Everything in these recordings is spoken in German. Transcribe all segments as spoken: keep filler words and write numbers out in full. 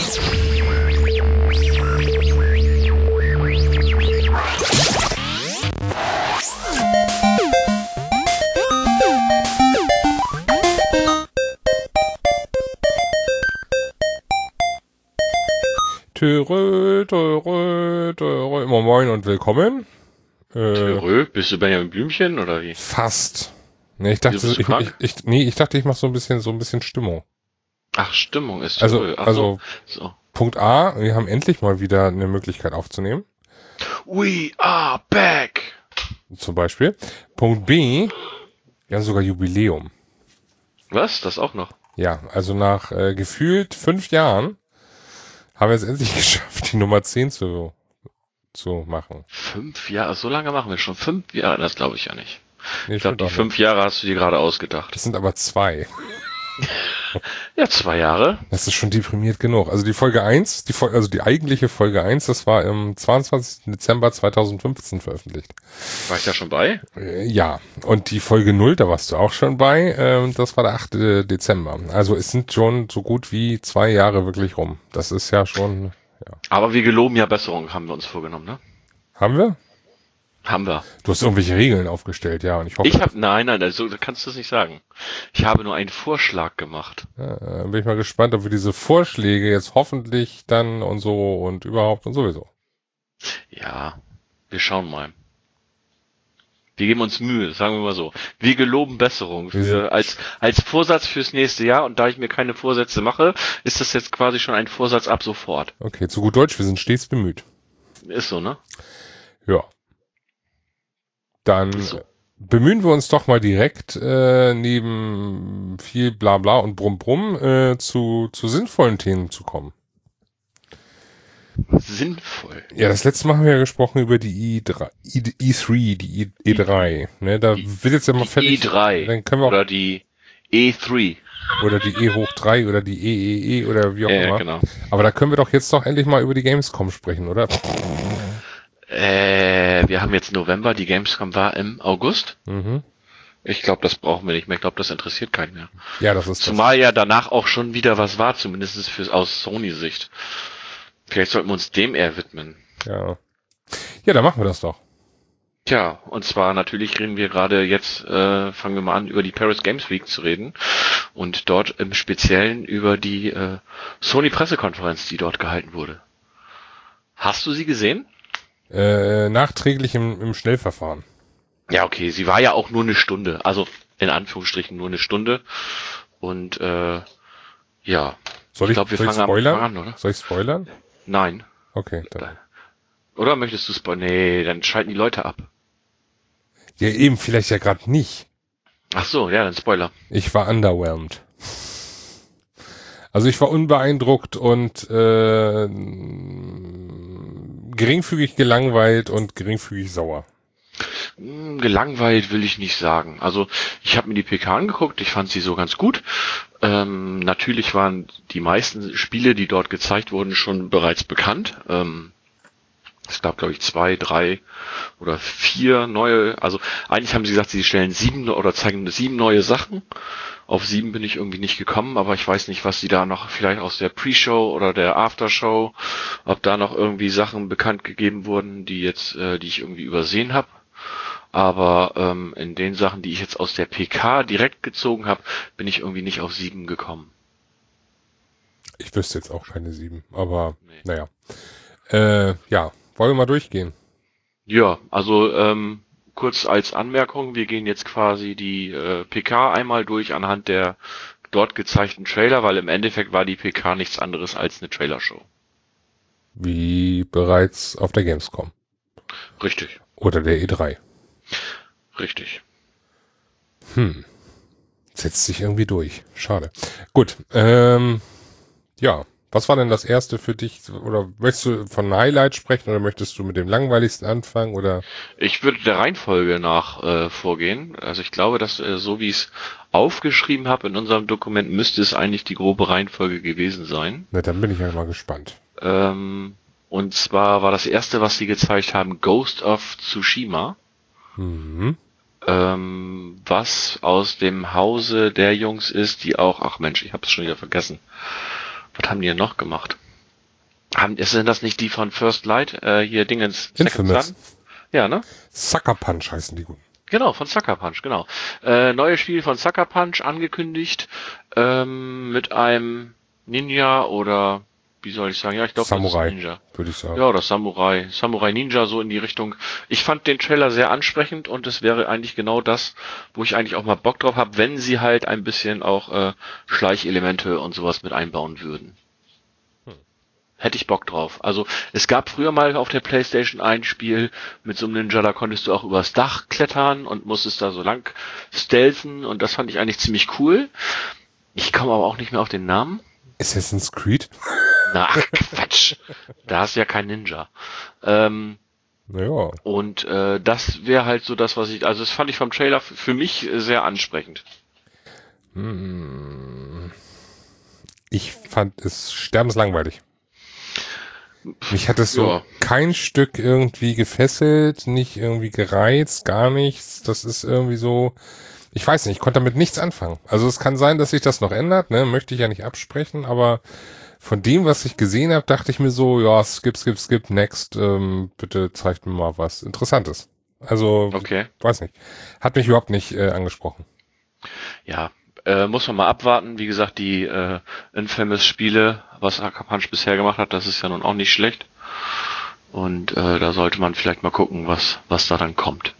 Törö, törö, törö. Moin Moin und willkommen. Äh, Törö, bist du Benjamin Blümchen oder wie? Fast. Nee, ich dachte, ich, ich, ich, nee, ich dachte, ich mache so ein bisschen, so ein bisschen Stimmung. Ach, Stimmung ist also, Törö. Ach also so. So. Punkt A, wir haben endlich mal wieder eine Möglichkeit aufzunehmen. We are back. Zum Beispiel. Punkt B, wir haben sogar Jubiläum. Was? Das auch noch? Ja, also nach äh, gefühlt fünf Jahren haben wir es endlich geschafft, die Nummer zehn zu, zu machen. Fünf Jahre? So lange machen wir schon? Fünf Jahre? Das glaube ich ja nicht. Nee, ich glaube, die fünf nicht. Jahre hast du dir gerade ausgedacht. Das sind aber zwei. Ja, zwei Jahre. Das ist schon deprimiert genug. Also die Folge eins, die Folge, also die eigentliche Folge eins, das war im zweiundzwanzigsten Dezember zweitausendfünfzehn veröffentlicht. War ich da schon bei? Äh, ja. Und die Folge null, da warst du auch schon bei, äh, das war der achte Dezember. Also es sind schon so gut wie zwei Jahre wirklich rum. Das ist ja schon, ja. Aber wir geloben ja Besserung, haben wir uns vorgenommen, ne? Haben wir? Haben wir. Du hast irgendwelche Regeln aufgestellt, ja, und ich hoffe... Ich habe, nein, nein, also, da kannst du es nicht sagen. Ich habe nur einen Vorschlag gemacht. Ja, bin ich mal gespannt, ob wir diese Vorschläge jetzt hoffentlich dann und so und überhaupt und sowieso. Ja, wir schauen mal. Wir geben uns Mühe, sagen wir mal so. Wir geloben Besserung für, als, als Vorsatz fürs nächste Jahr, und da ich mir keine Vorsätze mache, ist das jetzt quasi schon ein Vorsatz ab sofort. Okay, zu gut Deutsch, wir sind stets bemüht. Ist so, ne? Ja. Dann so. Bemühen wir uns doch mal direkt äh, neben viel Blabla und Brumm Brumm äh, zu, zu sinnvollen Themen zu kommen. Sinnvoll? Ja, das letzte Mal haben wir ja gesprochen über die E drei, E drei, die E drei. Ne, da die, wird jetzt ja mal fertig. E drei. Dann können wir auch, oder die E drei. Oder die E hoch drei oder die E E E oder wie auch ja, immer. Genau. Aber da können wir doch jetzt doch endlich mal über die Gamescom sprechen, oder? Äh, wir haben jetzt November, die Gamescom war im August. Mhm. Ich glaube, das brauchen wir nicht mehr. Ich glaube, das interessiert keinen mehr. Ja, das ist Zumal das. ja danach auch schon wieder was war, zumindest für, aus Sony-Sicht. Vielleicht sollten wir uns dem eher widmen. Ja. Ja, dann machen wir das doch. Tja, und zwar natürlich reden wir gerade jetzt, äh, fangen wir mal an, über die Paris Games Week zu reden. Und dort im Speziellen über die äh, Sony-Pressekonferenz, die dort gehalten wurde. Hast du sie gesehen? Äh, nachträglich im, im Schnellverfahren. Ja, okay, sie war ja auch nur eine Stunde, also in Anführungsstrichen nur eine Stunde. Und äh, ja, soll ich, ich glaube, wir soll fangen ich spoilern? an, oder? Soll ich spoilern? Nein. Okay, dann. Oder möchtest du spoilern? Nee, dann schalten die Leute ab. Ja, eben, vielleicht ja gerade nicht. Ach so, ja, dann Spoiler. Ich war underwhelmed. Also ich war unbeeindruckt und äh, geringfügig gelangweilt und geringfügig sauer. Gelangweilt will ich nicht sagen. Also ich habe mir die P K angeguckt, ich fand sie so ganz gut. Ähm, natürlich waren die meisten Spiele, die dort gezeigt wurden, schon bereits bekannt. Ähm, es gab, glaube ich, zwei, drei oder vier neue. Also eigentlich haben sie gesagt, sie stellen sieben oder zeigen sieben neue Sachen. Auf sieben bin ich irgendwie nicht gekommen, aber ich weiß nicht, was sie da noch vielleicht aus der Pre-Show oder der After-Show, ob da noch irgendwie Sachen bekannt gegeben wurden, die jetzt, äh, die ich irgendwie übersehen habe. Aber ähm, in den Sachen, die ich jetzt aus der P K direkt gezogen habe, bin ich irgendwie nicht auf sieben gekommen. Ich wüsste jetzt auch keine sieben, aber nee. naja. Äh, ja, wollen wir mal durchgehen? Ja, also ähm, kurz als Anmerkung, wir gehen jetzt quasi die äh, P K einmal durch anhand der dort gezeigten Trailer, weil im Endeffekt war die P K nichts anderes als eine Trailershow. Wie bereits auf der Gamescom. Richtig. Oder der E drei. Richtig. Hm. Setzt sich irgendwie durch. Schade. Gut. Ähm, ja. Was war denn das erste für dich? Oder möchtest du von Highlight sprechen oder möchtest du mit dem langweiligsten anfangen? Oder? Ich würde der Reihenfolge nach äh, vorgehen. Also ich glaube, dass äh, so wie ich es aufgeschrieben habe in unserem Dokument, müsste es eigentlich die grobe Reihenfolge gewesen sein. Na, dann bin ich ja mal gespannt. Ähm, und zwar war das erste, was sie gezeigt haben, Ghost of Tsushima. Mhm. Ähm, was aus dem Hause der Jungs ist, die auch, ach Mensch, ich habe es schon wieder vergessen. Was haben die denn noch gemacht? Haben, sind das nicht die von First Light? Äh, hier Dingens. Infamous. Ja, ne? Sucker Punch heißen die gut. Genau, von Sucker Punch, genau. Äh, neues Spiel von Sucker Punch angekündigt, ähm, mit einem Ninja oder, wie soll ich sagen, ja, ich glaube, das ist Ninja. Würde ich sagen. Ja, oder Samurai. Samurai Ninja, so in die Richtung. Ich fand den Trailer sehr ansprechend und es wäre eigentlich genau das, wo ich eigentlich auch mal Bock drauf habe, wenn sie halt ein bisschen auch äh, Schleichelemente und sowas mit einbauen würden. Hätte ich Bock drauf. Also es gab früher mal auf der PlayStation ein Spiel mit so einem Ninja, da konntest du auch übers Dach klettern und musstest da so lang stealthen und das fand ich eigentlich ziemlich cool. Ich komme aber auch nicht mehr auf den Namen. Assassin's Creed? Na, Quatsch. Da ist ja kein Ninja. Ähm, naja. Und äh, das wäre halt so das, was ich, also das fand ich vom Trailer f- für mich sehr ansprechend. Ich fand es sterbenslangweilig. Mich hat es so Ja. kein Stück irgendwie gefesselt, nicht irgendwie gereizt, gar nichts. Das ist irgendwie so, ich weiß nicht, ich konnte damit nichts anfangen. Also es kann sein, dass sich das noch ändert, ne, möchte ich ja nicht absprechen, aber von dem, was ich gesehen habe, dachte ich mir so, ja, skip, skip, skip, next, ähm, bitte zeigt mir mal was Interessantes. Also, Okay. weiß nicht, hat mich überhaupt nicht äh, angesprochen. Ja, äh, muss man mal abwarten. Wie gesagt, die äh, Infamous-Spiele, was Sucker Punch bisher gemacht hat, das ist ja nun auch nicht schlecht. Und äh, da sollte man vielleicht mal gucken, was was da dann kommt.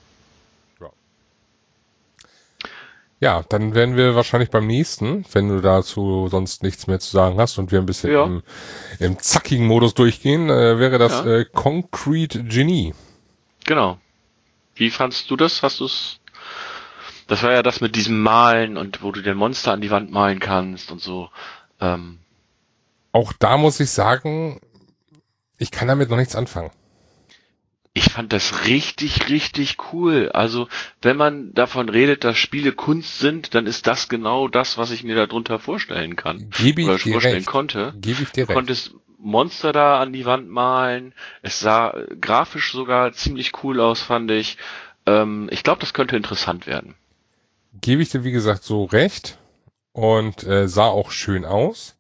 Ja, dann werden wir wahrscheinlich beim nächsten, wenn du dazu sonst nichts mehr zu sagen hast und wir ein bisschen Ja. im, im zackigen Modus durchgehen, äh, wäre das Ja. äh, Concrete Genie. Genau. Wie fandst du das? Hast du's? Das war ja das mit diesem Malen und wo du den Monster an die Wand malen kannst und so. Ähm, Auch da muss ich sagen, ich kann damit noch nichts anfangen. Ich fand das richtig, richtig cool. Also, wenn man davon redet, dass Spiele Kunst sind, dann ist das genau das, was ich mir darunter vorstellen kann. Gebe ich Oder dir vorstellen recht. konnte. Gebe ich dir Du recht. konntest Monster da an die Wand malen. Es sah äh, grafisch sogar ziemlich cool aus, fand ich. Ähm, ich glaube, das könnte interessant werden. Gebe ich dir, wie gesagt, so recht und äh, sah auch schön aus.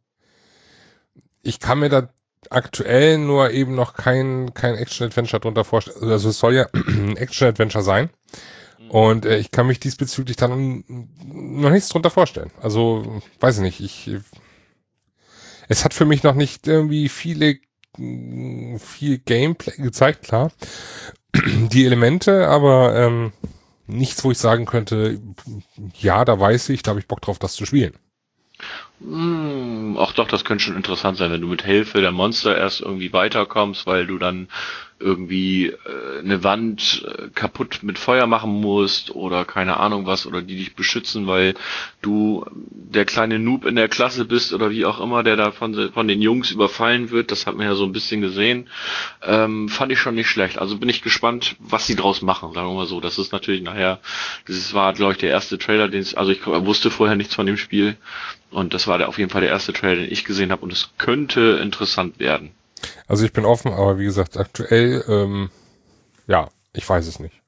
Ich kann mir da aktuell nur eben noch kein kein Action-Adventure drunter vorstellen. Also es soll ja ein Action-Adventure sein. Und äh, ich kann mich diesbezüglich dann noch nichts drunter vorstellen. Also, weiß ich nicht, ich es hat für mich noch nicht irgendwie viele viel Gameplay gezeigt, klar. Die Elemente, aber ähm, nichts, wo ich sagen könnte, ja, da weiß ich, da habe ich Bock drauf, das zu spielen. Hm, ach doch, das könnte schon interessant sein, wenn du mit Hilfe der Monster erst irgendwie weiterkommst, weil du dann irgendwie äh, eine Wand äh, kaputt mit Feuer machen musst oder keine Ahnung was oder die dich beschützen, weil du der kleine Noob in der Klasse bist oder wie auch immer, der da von, von den Jungs überfallen wird. Das hat man ja so ein bisschen gesehen. Ähm, fand ich schon nicht schlecht. Also bin ich gespannt, was sie draus machen, sagen wir mal so. Das ist natürlich nachher, das war, glaube ich, der erste Trailer, den es, also ich wusste vorher nichts von dem Spiel. Und das war der, auf jeden Fall der erste Trailer, den ich gesehen habe und es könnte interessant werden. Also ich bin offen, aber wie gesagt, aktuell, ähm, ja, ich weiß es nicht.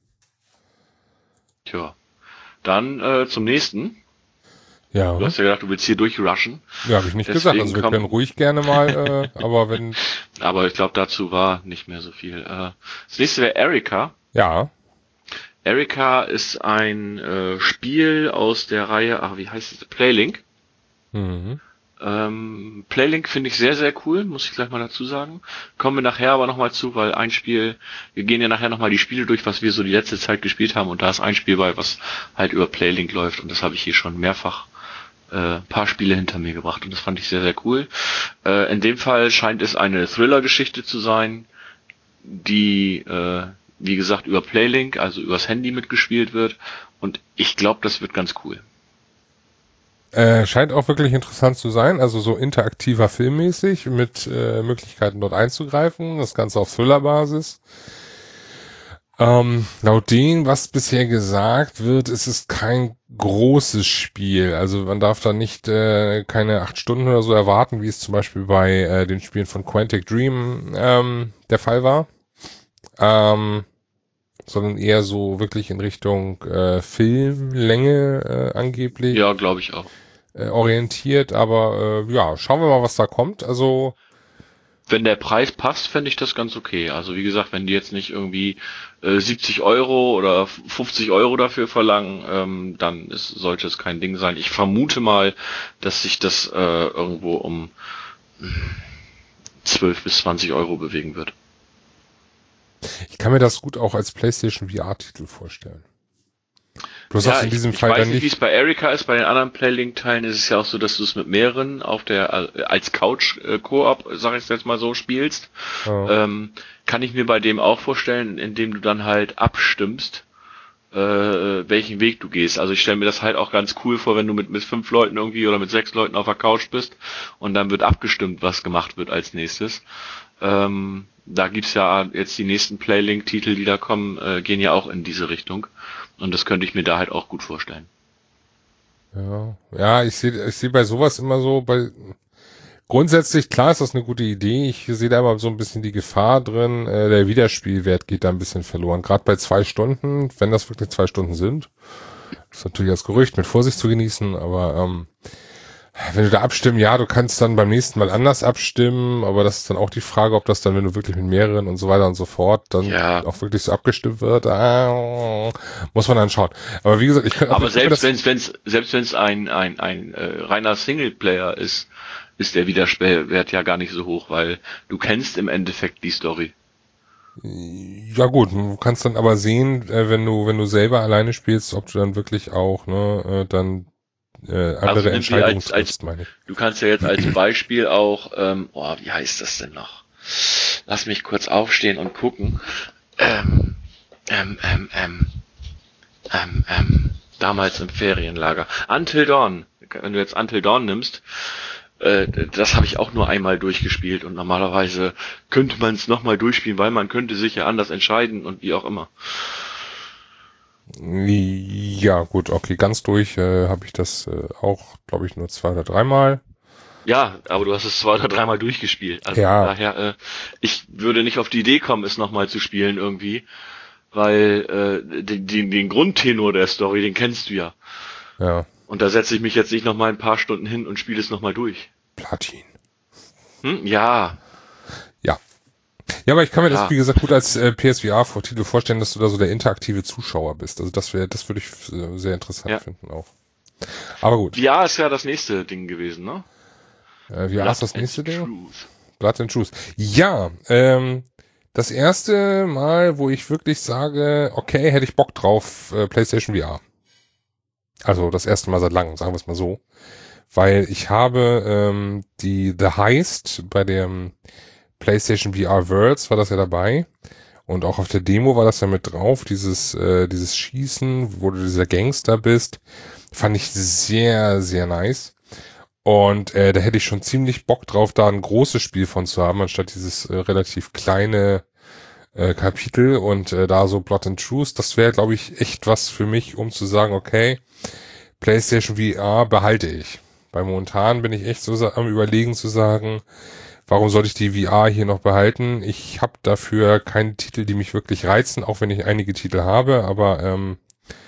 Tja, dann äh, zum nächsten. Ja, Du hast ja gedacht, du willst hier durchrushen. ja, habe ich nicht Deswegen gesagt. Also wir kommt- können ruhig gerne mal, äh, aber wenn, Aber ich glaube, dazu war nicht mehr so viel. Äh, das nächste wäre Erika. ja, Erika ist ein äh, Spiel aus der Reihe, ach, wie heißt es? Playlink. mhm. Ähm, Playlink finde ich sehr, sehr cool, muss ich gleich mal dazu sagen. Kommen wir nachher aber nochmal zu, weil ein Spiel, wir gehen ja nachher nochmal die Spiele durch, was wir so die letzte Zeit gespielt haben und da ist ein Spiel bei, was halt über Playlink läuft und das habe ich hier schon mehrfach äh, paar Spiele hinter mir gebracht und das fand ich sehr, sehr cool. Äh, in dem Fall scheint es eine Thriller-Geschichte zu sein, die, äh, wie gesagt, über Playlink, also übers Handy mitgespielt wird und ich glaube, das wird ganz cool. Äh, scheint auch wirklich interessant zu sein, also so interaktiver filmmäßig mit äh, Möglichkeiten dort einzugreifen, das Ganze auf Thriller-Basis. Ähm, laut dem, was bisher gesagt wird, ist es kein großes Spiel, also man darf da nicht äh, keine acht Stunden oder so erwarten, wie es zum Beispiel bei äh, den Spielen von Quantic Dream ähm, der Fall war, ähm, sondern eher so wirklich in Richtung äh, Filmlänge äh, angeblich. Ja, glaube ich auch. Äh, orientiert, aber äh, ja, schauen wir mal, was da kommt. Also Wenn der Preis passt, fände ich das ganz okay. Also wie gesagt, wenn die jetzt nicht irgendwie äh, siebzig Euro oder fünfzig Euro dafür verlangen, ähm, dann ist, sollte es kein Ding sein. Ich vermute mal, dass sich das äh, irgendwo um zwölf bis zwanzig Euro bewegen wird. Ich kann mir das gut auch als PlayStation V R-Titel vorstellen. Bloß ja, in diesem ich, Fall ich weiß dann nicht, wie nicht. es bei Erika ist. Bei den anderen Playlink-Teilen ist es ja auch so, dass du es mit mehreren auf der als Couch-Koop, sag ich jetzt mal so, spielst. Ja. Ähm, kann ich mir bei dem auch vorstellen, indem du dann halt abstimmst, äh, welchen Weg du gehst. Also ich stelle mir das halt auch ganz cool vor, wenn du mit mit fünf Leuten irgendwie oder mit sechs Leuten auf der Couch bist und dann wird abgestimmt, was gemacht wird als nächstes. Ähm, da gibt's ja jetzt die nächsten Playlink-Titel, die da kommen, äh, gehen ja auch in diese Richtung. Und das könnte ich mir da halt auch gut vorstellen. Ja, ja, ich sehe ich sehe bei sowas immer so, bei grundsätzlich, klar ist das eine gute Idee. Ich sehe da immer so ein bisschen die Gefahr drin, äh, der Wiederspielwert geht da ein bisschen verloren. Gerade bei zwei Stunden, wenn das wirklich zwei Stunden sind. Ist natürlich das Gerücht mit Vorsicht zu genießen, aber ähm, wenn du da abstimmen, ja, du kannst dann beim nächsten Mal anders abstimmen, aber das ist dann auch die Frage, ob das dann, wenn du wirklich mit mehreren und so weiter und so fort, dann Ja. auch wirklich so abgestimmt wird. Ah, muss man dann schauen. Aber wie gesagt, ich könnte... Aber selbst wenn es wenn's, selbst wenn es ein ein ein äh, reiner Singleplayer ist, ist der Wiederspielwert ja gar nicht so hoch, weil du kennst im Endeffekt die Story. Ja gut, du kannst dann aber sehen, äh, wenn du wenn du selber alleine spielst, ob du dann wirklich auch ne äh, dann äh, andere Also Entscheidungen als, als, triffst, meine ich. Du kannst ja jetzt als Beispiel auch, ähm, oh, wie heißt das denn noch? Lass mich kurz aufstehen und gucken. Ähm, ähm, ähm, ähm, ähm, ähm, damals im Ferienlager. Until Dawn. Wenn du jetzt Until Dawn nimmst, äh, das habe ich auch nur einmal durchgespielt und normalerweise könnte man es nochmal durchspielen, weil man könnte sich ja anders entscheiden und wie auch immer. Ja gut, okay, ganz durch äh, habe ich das äh, auch, glaube ich, nur zwei oder dreimal. Ja, aber du hast es zwei oder dreimal durchgespielt. Also Ja. daher, äh, ich würde nicht auf die Idee kommen, es nochmal zu spielen irgendwie, weil äh, den, den, den Grundtenor der Story, den kennst du ja. Ja. Und da setze ich mich jetzt nicht nochmal ein paar Stunden hin und spiele es nochmal durch. Platin. Hm? Ja. Ja. Ja, aber ich kann mir Ja. das, wie gesagt, gut als äh, P S V R-Titel vorstellen, dass du da so der interaktive Zuschauer bist. Also das wäre, das würde ich äh, sehr interessant Ja. finden auch. Aber gut. V R ist ja das nächste Ding gewesen, ne? Äh, V R ist das nächste and Ding? Truth. Blood and Truth. Ja, ähm, das erste Mal, wo ich wirklich sage, okay, hätte ich Bock drauf, äh, PlayStation V R. Also das erste Mal seit langem, sagen wir es mal so. Weil ich habe ähm, die The Heist bei dem PlayStation V R Worlds war das ja dabei. Und auch auf der Demo war das ja mit drauf, dieses, äh, dieses Schießen, wo du dieser Gangster bist. Fand ich sehr, sehr nice. Und äh, da hätte ich schon ziemlich Bock drauf, da ein großes Spiel von zu haben, anstatt dieses äh, relativ kleine äh, Kapitel und äh, da so Blood and Truth. Das wäre, glaube ich, echt was für mich, um zu sagen, okay, PlayStation V R behalte ich. Weil momentan bin ich echt so am Überlegen zu sagen, warum sollte ich die V R hier noch behalten? Ich habe dafür keine Titel, die mich wirklich reizen, auch wenn ich einige Titel habe, aber ähm,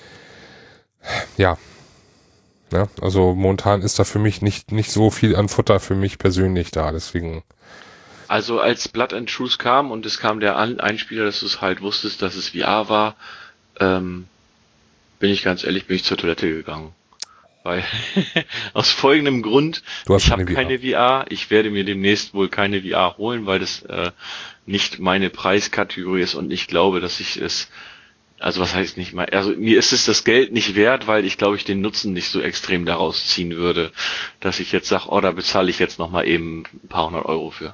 ja, ja, also momentan ist da für mich nicht nicht so viel an Futter für mich persönlich da, deswegen. Also als Blood and Truth kam und es kam der Einspieler, dass du es halt wusstest, dass es V R war, ähm, bin ich ganz ehrlich, bin ich zur Toilette gegangen. Weil aus folgendem Grund, ich habe keine V R, ich werde mir demnächst wohl keine V R holen, weil das äh, nicht meine Preiskategorie ist und ich glaube, dass ich es, also was heißt nicht mal, also mir ist es das Geld nicht wert, weil ich glaube, ich den Nutzen nicht so extrem daraus ziehen würde, dass ich jetzt sage, oh, da bezahle ich jetzt nochmal eben ein paar hundert Euro für.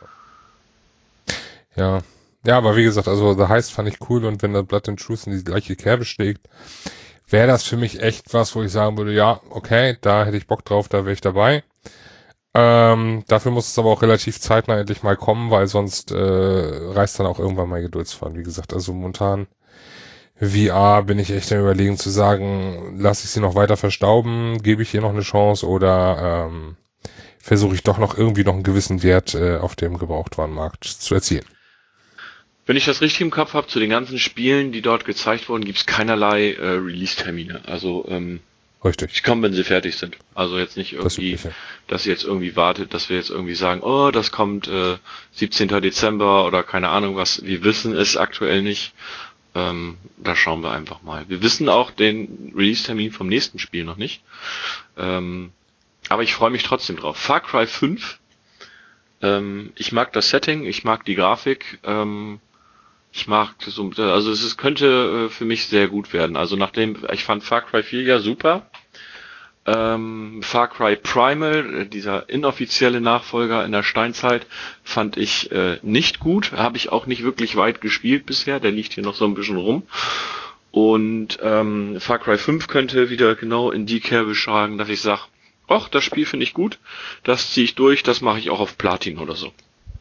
Ja, ja, aber wie gesagt, also The Heist fand ich cool und wenn da Blood and Truth in die gleiche Kerbe schlägt, wäre das für mich echt was, wo ich sagen würde, ja, okay, da hätte ich Bock drauf, da wäre ich dabei. Ähm, dafür muss es aber auch relativ zeitnah endlich mal kommen, weil sonst äh, reißt dann auch irgendwann mein Geduldsfaden. Wie gesagt, also momentan V R bin ich echt am Überlegen zu sagen, lasse ich sie noch weiter verstauben, gebe ich ihr noch eine Chance oder ähm, versuche ich doch noch irgendwie noch einen gewissen Wert äh, auf dem Gebrauchtwarenmarkt zu erzielen. Wenn ich das richtig im Kopf habe, zu den ganzen Spielen, die dort gezeigt wurden, gibt es keinerlei äh, Release-Termine. Also ähm, Richtig. Sie kommen, wenn sie fertig sind. Also jetzt nicht irgendwie, das dass ihr jetzt irgendwie wartet, dass wir jetzt irgendwie sagen, oh, das kommt äh, siebzehnten Dezember oder keine Ahnung was. Wir wissen es aktuell nicht. Ähm, da schauen wir einfach mal. Wir wissen auch den Release-Termin vom nächsten Spiel noch nicht. Ähm, aber ich freue mich trotzdem drauf. Far Cry fünf. Ähm, ich mag das Setting, ich mag die Grafik. Ähm, ich mag so, also es ist, könnte äh, für mich sehr gut werden. Also nachdem, ich fand Far Cry vier ja super. Ähm, Far Cry Primal, dieser inoffizielle Nachfolger in der Steinzeit, fand ich äh, nicht gut. Habe ich auch nicht wirklich weit gespielt bisher. Der liegt hier noch so ein bisschen rum. Und ähm, Far Cry fünf könnte wieder genau in die Kerbe schlagen, dass ich sage, ach, das Spiel finde ich gut. Das ziehe ich durch. Das mache ich auch auf Platin oder so.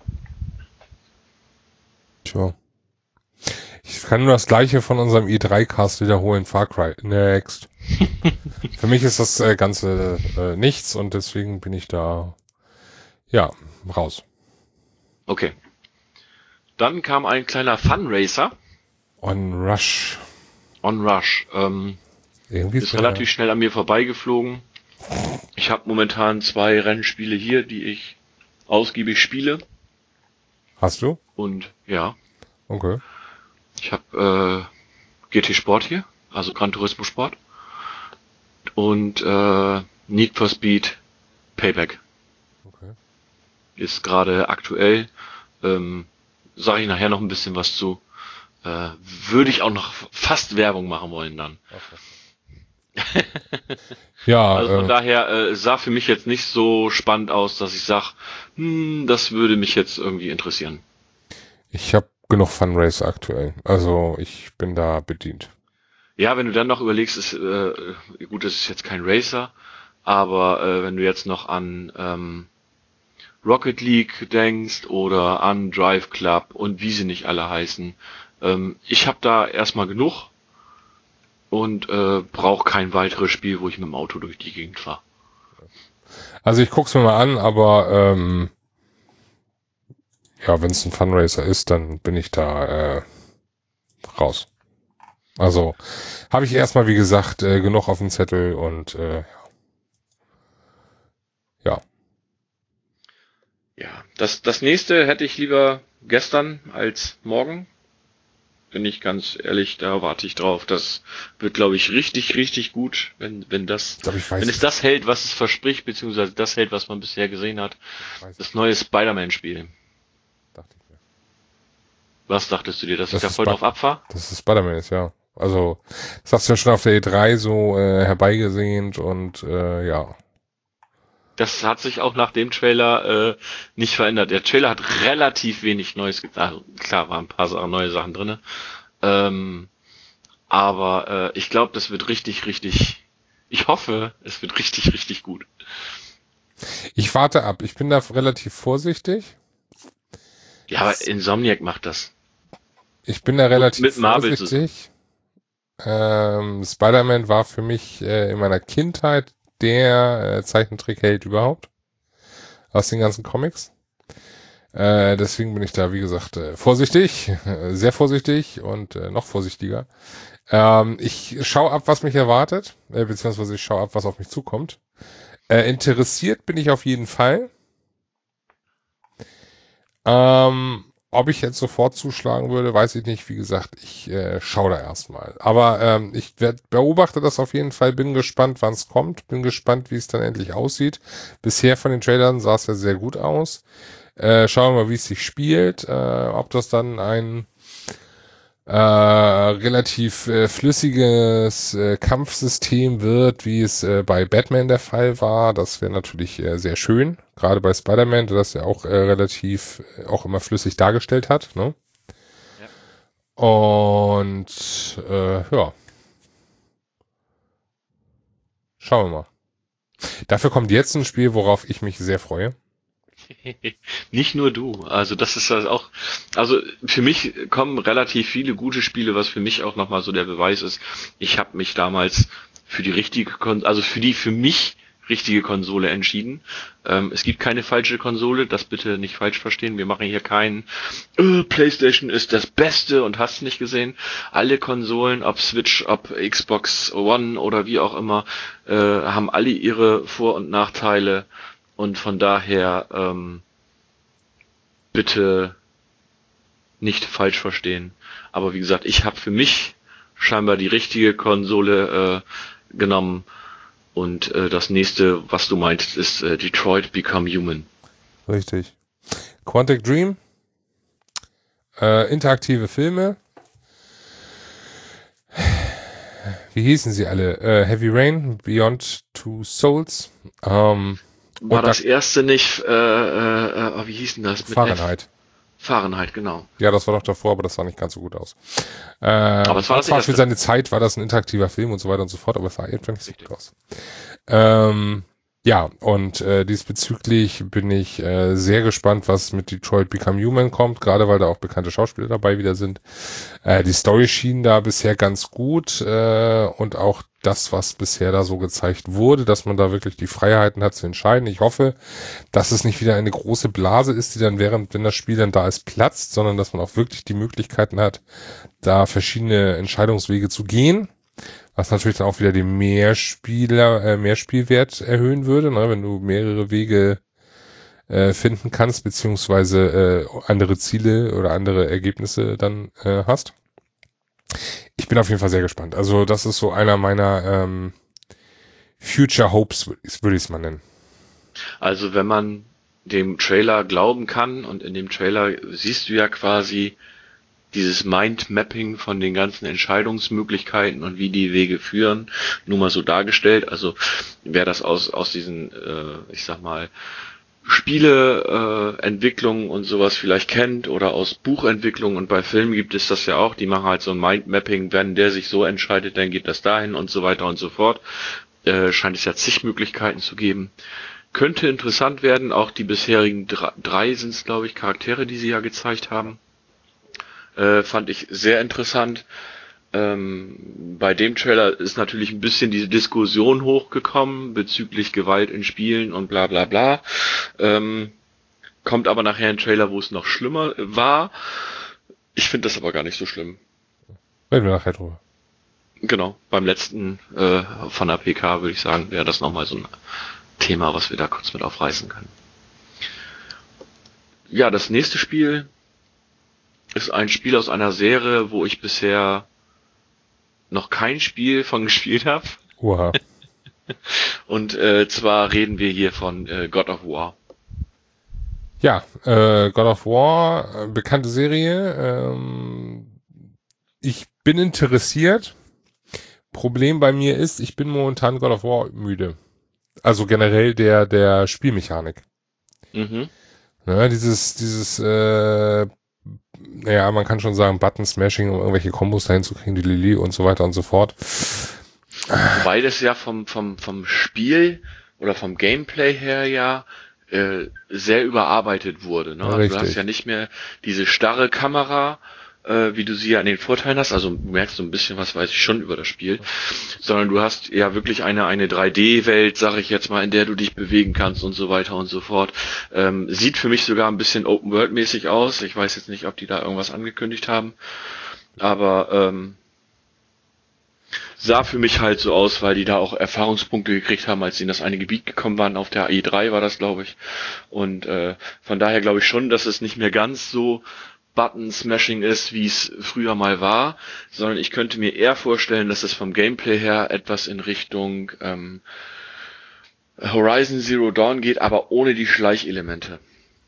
Tja. Ich kann nur das Gleiche von unserem E drei Cast wiederholen. Far Cry Next. Für mich ist das äh, Ganze äh, nichts und deswegen bin ich da, ja, raus. Okay. Dann kam ein kleiner Funracer. On Rush. On Rush. Ähm, Irgendwie ist relativ schnell an mir vorbeigeflogen. Ich habe momentan zwei Rennspiele hier, die ich ausgiebig spiele. Hast du? Und ja. Okay. Ich habe äh, G T Sport hier, also Gran Turismo Sport. Und äh, Need for Speed Payback. Okay. Ist gerade aktuell. Ähm, Sage ich nachher noch ein bisschen was zu. Äh, würde ich auch noch fast Werbung machen wollen dann. Okay. Ja. Also von äh, daher äh, sah für mich jetzt nicht so spannend aus, dass ich sage, hm, das würde mich jetzt irgendwie interessieren. Ich habe genug Funracer aktuell. Also ich bin da bedient. Ja, wenn du dann noch überlegst, ist äh, gut, das ist jetzt kein Racer, aber äh, wenn du jetzt noch an ähm, Rocket League denkst oder an Drive Club und wie sie nicht alle heißen, ähm, ich habe da erstmal genug und äh, brauche kein weiteres Spiel, wo ich mit dem Auto durch die Gegend fahre. Also ich guck's mir mal an, aber ähm, ja, wenn es ein Funracer ist, dann bin ich da äh, raus. Also habe ich erstmal, wie gesagt, äh, genug auf dem Zettel und äh, ja. Ja, das, das nächste hätte ich lieber gestern als morgen. Bin ich ganz ehrlich, da warte ich drauf. Das wird, glaube ich, richtig, richtig gut, wenn, wenn das, Ich glaub, ich weiß wenn es das hält, was es verspricht, beziehungsweise das hält, was man bisher gesehen hat. Das neue Spider-Man-Spiel. Dachte ich mir. Was dachtest du dir, dass Das ich da ist voll Sp- drauf abfahre? Das ist Spider-Man ist, ja. Also, das hast du ja schon auf der E drei so äh, herbeigesehnt und äh, ja. Das hat sich auch nach dem Trailer äh, nicht verändert. Der Trailer hat relativ wenig Neues gezeigt. Also, klar, waren ein paar Sachen, neue Sachen drinne. Ähm, aber äh, ich glaube, das wird richtig, richtig. Ich hoffe, es wird richtig, richtig gut. Ich warte ab. Ich bin da relativ vorsichtig. Ja, aber Insomniac macht das. Ich bin da relativ mit Marvel vorsichtig. Ähm, Spider-Man war für mich äh, in meiner Kindheit der äh, Zeichentrickheld überhaupt. Aus den ganzen Comics. Äh, deswegen bin ich da, wie gesagt, äh, vorsichtig. Äh, sehr vorsichtig und äh, noch vorsichtiger. Ähm, ich schaue ab, was mich erwartet. Äh, beziehungsweise ich schaue ab, was auf mich zukommt. Äh, interessiert bin ich auf jeden Fall. Ähm, ob ich jetzt sofort zuschlagen würde, weiß ich nicht. Wie gesagt, ich äh, schaue da erstmal. Aber ähm, ich werd, beobachte das auf jeden Fall. Bin gespannt, wann es kommt. Bin gespannt, wie es dann endlich aussieht. Bisher von den Trailern sah es ja sehr gut aus. Äh, schauen wir mal, wie es sich spielt. Äh, ob das dann ein äh, relativ äh, flüssiges äh, Kampfsystem wird, wie es äh, bei Batman der Fall war. Das wäre natürlich äh, sehr schön. Gerade bei Spider-Man, der das ja auch äh, relativ äh, auch immer flüssig dargestellt hat. Ne? Ja. Und äh, ja. Schauen wir mal. Dafür kommt jetzt ein Spiel, worauf ich mich sehr freue. Nicht nur du. Also das ist also auch, also für mich kommen relativ viele gute Spiele, was für mich auch nochmal so der Beweis ist. Ich habe mich damals für die richtige, also für die für mich richtige Konsole entschieden. Ähm, es gibt keine falsche Konsole, das bitte nicht falsch verstehen. Wir machen hier keinen äh, PlayStation ist das Beste und hast nicht gesehen. Alle Konsolen, ob Switch, ob Xbox One oder wie auch immer, äh, haben alle ihre Vor- und Nachteile und von daher ähm, bitte nicht falsch verstehen. Aber wie gesagt, ich habe für mich scheinbar die richtige Konsole äh, genommen. Und äh, das nächste, was du meintest, ist äh, Detroit Become Human. Richtig. Quantic Dream, äh, interaktive Filme. Wie hießen sie alle? Äh, Heavy Rain, Beyond Two Souls. Ähm, War das da erste nicht, äh, äh, äh, wie hieß denn das? Mit Fahrenheit. F? Fahrenheit, genau. Ja, das war doch davor, aber das sah nicht ganz so gut aus. Äh, aber es war das zwar für seine Zeit war das ein interaktiver Film und so weiter und so fort, aber es sah einfach nicht so gut aus. Ähm, ja, und äh, diesbezüglich bin ich äh, sehr gespannt, was mit Detroit Become Human kommt, gerade weil da auch bekannte Schauspieler dabei wieder sind. Äh, die Story schien da bisher ganz gut äh, und auch das, was bisher da so gezeigt wurde, dass man da wirklich die Freiheiten hat zu entscheiden. Ich hoffe, dass es nicht wieder eine große Blase ist, die dann während, wenn das Spiel dann da ist, platzt, sondern dass man auch wirklich die Möglichkeiten hat, da verschiedene Entscheidungswege zu gehen. Was natürlich dann auch wieder den Mehrspieler, äh, Mehrspielwert erhöhen würde, ne, wenn du mehrere Wege äh, finden kannst, beziehungsweise äh, andere Ziele oder andere Ergebnisse dann äh, hast. Ich bin auf jeden Fall sehr gespannt. Also das ist so einer meiner ähm, Future Hopes, würde ich es mal nennen. Also wenn man dem Trailer glauben kann, und in dem Trailer siehst du ja quasi dieses Mindmapping von den ganzen Entscheidungsmöglichkeiten und wie die Wege führen, nur mal so dargestellt. Also wer das aus aus diesen, äh, ich sag mal, Spieleentwicklung äh, und sowas vielleicht kennt oder aus Buchentwicklung, und bei Filmen gibt es das ja auch, die machen halt so ein Mindmapping, wenn der sich so entscheidet, dann geht das dahin und so weiter und so fort. Äh, scheint es ja zig Möglichkeiten zu geben. Könnte interessant werden, auch die bisherigen drei, drei sind es, glaube ich, Charaktere, die sie ja gezeigt haben. Äh, fand ich sehr interessant. Ähm, bei dem Trailer ist natürlich ein bisschen diese Diskussion hochgekommen bezüglich Gewalt in Spielen und bla bla bla. Ähm, kommt aber nachher ein Trailer, wo es noch schlimmer war. Ich finde das aber gar nicht so schlimm. Reden wir nachher drüber. Genau, beim letzten äh, von der P K würde ich sagen, wäre das nochmal so ein Thema, was wir da kurz mit aufreißen können. Ja, das nächste Spiel ist ein Spiel aus einer Serie, wo ich bisher noch kein Spiel von gespielt habe. Oha. Und äh, zwar reden wir hier von äh, God of War. Ja, äh, God of War, äh, bekannte Serie. Ähm, ich bin interessiert. Problem bei mir ist, ich bin momentan God of War müde. Also generell der der Spielmechanik. Mhm. Ja, dieses dieses äh, naja, man kann schon sagen Button-Smashing, um irgendwelche Kombos dahin zu kriegen, die Lili und so weiter und so fort. Wobei das ja vom vom vom Spiel oder vom Gameplay her ja äh, sehr überarbeitet wurde. Ne? Ja, also du hast ja nicht mehr diese starre Kamera, äh, wie du sie ja an den Vorteilen hast. Also du merkst so ein bisschen, was weiß ich schon über das Spiel. Sondern du hast ja wirklich eine eine drei D-Welt, sag ich jetzt mal, in der du dich bewegen kannst und so weiter und so fort. Ähm, sieht für mich sogar ein bisschen Open-World-mäßig aus. Ich weiß jetzt nicht, ob die da irgendwas angekündigt haben. Aber ähm, sah für mich halt so aus, weil die da auch Erfahrungspunkte gekriegt haben, als sie in das eine Gebiet gekommen waren. Auf der E drei war das, glaube ich. Und äh, von daher glaube ich schon, dass es nicht mehr ganz so Button-Smashing ist, wie es früher mal war, sondern ich könnte mir eher vorstellen, dass es vom Gameplay her etwas in Richtung ähm, Horizon Zero Dawn geht, aber ohne die Schleichelemente.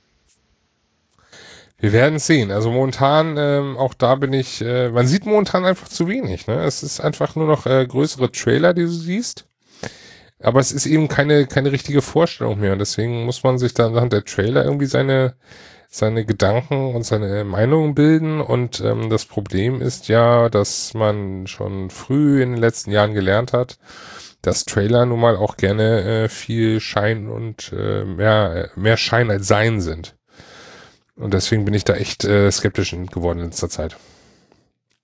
Wir werden sehen. Also momentan, ähm, auch da bin ich, äh, man sieht momentan einfach zu wenig. Ne? Es ist einfach nur noch äh, größere Trailer, die du siehst. Aber es ist eben keine keine richtige Vorstellung mehr. Und deswegen muss man sich dann anhand der Trailer irgendwie seine seine Gedanken und seine Meinungen bilden. Und ähm, das Problem ist ja, dass man schon früh in den letzten Jahren gelernt hat, dass Trailer nun mal auch gerne äh, viel Schein und äh, mehr mehr Schein als Sein sind. Und deswegen bin ich da echt äh, skeptisch geworden in letzter Zeit.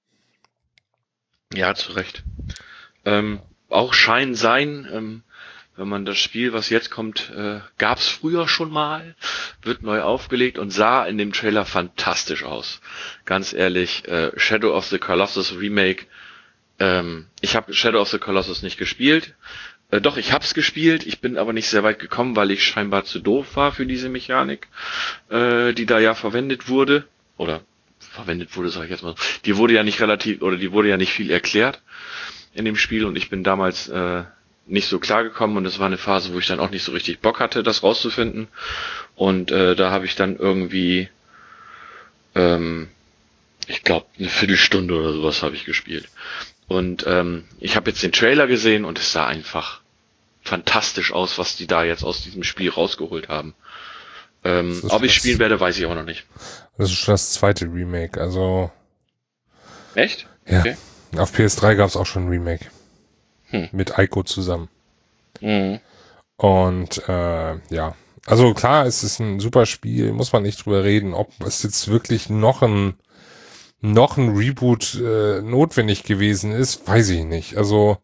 Ja, zu Recht. Ähm, auch Schein sein, ähm, wenn man das Spiel, was jetzt kommt, äh, gab's früher schon mal, wird neu aufgelegt und sah in dem Trailer fantastisch aus. Ganz ehrlich, äh, Shadow of the Colossus Remake, ähm, ich habe Shadow of the Colossus nicht gespielt. Äh, doch, ich hab's gespielt, ich bin aber nicht sehr weit gekommen, weil ich scheinbar zu doof war für diese Mechanik, äh, die da ja verwendet wurde. Oder verwendet wurde, sag ich jetzt mal. Die wurde ja nicht relativ, oder die wurde ja nicht viel erklärt in dem Spiel und ich bin damals äh, nicht so klar gekommen und es war eine Phase, wo ich dann auch nicht so richtig Bock hatte, das rauszufinden. Und äh, da habe ich dann irgendwie, ähm, ich glaube, eine Viertelstunde oder sowas habe ich gespielt. Und ähm, ich habe jetzt den Trailer gesehen und es sah einfach fantastisch aus, was die da jetzt aus diesem Spiel rausgeholt haben. Ähm, ob ich spielen werde, weiß ich auch noch nicht. Das ist schon das zweite Remake, also... Echt? Ja. Okay. Auf P S drei gab es auch schon ein Remake. Hm. Mit Ico zusammen. Mhm. Und äh, ja, also klar, es ist ein super Spiel, muss man nicht drüber reden, ob es jetzt wirklich noch ein noch ein Reboot äh, notwendig gewesen ist, weiß ich nicht. Also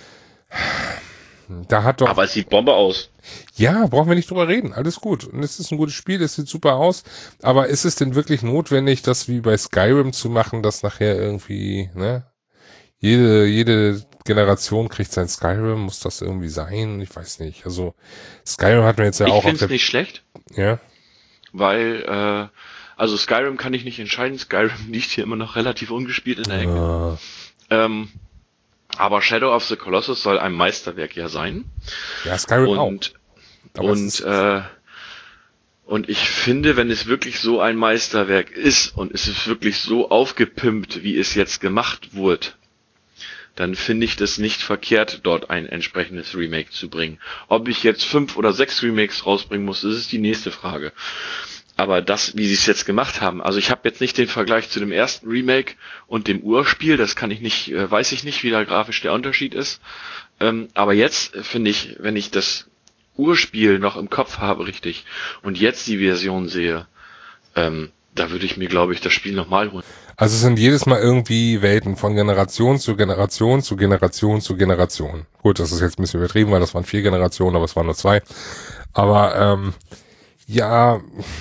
da hat doch... Aber es sieht Bombe aus. Ja, brauchen wir nicht drüber reden, alles gut. Und es ist ein gutes Spiel, es sieht super aus, aber ist es denn wirklich notwendig, das wie bei Skyrim zu machen, dass nachher irgendwie, ne, jede, jede Generation kriegt sein Skyrim, muss das irgendwie sein? Ich weiß nicht. Also Skyrim hat man jetzt ja Ich auch... finde es nicht schlecht, Ja, weil, äh, also Skyrim kann ich nicht entscheiden. Skyrim liegt hier immer noch relativ ungespielt in der Ecke. äh, Ähm, aber Shadow of the Colossus soll ein Meisterwerk ja sein. ja, Skyrim Und, auch. Aber es und, ist- äh, und ich finde, wenn es wirklich so ein Meisterwerk ist und es ist wirklich so aufgepimpt, wie es jetzt gemacht wurde, dann finde ich das nicht verkehrt, dort ein entsprechendes Remake zu bringen. Ob ich jetzt fünf oder sechs Remakes rausbringen muss, das ist die nächste Frage. Aber das, wie sie es jetzt gemacht haben, also ich habe jetzt nicht den Vergleich zu dem ersten Remake und dem Urspiel, das kann ich nicht, äh, weiß ich nicht, wie da grafisch der Unterschied ist. Ähm, aber jetzt äh, finde ich, wenn ich das Urspiel noch im Kopf habe, richtig, und jetzt die Version sehe, ähm, da würde ich mir, glaube ich, das Spiel nochmal holen. Also es sind jedes Mal irgendwie Welten von Generation zu Generation zu Generation zu Generation. Gut, das ist jetzt ein bisschen übertrieben, weil das waren vier Generationen, aber es waren nur zwei. Aber ähm, ja,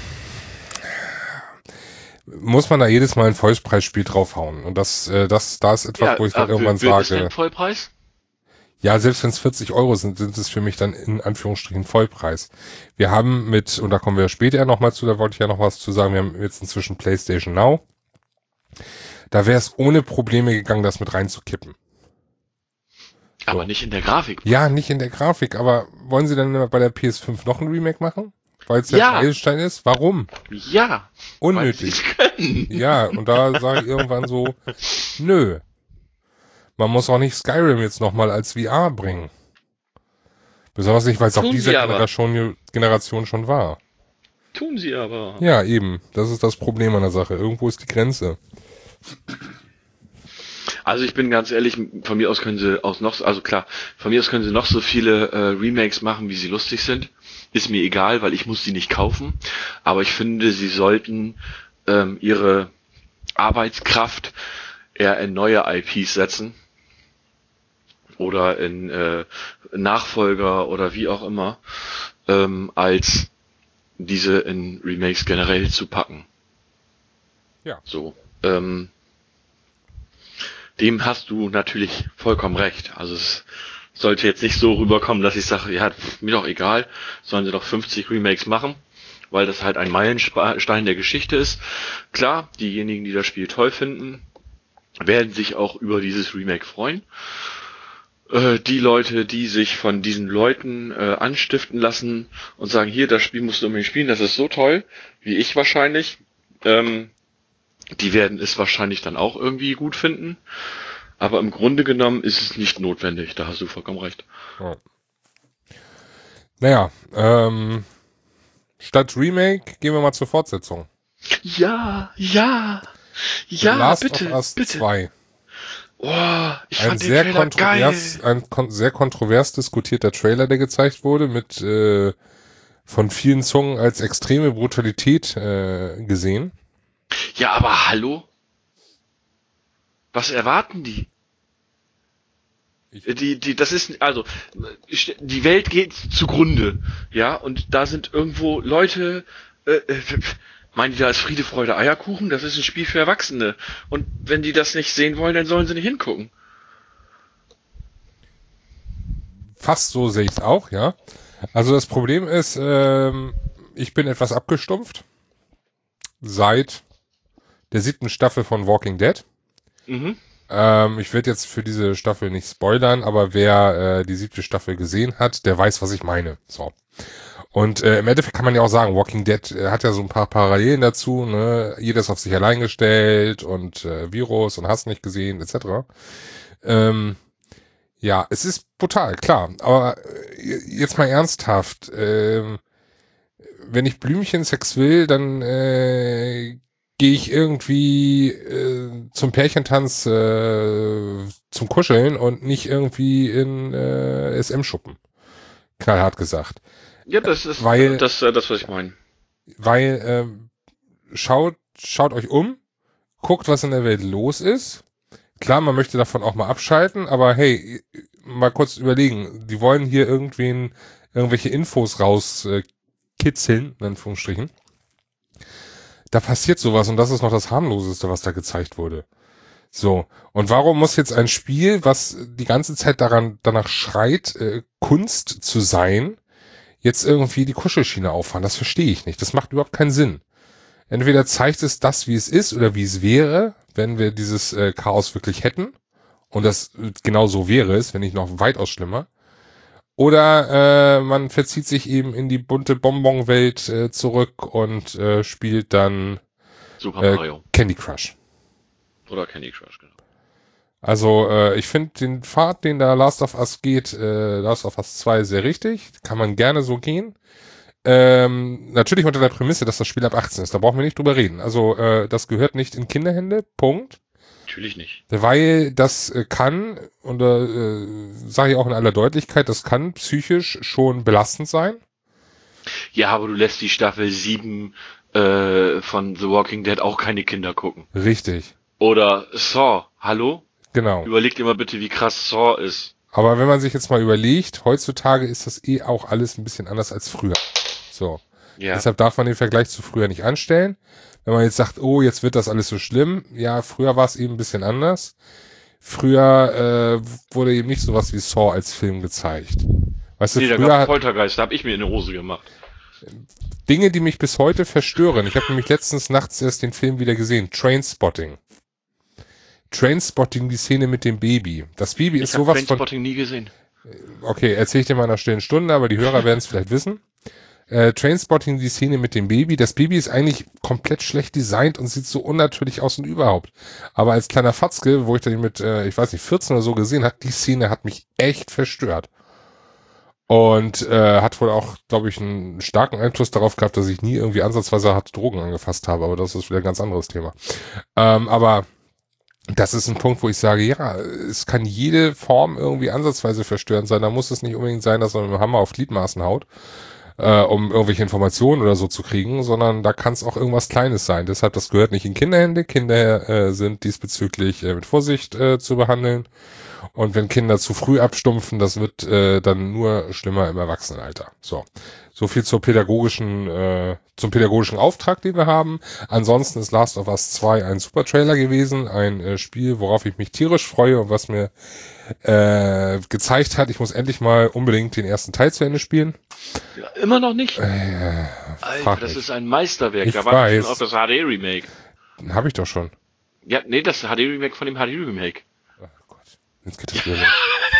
muss man da jedes Mal ein Vollpreisspiel draufhauen. Und das, äh, das, da ist etwas, wo ich dann äh, irgendwann wird es sage, denn Vollpreis? ja, selbst wenn es vierzig Euro sind, sind es für mich dann in Anführungsstrichen Vollpreis. Wir haben mit, und da kommen wir später nochmal zu, da wollte ich ja noch was zu sagen, wir haben jetzt inzwischen PlayStation Now. Da wäre es ohne Probleme gegangen, das mit reinzukippen. Aber So. nicht in der Grafik. Ja, nicht in der Grafik, aber wollen sie dann bei der P S fünf noch ein Remake machen? Weil es der Ja. Meilenstein ist? Warum? Ja. Unnötig. Weil sie es können. Ja, und da sage ich irgendwann so, nö. Man muss auch nicht Skyrim jetzt nochmal als V R bringen. Besonders nicht, weil es auf Tun dieser sie aber. Generation, Generation schon war. Tun sie aber. Ja, eben. Das ist das Problem an der Sache. Irgendwo ist die Grenze. Also ich bin ganz ehrlich, von mir aus können sie aus noch, also klar, von mir aus können sie noch so viele äh, Remakes machen, wie sie lustig sind. Ist mir egal, weil ich muss sie nicht kaufen. Aber ich finde, sie sollten ähm, ihre Arbeitskraft eher in neue I Ps setzen. Oder in äh, Nachfolger oder wie auch immer, ähm, als diese in Remakes generell zu packen. Ja. So. Ähm, dem hast du natürlich vollkommen recht. Also es sollte jetzt nicht so rüberkommen, dass ich sage, ja, mir doch egal, sollen sie doch fünfzig Remakes machen, weil das halt ein Meilenstein der Geschichte ist. Klar, diejenigen, die das Spiel toll finden, werden sich auch über dieses Remake freuen. Äh, die Leute, die sich von diesen Leuten äh, anstiften lassen und sagen, hier, das Spiel musst du unbedingt spielen, das ist so toll, wie ich wahrscheinlich, ähm, die werden es wahrscheinlich dann auch irgendwie gut finden. Aber im Grunde genommen ist es nicht notwendig. Da hast du vollkommen recht. Ja. Naja, ähm, statt Remake gehen wir mal zur Fortsetzung. Ja, ja, The ja, Last bitte, of Us bitte. zwei. Oh, ich Ein fand den sehr, Trailer kontrovers, geil. ein kon sehr kontrovers diskutierter Trailer, der gezeigt wurde, mit äh, von vielen Zungen als extreme Brutalität äh, gesehen. Ja, aber hallo? Was erwarten die? Die, die, das ist, also, die Welt geht zugrunde, ja, und da sind irgendwo Leute, äh, meinen die, da ist Friede, Freude, Eierkuchen? Das ist ein Spiel für Erwachsene. Und wenn die das nicht sehen wollen, dann sollen sie nicht hingucken. Fast so sehe ich es auch, ja. Also das Problem ist, ähm, ich bin etwas abgestumpft seit der siebten Staffel von Walking Dead. Mhm. Ähm, ich werde jetzt für diese Staffel nicht spoilern, aber wer äh, die siebte Staffel gesehen hat, der weiß, was ich meine. So. Und äh, im Endeffekt kann man ja auch sagen, Walking Dead äh, hat ja so ein paar Parallelen dazu, ne? Jeder ist auf sich allein gestellt und äh, Virus und hast nicht gesehen, et cetera. Ähm, ja, es ist brutal, klar. Aber äh, jetzt mal ernsthaft. Äh, wenn ich Blümchensex will, dann äh, gehe ich irgendwie äh, zum Pärchentanz äh, zum Kuscheln und nicht irgendwie in äh, S M-Schuppen. Knallhart gesagt. Ja, das ist weil, das, das, das, was ich meine. Weil ähm, schaut, schaut euch um, guckt, was in der Welt los ist. Klar, man möchte davon auch mal abschalten, aber hey, mal kurz überlegen, die wollen hier irgendwen irgendwelche Infos raus äh, kitzeln, in Anführungsstrichen. Da passiert sowas und das ist noch das harmloseste, was da gezeigt wurde. So, und warum muss jetzt ein Spiel, was die ganze Zeit daran danach schreit, äh, Kunst zu sein, jetzt irgendwie die Kuschelschiene auffahren? Das verstehe ich nicht. Das macht überhaupt keinen Sinn. Entweder zeigt es das, wie es ist oder wie es wäre, wenn wir dieses äh, Chaos wirklich hätten. Und das genau so wäre es, wenn nicht noch weitaus schlimmer. Oder äh, man verzieht sich eben in die bunte Bonbon-Welt äh, zurück und äh, spielt dann Super äh, Mario. Candy Crush. Oder Candy Crush, genau. Also äh, ich finde den Pfad, den da Last of Us geht, äh, Last of Us zwei sehr richtig. Kann man gerne so gehen. Ähm, natürlich unter der Prämisse, dass das Spiel ab achtzehn ist. Da brauchen wir nicht drüber reden. Also äh, das gehört nicht in Kinderhände. Punkt. Natürlich nicht. Weil das äh, kann, und da äh, sage ich auch in aller Deutlichkeit, das kann psychisch schon belastend sein. Ja, aber du lässt die Staffel sieben äh, von The Walking Dead auch keine Kinder gucken. Richtig. Oder Saw, hallo? Genau. Überleg dir mal bitte, wie krass Saw ist. Aber wenn man sich jetzt mal überlegt, heutzutage ist das eh auch alles ein bisschen anders als früher. So. Ja. Deshalb darf man den Vergleich zu früher nicht anstellen. Wenn man jetzt sagt, oh, jetzt wird das alles so schlimm. Ja, früher war es eben ein bisschen anders. Früher äh, wurde eben nicht sowas wie Saw als Film gezeigt. Weißt du, Nee, da früher gab's hat Poltergeist, da hab ich mir in die Hose gemacht. Dinge, die mich bis heute verstören. Ich habe nämlich letztens nachts erst den Film wieder gesehen. Trainspotting. Trainspotting, die Szene mit dem Baby. Das Baby ist Ich habe sowas von... Trainspotting nie gesehen. Okay, erzähle ich dir mal in einer stillen Stunde, aber die Hörer werden es vielleicht wissen. Äh, Trainspotting, die Szene mit dem Baby. Das Baby ist eigentlich komplett schlecht designt und sieht so unnatürlich aus und überhaupt. Aber als kleiner Fatzke, wo ich den mit, äh, ich weiß nicht, vierzehn oder so gesehen habe, die Szene hat mich echt verstört. Und äh, hat wohl auch, glaube ich, einen starken Einfluss darauf gehabt, dass ich nie irgendwie ansatzweise harte Drogen angefasst habe. Aber das ist wieder ein ganz anderes Thema. Ähm, aber das ist ein Punkt, wo ich sage, ja, es kann jede Form irgendwie ansatzweise verstörend sein. Da muss es nicht unbedingt sein, dass man mit dem Hammer auf Gliedmaßen haut, äh, um irgendwelche Informationen oder so zu kriegen, sondern da kann es auch irgendwas Kleines sein. Deshalb, das gehört nicht in Kinderhände. Kinder äh, sind diesbezüglich äh, mit Vorsicht äh, zu behandeln. Und wenn Kinder zu früh abstumpfen, das wird äh, dann nur schlimmer im Erwachsenenalter. So, so viel zur pädagogischen, äh, zum pädagogischen Auftrag, den wir haben. Ansonsten ist Last of Us zwei ein super Trailer gewesen, ein äh, Spiel, worauf ich mich tierisch freue und was mir äh, gezeigt hat, ich muss endlich mal unbedingt den ersten Teil zu Ende spielen. Ja, immer noch nicht? Äh, Alter, das ist ein Meisterwerk. Ich da war weiß. schon auf das H D-Remake. Habe ich doch schon. Ja, nee, das H D-Remake von dem H D-Remake. Oh Gott, jetzt geht das wieder los.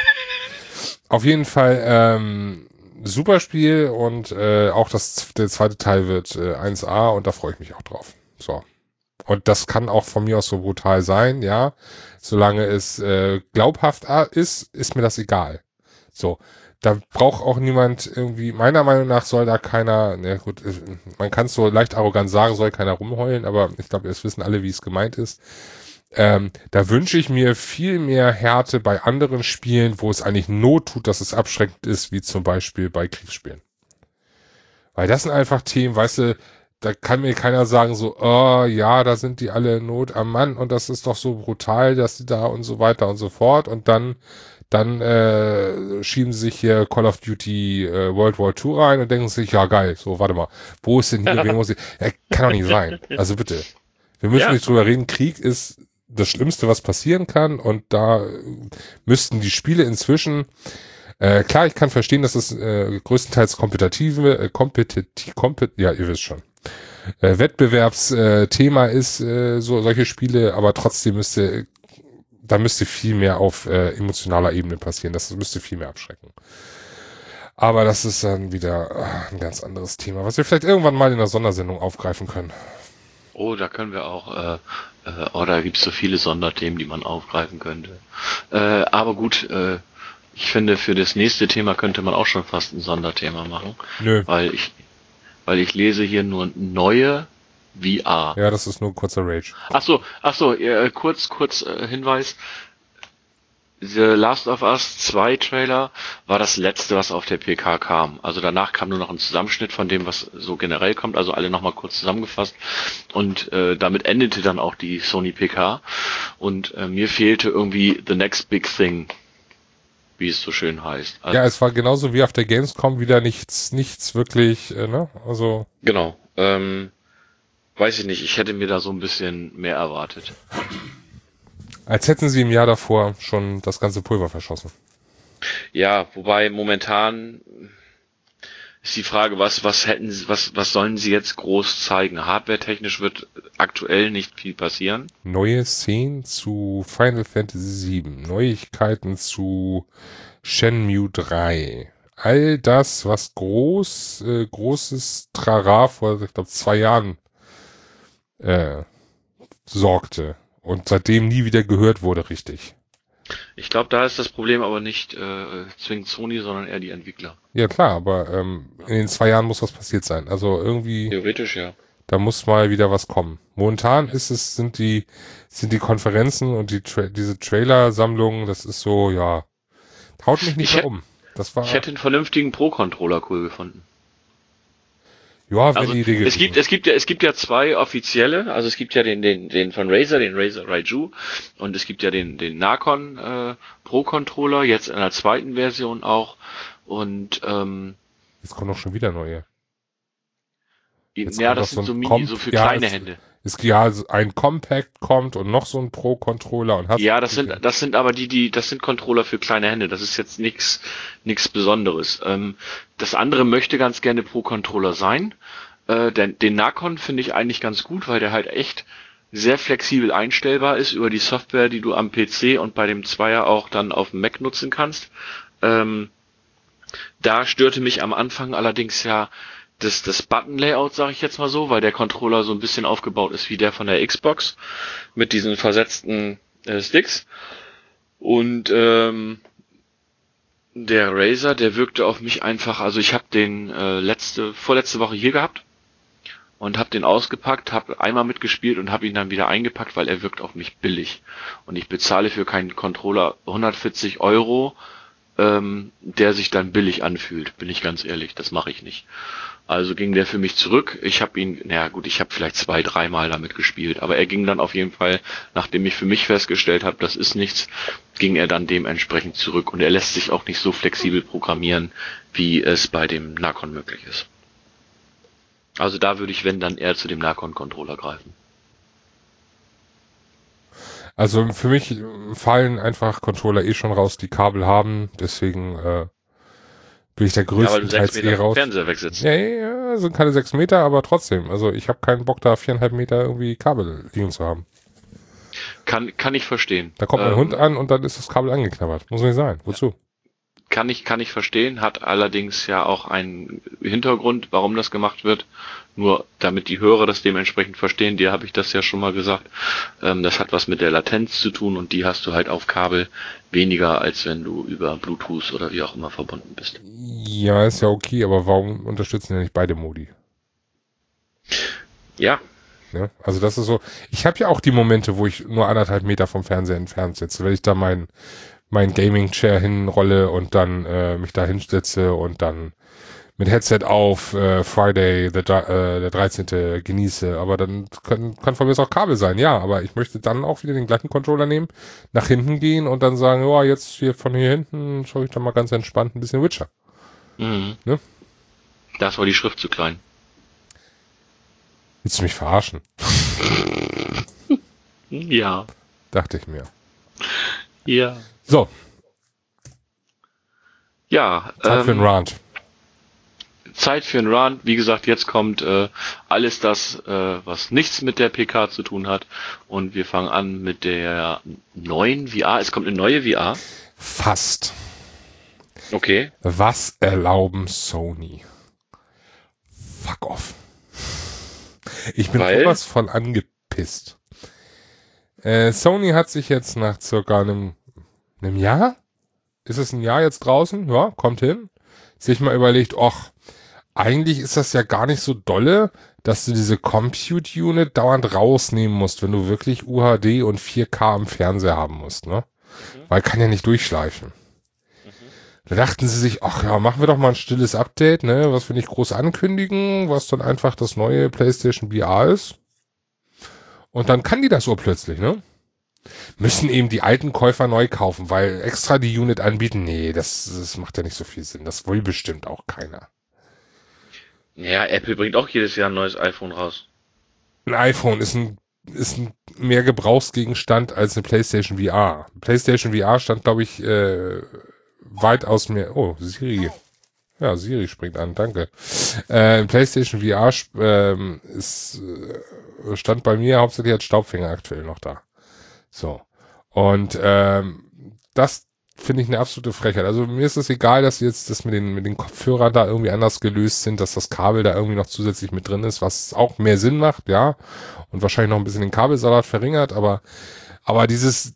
Auf jeden Fall ähm, super Spiel und äh, auch das der zweite Teil wird äh, eins A und da freue ich mich auch drauf. So. Und das kann auch von mir aus so brutal sein, ja. Solange es äh, glaubhaft ist, ist mir das egal. So. Da braucht auch niemand irgendwie, meiner Meinung nach soll da keiner, ne gut, man kann es so leicht arrogant sagen, soll keiner rumheulen, aber ich glaube, es wissen alle, wie es gemeint ist. Ähm, da wünsche ich mir viel mehr Härte bei anderen Spielen, wo es eigentlich Not tut, dass es abschreckend ist, wie zum Beispiel bei Kriegsspielen. Weil das sind einfach Themen, weißt du, da kann mir keiner sagen so, oh ja, da sind die alle Not am Mann und das ist doch so brutal, dass die da und so weiter und so fort und dann Dann äh, schieben sie sich hier Call of Duty äh, World War Two rein und denken sich, ja geil, so, warte mal, wo ist denn hier, wen muss ich, ja, kann doch nicht sein. Also bitte, wir müssen Ja. nicht drüber reden, Krieg ist das Schlimmste, was passieren kann und da müssten die Spiele inzwischen, äh, klar, ich kann verstehen, dass es äh, größtenteils kompetitive, äh, kompetitiv, kompet, ja, ihr wisst schon, äh, Wettbewerbsthema äh, ist, äh, so solche Spiele, aber trotzdem müsste da müsste viel mehr auf äh, emotionaler Ebene passieren. Das müsste viel mehr abschrecken. Aber das ist dann wieder äh, ein ganz anderes Thema, was wir vielleicht irgendwann mal in einer Sondersendung aufgreifen können. Oh, da können wir auch, äh, äh, oh, da gibt's so viele Sonderthemen, die man aufgreifen könnte. Äh, aber gut, äh, ich finde, für das nächste Thema könnte man auch schon fast ein Sonderthema machen. Nö. Weil ich, weil ich lese hier nur neue V R. Ja, das ist nur ein kurzer Rage. Ach so, ach so, äh, kurz, kurz äh, Hinweis. The Last of Us zwei Trailer war das letzte, was auf der P K kam. Also danach kam nur noch ein Zusammenschnitt von dem, was so generell kommt, also alle nochmal kurz zusammengefasst. Und äh, damit endete dann auch die Sony P K. Und äh, mir fehlte irgendwie The Next Big Thing, wie es so schön heißt. Also, ja, es war genauso wie auf der Gamescom wieder nichts, nichts wirklich, äh, ne? Also. Genau. Ähm, weiß ich nicht, ich hätte mir da so ein bisschen mehr erwartet. Als hätten sie im Jahr davor schon das ganze Pulver verschossen. Ja, wobei momentan ist die Frage, was, was hätten sie, was, was sollen sie jetzt groß zeigen? Hardware-technisch wird aktuell nicht viel passieren. Neue Szenen zu Final Fantasy sieben, Neuigkeiten zu Shenmue drei. All das, was groß, äh, großes Trara vor, ich glaube, zwei Jahren äh, sorgte und seitdem nie wieder gehört wurde, richtig. Ich glaube, da ist das Problem aber nicht äh, zwingend Sony, sondern eher die Entwickler. Ja klar, aber ähm, in den zwei Jahren muss was passiert sein. Also irgendwie, Theoretisch ja. da muss mal wieder was kommen. Momentan ist es, sind die, sind die Konferenzen und die Tra- diese Trailer-Sammlungen, das ist so, ja, haut mich nicht Ich mehr hätt- um. Das war, Ich hätte einen vernünftigen Pro-Controller cool gefunden. ja, wenn Also die Idee es gibt, es gibt ja, es gibt ja zwei offizielle, also es gibt ja den, den, den von Razer, den Razer Raiju, und es gibt ja den, den Nacon äh, Pro Controller, jetzt in der zweiten Version auch, und ähm, jetzt kommen doch schon wieder neue. Jetzt ja, kommt das noch sind so ein Mini, Comp- so für ja, kleine es- Hände. Es ja ein Compact kommt und noch so ein Pro-Controller und hast Ja, das sind, das sind aber die, die, das sind Controller für kleine Hände. Das ist jetzt nichts, nichts Besonderes. Ähm, das andere möchte ganz gerne Pro-Controller sein. Äh, den, den Nacon finde ich eigentlich ganz gut, weil der halt echt sehr flexibel einstellbar ist über die Software, die du am P C und bei dem Zweier auch dann auf dem Mac nutzen kannst. Ähm, da störte mich am Anfang allerdings ja das, das Button-Layout, sage ich jetzt mal so, weil der Controller so ein bisschen aufgebaut ist wie der von der Xbox mit diesen versetzten äh, Sticks. Und ähm, der Razer, der wirkte auf mich einfach, also ich habe den äh, letzte, vorletzte Woche hier gehabt und habe den ausgepackt, habe einmal mitgespielt und habe ihn dann wieder eingepackt, weil er wirkt auf mich billig. Und ich bezahle für keinen Controller hundertvierzig Euro, ähm, der sich dann billig anfühlt, bin ich ganz ehrlich, das mache ich nicht. Also ging der für mich zurück. Ich habe ihn, naja gut, ich habe vielleicht zwei, dreimal damit gespielt, aber er ging dann auf jeden Fall, nachdem ich für mich festgestellt habe, das ist nichts, ging er dann dementsprechend zurück und er lässt sich auch nicht so flexibel programmieren, wie es bei dem Nacon möglich ist. Also da würde ich, wenn, dann eher zu dem Nacon-Controller greifen. Also für mich fallen einfach Controller eh schon raus, die Kabel haben, deswegen äh, bin ich der Ja, weil du größtenteils sechs eh Meter vom raus. Fernseher wegsitzt. Ja, ja, ja, sind keine sechs Meter, aber trotzdem. Also ich habe keinen Bock, da viereinhalb Meter irgendwie Kabel liegen zu haben. Kann, kann ich verstehen. Da kommt mein Ähm, Hund an und dann ist das Kabel angeknabbert. Muss nicht sein. Wozu? Kann ich, kann ich verstehen, hat allerdings ja auch einen Hintergrund, warum das gemacht wird. Nur damit die Hörer das dementsprechend verstehen, dir habe ich das ja schon mal gesagt. Ähm, das hat was mit der Latenz zu tun und die hast du halt auf Kabel weniger, als wenn du über Bluetooth oder wie auch immer verbunden bist. Ja, ist ja okay, aber warum unterstützen ja nicht beide Modi? Ja, Ne? Also das ist so, ich habe ja auch die Momente, wo ich nur anderthalb Meter vom Fernseher entfernt sitze, wenn ich da mein, mein Gaming-Chair hinrolle und dann äh, mich da hinsetze und dann mit Headset auf äh, Friday, der, äh, der dreizehnte genieße. Aber dann kann, kann von mir auch Kabel sein, ja. Aber ich möchte dann auch wieder den gleichen Controller nehmen, nach hinten gehen und dann sagen, ja, jetzt hier von hier hinten schaue ich dann mal ganz entspannt ein bisschen Witcher. Mhm. Ne? Das war die Schrift zu klein. Willst du mich verarschen? Ja. Dachte ich mir. Ja. So. Ja. Zeit ähm, für einen Rant. Zeit für einen Rant. Wie gesagt, jetzt kommt äh, alles das, äh, was nichts mit der P K zu tun hat. Und wir fangen an mit der neuen V R. Es kommt eine neue V R. Fast. Okay. Was erlauben Sony? Fuck off. Ich bin Weil? sowas von angepisst. Äh, Sony hat sich jetzt nach circa einem, einem Jahr, ist es ein Jahr jetzt draußen? Ja, kommt hin. Sich mal überlegt, ach, eigentlich ist das ja gar nicht so dolle, dass du diese Compute Unit dauernd rausnehmen musst, wenn du wirklich U H D und vier K am Fernseher haben musst, ne? Mhm. Weil kann ja nicht durchschleifen. Da dachten sie sich, ach ja, machen wir doch mal ein stilles Update, ne, was wir nicht groß ankündigen, was dann einfach das neue PlayStation V R ist. Und dann kann die das so plötzlich, ne? Müssen eben die alten Käufer neu kaufen, weil extra die Unit anbieten, nee, das, das macht ja nicht so viel Sinn. Das will bestimmt auch keiner. Ja, Apple bringt auch jedes Jahr ein neues iPhone raus. Ein iPhone ist ein, ist ein mehr Gebrauchsgegenstand als eine PlayStation V R. PlayStation V R stand, glaube ich, äh, weitaus mehr. Oh, Siri. Ja, Siri springt an, danke. Äh, PlayStation V R ähm, ist, äh, stand bei mir hauptsächlich als Staubfänger aktuell noch da. So. Und ähm, das finde ich eine absolute Frechheit. Also mir ist es egal, dass jetzt das mit den mit den Kopfhörern da irgendwie anders gelöst sind, dass das Kabel da irgendwie noch zusätzlich mit drin ist, was auch mehr Sinn macht, ja. Und wahrscheinlich noch ein bisschen den Kabelsalat verringert, aber aber dieses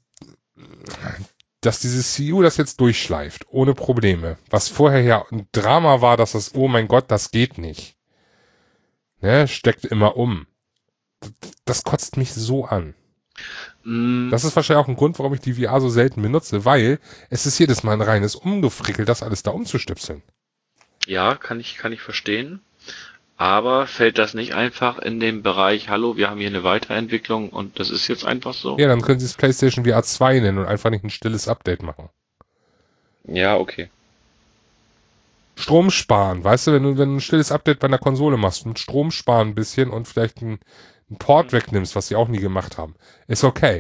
dass dieses C U das jetzt durchschleift, ohne Probleme. Was vorher ja ein Drama war, dass das, oh mein Gott, das geht nicht. Ne, steckt immer um. Das kotzt mich so an. Mm. Das ist wahrscheinlich auch ein Grund, warum ich die V R so selten benutze, weil es ist jedes Mal ein reines Umgefrickel, das alles da umzustöpseln. Ja, kann ich, kann ich verstehen. Aber fällt das nicht einfach in den Bereich, hallo, wir haben hier eine Weiterentwicklung und das ist jetzt einfach so? Ja, dann können sie es PlayStation V R zwei nennen und einfach nicht ein stilles Update machen. Ja, okay. Strom sparen, weißt du, wenn du, wenn du ein stilles Update bei einer Konsole machst und Strom sparen ein bisschen und vielleicht ein, ein Port wegnimmst, was sie auch nie gemacht haben, ist okay.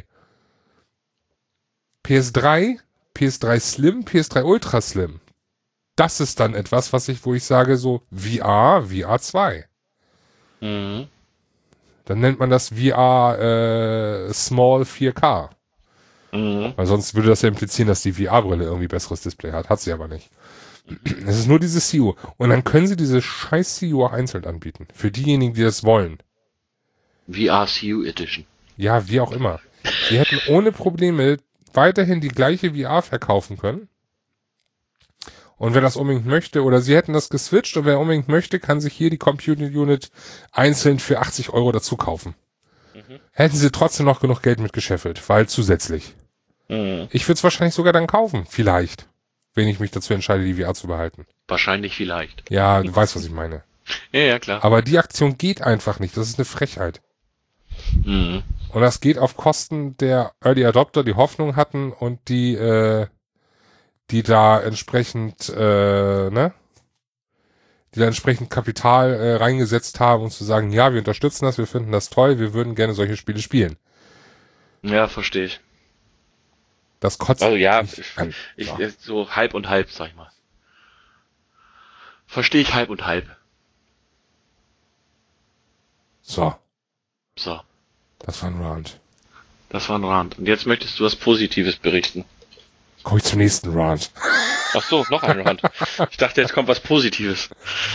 P S drei, P S drei Slim, P S drei Ultra Slim. Das ist dann etwas, was ich, wo ich sage so V R, V R zwei. Mhm. Dann nennt man das V R äh, Small vier K. Mhm. Weil sonst würde das ja implizieren, dass die V R-Brille irgendwie besseres Display hat. Hat sie aber nicht. Es ist nur dieses C U. Und dann können sie diese scheiß C U auch einzeln anbieten. Für diejenigen, die das wollen. V R C U Edition. Ja, wie auch immer. Sie hätten ohne Probleme weiterhin die gleiche V R verkaufen können. Und wer das unbedingt möchte, oder sie hätten das geswitcht und wer unbedingt möchte, kann sich hier die Computer Unit einzeln für achtzig Euro dazu kaufen. Mhm. Hätten sie trotzdem noch genug Geld mitgescheffelt, weil zusätzlich. Mhm. Ich würde es wahrscheinlich sogar dann kaufen, vielleicht. Wenn ich mich dazu entscheide, die V R zu behalten. Wahrscheinlich vielleicht. Ja, du weißt, was ich meine. Ja, ja, klar. Aber die Aktion geht einfach nicht, das ist eine Frechheit. Mhm. Und das geht auf Kosten der Early Adopter, die Hoffnung hatten und die, äh, die da entsprechend, äh, ne, die da entsprechend Kapital äh, reingesetzt haben, um zu sagen, ja, wir unterstützen das, wir finden das toll, wir würden gerne solche Spiele spielen. Ja, verstehe ich. Das kotzt also ja, mich ich, an. Ich, Ja. so halb und halb, sag ich mal. Verstehe ich halb und halb. So. So. Das war ein Rant. Das war ein Rant. Und jetzt möchtest du was Positives berichten. Komm ich zum nächsten Rant. Ach so, noch ein Rant. Ich dachte, jetzt kommt was Positives.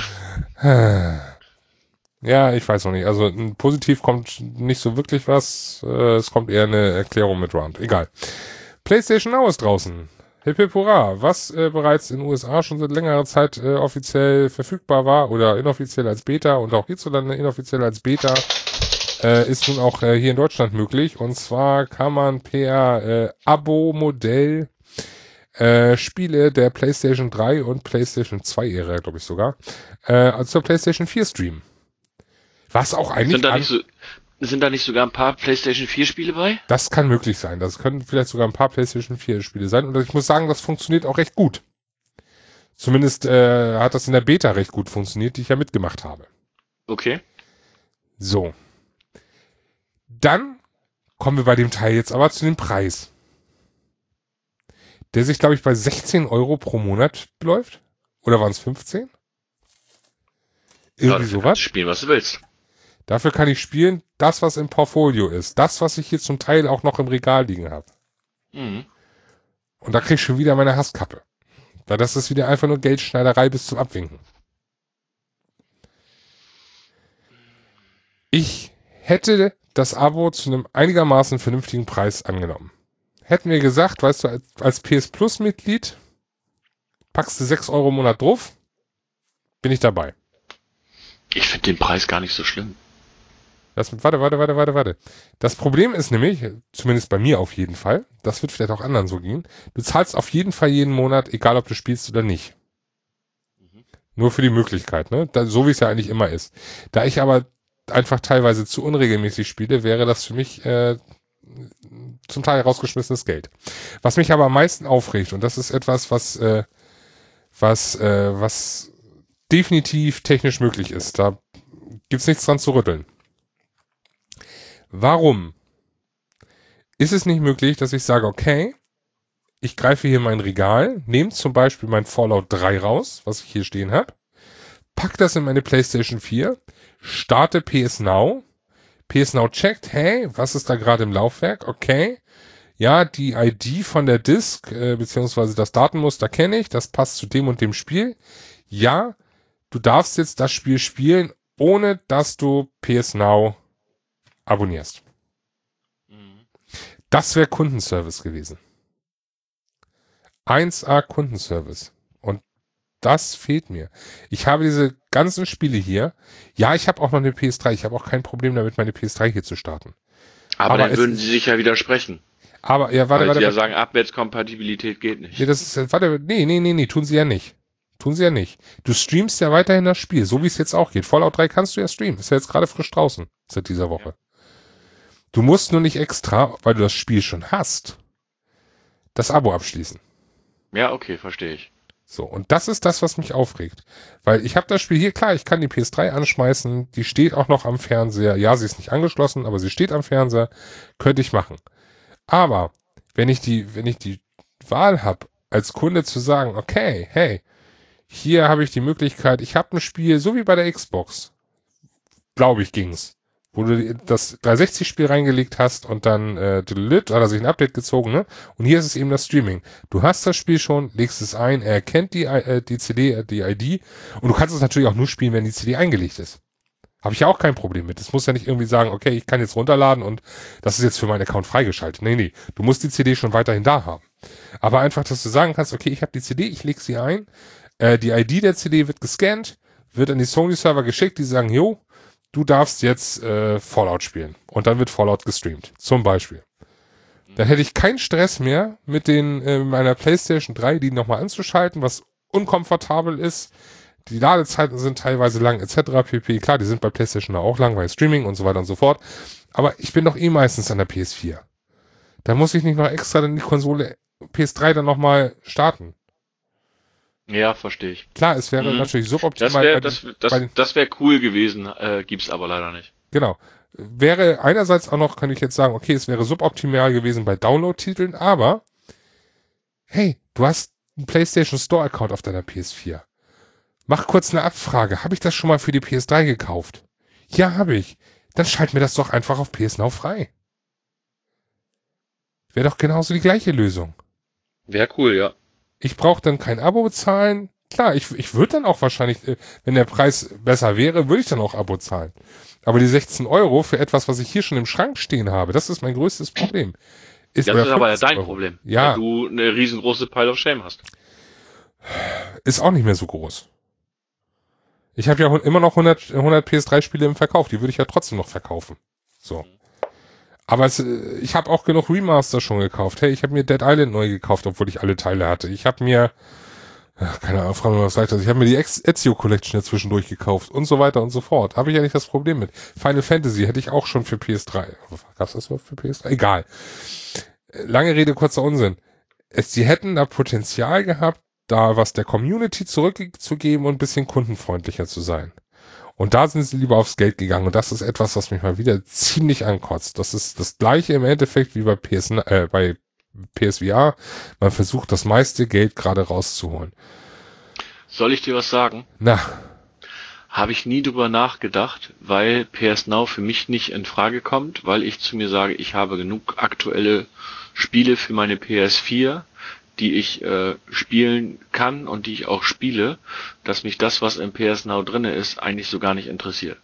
Ja, ich weiß noch nicht. Also positiv kommt nicht so wirklich was. Äh, es kommt eher eine Erklärung mit Rant. Egal. PlayStation Now ist draußen. Hip hip hurra. Was äh, bereits in den U S A schon seit längerer Zeit äh, offiziell verfügbar war oder inoffiziell als Beta und auch hierzulande inoffiziell als Beta, äh, ist nun auch äh, hier in Deutschland möglich. Und zwar kann man per äh, Abo-Modell äh, Spiele der PlayStation drei und PlayStation zwei Ära, glaube ich sogar, äh, zur PlayStation vier streamen. Was auch eigentlich... Sind da nicht so, sind da nicht sogar ein paar PlayStation vier Spiele bei? Das kann möglich sein. Das können vielleicht sogar ein paar PlayStation vier Spiele sein. Und ich muss sagen, das funktioniert auch recht gut. Zumindest äh, hat das in der Beta recht gut funktioniert, die ich ja mitgemacht habe. Okay. So. Dann kommen wir bei dem Teil jetzt aber zu dem Preis. Der sich, glaube ich, bei sechzehn Euro pro Monat beläuft. Oder waren es fünfzehn? Irgendwie ja, sowas. Kannst du spielen, was du willst. Dafür kann ich spielen, das, was im Portfolio ist. Das, was ich hier zum Teil auch noch im Regal liegen habe. Mhm. Und da krieg ich schon wieder meine Hasskappe. Weil das ist wieder einfach nur Geldschneiderei bis zum Abwinken. Ich hätte das Abo zu einem einigermaßen vernünftigen Preis angenommen. Hätten wir gesagt, weißt du, als, als P S Plus Mitglied packst du sechs Euro im Monat drauf, bin ich dabei. Ich finde den Preis gar nicht so schlimm. Das, warte, warte, warte, warte, warte. Das Problem ist nämlich, zumindest bei mir auf jeden Fall, das wird vielleicht auch anderen so gehen, du zahlst auf jeden Fall jeden Monat, egal ob du spielst oder nicht. Mhm. Nur für die Möglichkeit, ne? Da, so wie es ja eigentlich immer ist. Da ich aber einfach teilweise zu unregelmäßig spiele, wäre das für mich äh, zum Teil rausgeschmissenes Geld. Was mich aber am meisten aufregt, und das ist etwas, was äh, was äh, was definitiv technisch möglich ist, da gibt's nichts dran zu rütteln. Warum ist es nicht möglich, dass ich sage, okay, ich greife hier mein Regal, nehme zum Beispiel mein Fallout drei raus, was ich hier stehen habe, pack das in meine PlayStation vier, starte P S Now, P S Now checkt, hey, was ist da gerade im Laufwerk? Okay, ja, die I D von der Disk, äh, beziehungsweise das Datenmuster kenne ich, das passt zu dem und dem Spiel. Ja, du darfst jetzt das Spiel spielen, ohne dass du P S Now abonnierst. Mhm. Das wäre Kundenservice gewesen. eins A Kundenservice. Und das fehlt mir. Ich habe diese ganzen Spiele hier. Ja, ich habe auch noch eine P S drei. Ich habe auch kein Problem damit, meine P S drei hier zu starten. Aber, aber dann würden sie sich ja widersprechen. Aber, ja, warte, Weil warte. sie ja warte. sagen, Abwärtskompatibilität geht nicht. Nee, das ist, warte, nee, nee, nee, nee, tun sie ja nicht. Tun sie ja nicht. Du streamst ja weiterhin das Spiel, so wie es jetzt auch geht. Fallout drei kannst du ja streamen. Ist ja jetzt gerade frisch draußen, seit dieser Woche. Ja. Du musst nur nicht extra, weil du das Spiel schon hast, das Abo abschließen. Ja, okay, verstehe ich. So, und das ist das, was mich aufregt. Weil ich habe das Spiel hier, klar, ich kann die P S drei anschmeißen, die steht auch noch am Fernseher. Ja, sie ist nicht angeschlossen, aber sie steht am Fernseher. Könnte ich machen. Aber wenn ich die, wenn ich die Wahl habe, als Kunde zu sagen, okay, hey, hier habe ich die Möglichkeit, ich habe ein Spiel, so wie bei der Xbox, glaube ich, ging's, wo du das dreihundertsechzig-Spiel reingelegt hast und dann äh, hat er sich ein Update gezogen, ne? Und hier ist es eben das Streaming. Du hast das Spiel schon, legst es ein, er erkennt die, äh, die C D, die I D und du kannst es natürlich auch nur spielen, wenn die C D eingelegt ist. Habe ich ja auch kein Problem mit. Das muss ja nicht irgendwie sagen, okay, ich kann jetzt runterladen und das ist jetzt für meinen Account freigeschaltet. Nee, nee, du musst die C D schon weiterhin da haben. Aber einfach, dass du sagen kannst, okay, ich habe die C D, ich lege sie ein, äh, die I D der C D wird gescannt, wird an die Sony-Server geschickt, die sagen, jo, du darfst jetzt äh, Fallout spielen. Und dann wird Fallout gestreamt, zum Beispiel. Dann hätte ich keinen Stress mehr mit den äh, meiner PlayStation drei, die nochmal anzuschalten, was unkomfortabel ist. Die Ladezeiten sind teilweise lang, et cetera pp. Klar, die sind bei PlayStation auch lang, weil Streaming und so weiter und so fort. Aber ich bin doch eh meistens an der P S vier. Da muss ich nicht noch extra dann die Konsole P S drei dann nochmal starten. Ja, verstehe ich. Klar, es wäre mhm. natürlich suboptimal. Das wäre das, das, das wär cool gewesen, äh, gibt's aber leider nicht. Genau. Wäre einerseits auch noch, kann ich jetzt sagen, okay, es wäre suboptimal gewesen bei Download-Titeln, aber hey, du hast einen PlayStation Store-Account auf deiner P S vier. Mach kurz eine Abfrage. Habe ich das schon mal für die P S drei gekauft? Ja, habe ich. Dann schalt mir das doch einfach auf P S Now frei. Wäre doch genauso die gleiche Lösung. Wäre cool, ja. Ich brauche dann kein Abo bezahlen. Klar, ich, ich würde dann auch wahrscheinlich, wenn der Preis besser wäre, würde ich dann auch Abo zahlen. Aber die sechzehn Euro für etwas, was ich hier schon im Schrank stehen habe, das ist mein größtes Problem. Ist das ist aber ja dein Euro. Problem. Ja. Weil du eine riesengroße Pile of Shame hast. Ist auch nicht mehr so groß. Ich habe ja immer noch hundert, hundert P S drei Spiele im Verkauf. Die würde ich ja trotzdem noch verkaufen. So. Aber es, ich habe auch genug Remaster schon gekauft. Hey, ich habe mir Dead Island neu gekauft, obwohl ich alle Teile hatte. Ich habe mir, keine Ahnung, fragen wir was weiter. Ich habe mir die Ezio Collection ja zwischendurch gekauft und so weiter und so fort. Habe ich ja nicht das Problem mit. Final Fantasy hätte ich auch schon für P S drei. Gab's das überhaupt für P S drei? Egal. Lange Rede, kurzer Unsinn. Es, sie hätten da Potenzial gehabt, da was der Community zurückzugeben und ein bisschen kundenfreundlicher zu sein. Und da sind sie lieber aufs Geld gegangen. Und das ist etwas, was mich mal wieder ziemlich ankotzt. Das ist das Gleiche im Endeffekt wie bei P S, äh, bei P S V R. Man versucht, das meiste Geld gerade rauszuholen. Soll ich dir was sagen? Na. Habe ich nie drüber nachgedacht, weil P S Now für mich nicht in Frage kommt, weil ich zu mir sage, ich habe genug aktuelle Spiele für meine P S vier, die ich äh, spielen kann und die ich auch spiele, dass mich das, was im P S Now drinne ist, eigentlich so gar nicht interessiert.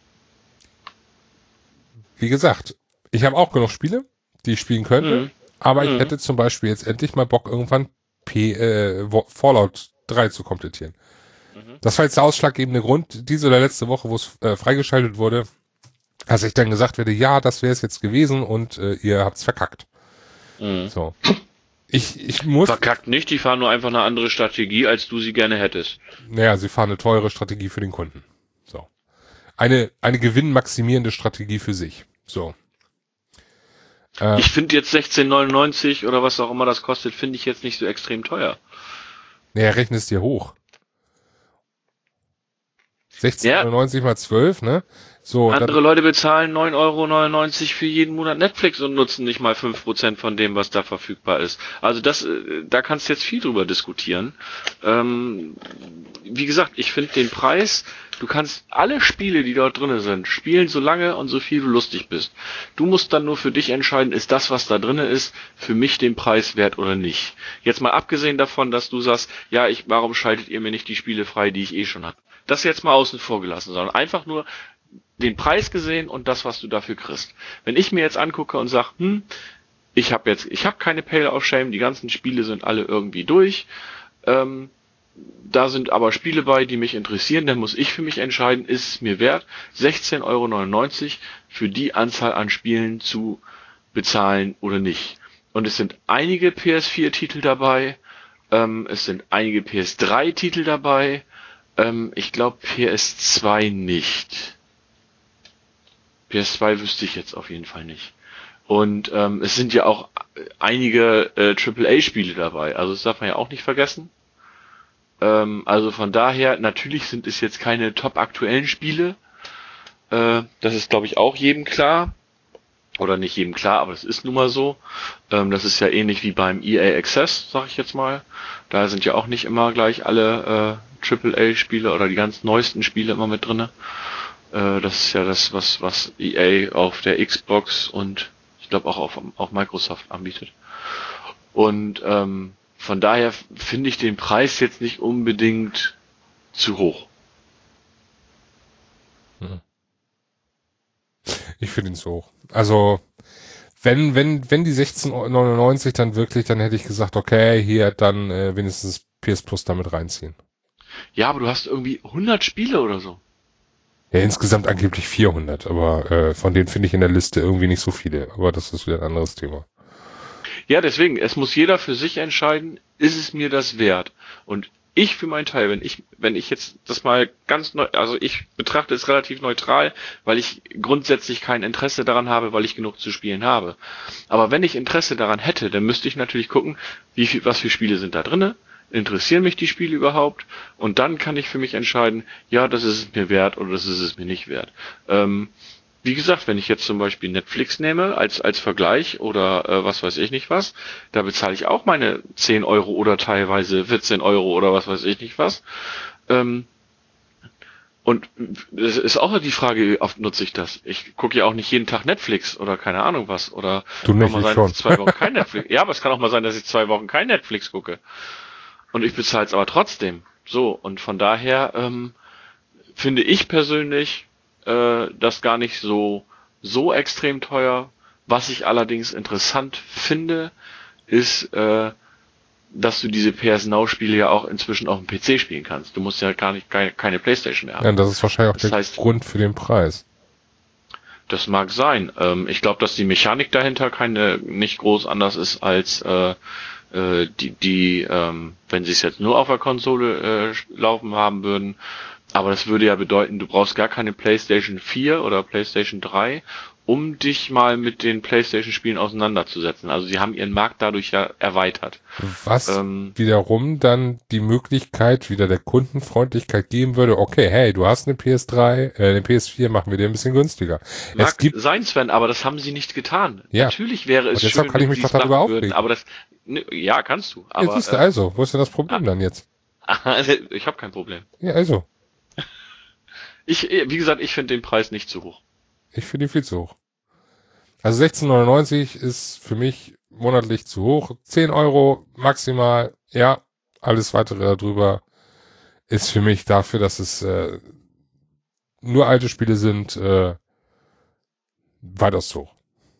Wie gesagt, ich habe auch genug Spiele, die ich spielen könnte, mhm. aber mhm. ich hätte zum Beispiel jetzt endlich mal Bock, irgendwann P, äh, Fallout drei zu komplettieren. Mhm. Das war jetzt der ausschlaggebende Grund, diese oder letzte Woche, wo es äh, freigeschaltet wurde, als ich dann gesagt werde, ja, das wäre es jetzt gewesen und äh, ihr habt's verkackt. Mhm. So. Ich, ich muss... Verkackt nicht, die fahren nur einfach eine andere Strategie, als du sie gerne hättest. Naja, sie fahren eine teure Strategie für den Kunden. So. Eine, eine gewinnmaximierende Strategie für sich. So. Äh, ich finde jetzt sechzehn neunundneunzig oder was auch immer das kostet, finde ich jetzt nicht so extrem teuer. Naja, rechne es dir hoch. sechzehn neunundneunzig ja. mal zwölf, ne? So, andere dann, Leute bezahlen neun Euro neunundneunzig für jeden Monat Netflix und nutzen nicht mal fünf Prozent von dem, was da verfügbar ist. Also das, da kannst du jetzt viel drüber diskutieren. Ähm, wie gesagt, ich finde den Preis, du kannst alle Spiele, die dort drinne sind, spielen so lange und so viel du lustig bist. Du musst dann nur für dich entscheiden, ist das, was da drinne ist, für mich den Preis wert oder nicht. Jetzt mal abgesehen davon, dass du sagst, ja, ich, warum schaltet ihr mir nicht die Spiele frei, die ich eh schon habe? Das jetzt mal außen vor gelassen, sondern einfach nur den Preis gesehen und das, was du dafür kriegst. Wenn ich mir jetzt angucke und sage, hm, ich habe jetzt, ich habe keine Pale of Shame, die ganzen Spiele sind alle irgendwie durch, ähm, da sind aber Spiele bei, die mich interessieren, dann muss ich für mich entscheiden, ist es mir wert, sechzehn Euro neunundneunzig für die Anzahl an Spielen zu bezahlen oder nicht. Und es sind einige P S vier Titel dabei, ähm, es sind einige P S drei Titel dabei, ähm, ich glaube P S zwei nicht. P S zwei wüsste ich jetzt auf jeden Fall nicht. Und ähm, es sind ja auch einige äh, Triple A Spiele dabei, also das darf man ja auch nicht vergessen. Ähm, also von daher, natürlich sind es jetzt keine top aktuellen Spiele, äh, das ist glaube ich auch jedem klar. Oder nicht jedem klar, aber es ist nun mal so. Ähm, das ist ja ähnlich wie beim E A Access, sag ich jetzt mal. Da sind ja auch nicht immer gleich alle äh, Triple A Spiele oder die ganz neuesten Spiele immer mit drinne. Äh, das ist ja das, was was E A auf der Xbox und ich glaube auch auf, auf Microsoft anbietet. Und ähm, von daher finde ich den Preis jetzt nicht unbedingt zu hoch. Hm. Ich finde ihn zu hoch. Also wenn wenn wenn die sechzehn neunundneunzig dann wirklich, dann hätte ich gesagt, okay, hier dann äh, wenigstens P S Plus damit reinziehen. Ja, aber du hast irgendwie hundert Spiele oder so. Ja, insgesamt angeblich vierhundert, aber äh, von denen finde ich in der Liste irgendwie nicht so viele. Aber das ist wieder ein anderes Thema. Ja, deswegen, es muss jeder für sich entscheiden, ist es mir das wert? Und ich für meinen Teil, wenn ich, wenn ich jetzt das mal ganz neu, also ich betrachte es relativ neutral, weil ich grundsätzlich kein Interesse daran habe, weil ich genug zu spielen habe. Aber wenn ich Interesse daran hätte, dann müsste ich natürlich gucken, wie viel, was für Spiele sind da drinne, interessieren mich die Spiele überhaupt? Und dann kann ich für mich entscheiden, ja, das ist es mir wert oder das ist es mir nicht wert. Ähm, Wie gesagt, wenn ich jetzt zum Beispiel Netflix nehme als als Vergleich oder äh, was weiß ich nicht was, da bezahle ich auch meine zehn Euro oder teilweise vierzehn Euro oder was weiß ich nicht was. Ähm, und es ist auch die Frage, wie oft nutze ich das? Ich gucke ja auch nicht jeden Tag Netflix oder keine Ahnung was. Oder du nicht, kann mal sein, schon. dass ich zwei Wochen kein Netflix. Ja, aber es kann auch mal sein, dass ich zwei Wochen kein Netflix gucke. Und ich bezahle es aber trotzdem. So, und von daher ähm, finde ich persönlich das gar nicht so so extrem teuer. Was ich allerdings interessant finde, ist, äh, dass du diese P S Now Spiele ja auch inzwischen auf dem P C spielen kannst. Du musst ja gar nicht keine, keine PlayStation mehr haben. Ja, das ist wahrscheinlich auch das der heißt, Grund für den Preis. Das mag sein. Ähm, ich glaube, dass die Mechanik dahinter keine nicht groß anders ist als äh, äh, die, die ähm, wenn sie es jetzt nur auf der Konsole äh, laufen haben würden. Aber das würde ja bedeuten, du brauchst gar keine PlayStation vier oder PlayStation drei, um dich mal mit den PlayStation-Spielen auseinanderzusetzen. Also sie haben ihren Markt dadurch ja erweitert. Was Ähm, wiederum dann die Möglichkeit wieder der Kundenfreundlichkeit geben würde, okay, hey, du hast eine P S drei, äh, eine P S vier, machen wir dir ein bisschen günstiger. mag Es gibt, sein, Sven, aber das haben sie nicht getan. ja, Natürlich wäre es und deshalb schön, kann ich wenn mich sie doch es darüber machen würden, aufregen. aber das, ne, ja, kannst du. Ja, Aber siehst du, äh, also, wo ist denn das Problem dann jetzt? ich habe kein Problem. Ja, also, Ich, wie gesagt, ich finde den Preis nicht zu hoch. ich finde ihn viel zu hoch. Also sechzehn neunundneunzig ist für mich monatlich zu hoch. zehn Euro maximal, ja, alles weitere darüber ist für mich dafür, dass es äh, nur alte Spiele sind, äh, weitaus zu hoch.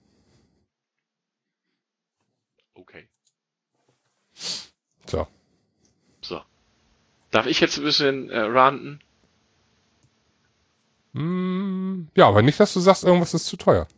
Okay. So. So. Darf ich jetzt ein bisschen äh, ranten? Mm, ja, aber nicht, dass du sagst, irgendwas ist zu teuer.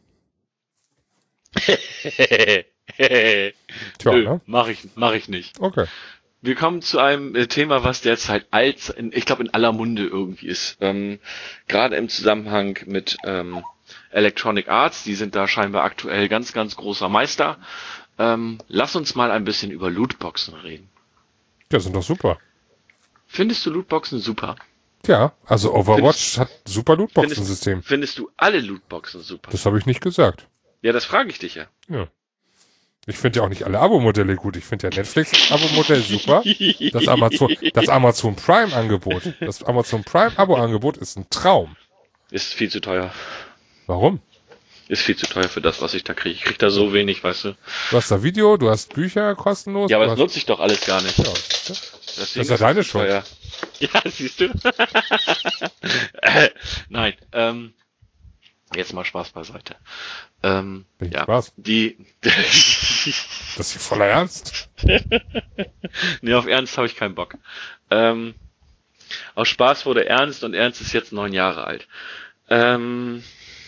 Tja, Nö, ne? mach ich, mach ich nicht. Okay. Wir kommen zu einem äh, Thema, was derzeit als, in, ich glaube, in aller Munde irgendwie ist. Ähm, Gerade im Zusammenhang mit ähm, Electronic Arts, die sind da scheinbar aktuell ganz, ganz großer Meister. Ähm, lass uns mal ein bisschen über Lootboxen reden. Ja, sind doch super. Findest du Lootboxen super? Tja, also Overwatch Findest- hat super Findest, Lootboxen-System. findest du alle Lootboxen super? Das habe ich nicht gesagt. Ja, das frage ich dich ja. Ja. Ich finde ja auch nicht alle Abo-Modelle gut. Ich finde ja Netflix-Abo-Modell super. Das Amazon, das Amazon Prime-Angebot. Das Amazon Prime-Abo-Angebot ist ein Traum. Ist viel zu teuer. Warum? Ist viel zu teuer für das, was ich da kriege. Ich krieg da so wenig, weißt du. Du hast da Video, du hast Bücher kostenlos. Ja, aber du das hast, nutze ich doch alles gar nicht. ja, Deswegen das ist ja deine es zu teuer. Ja, siehst du. Äh, Nein, ähm, jetzt mal Spaß beiseite. Ähm, Bin ja, Spaß. die, Das ist hier voller Ernst. nee, auf Ernst habe ich keinen Bock. Ähm, aus Spaß wurde Ernst und Ernst ist jetzt neun Jahre alt. Ähm,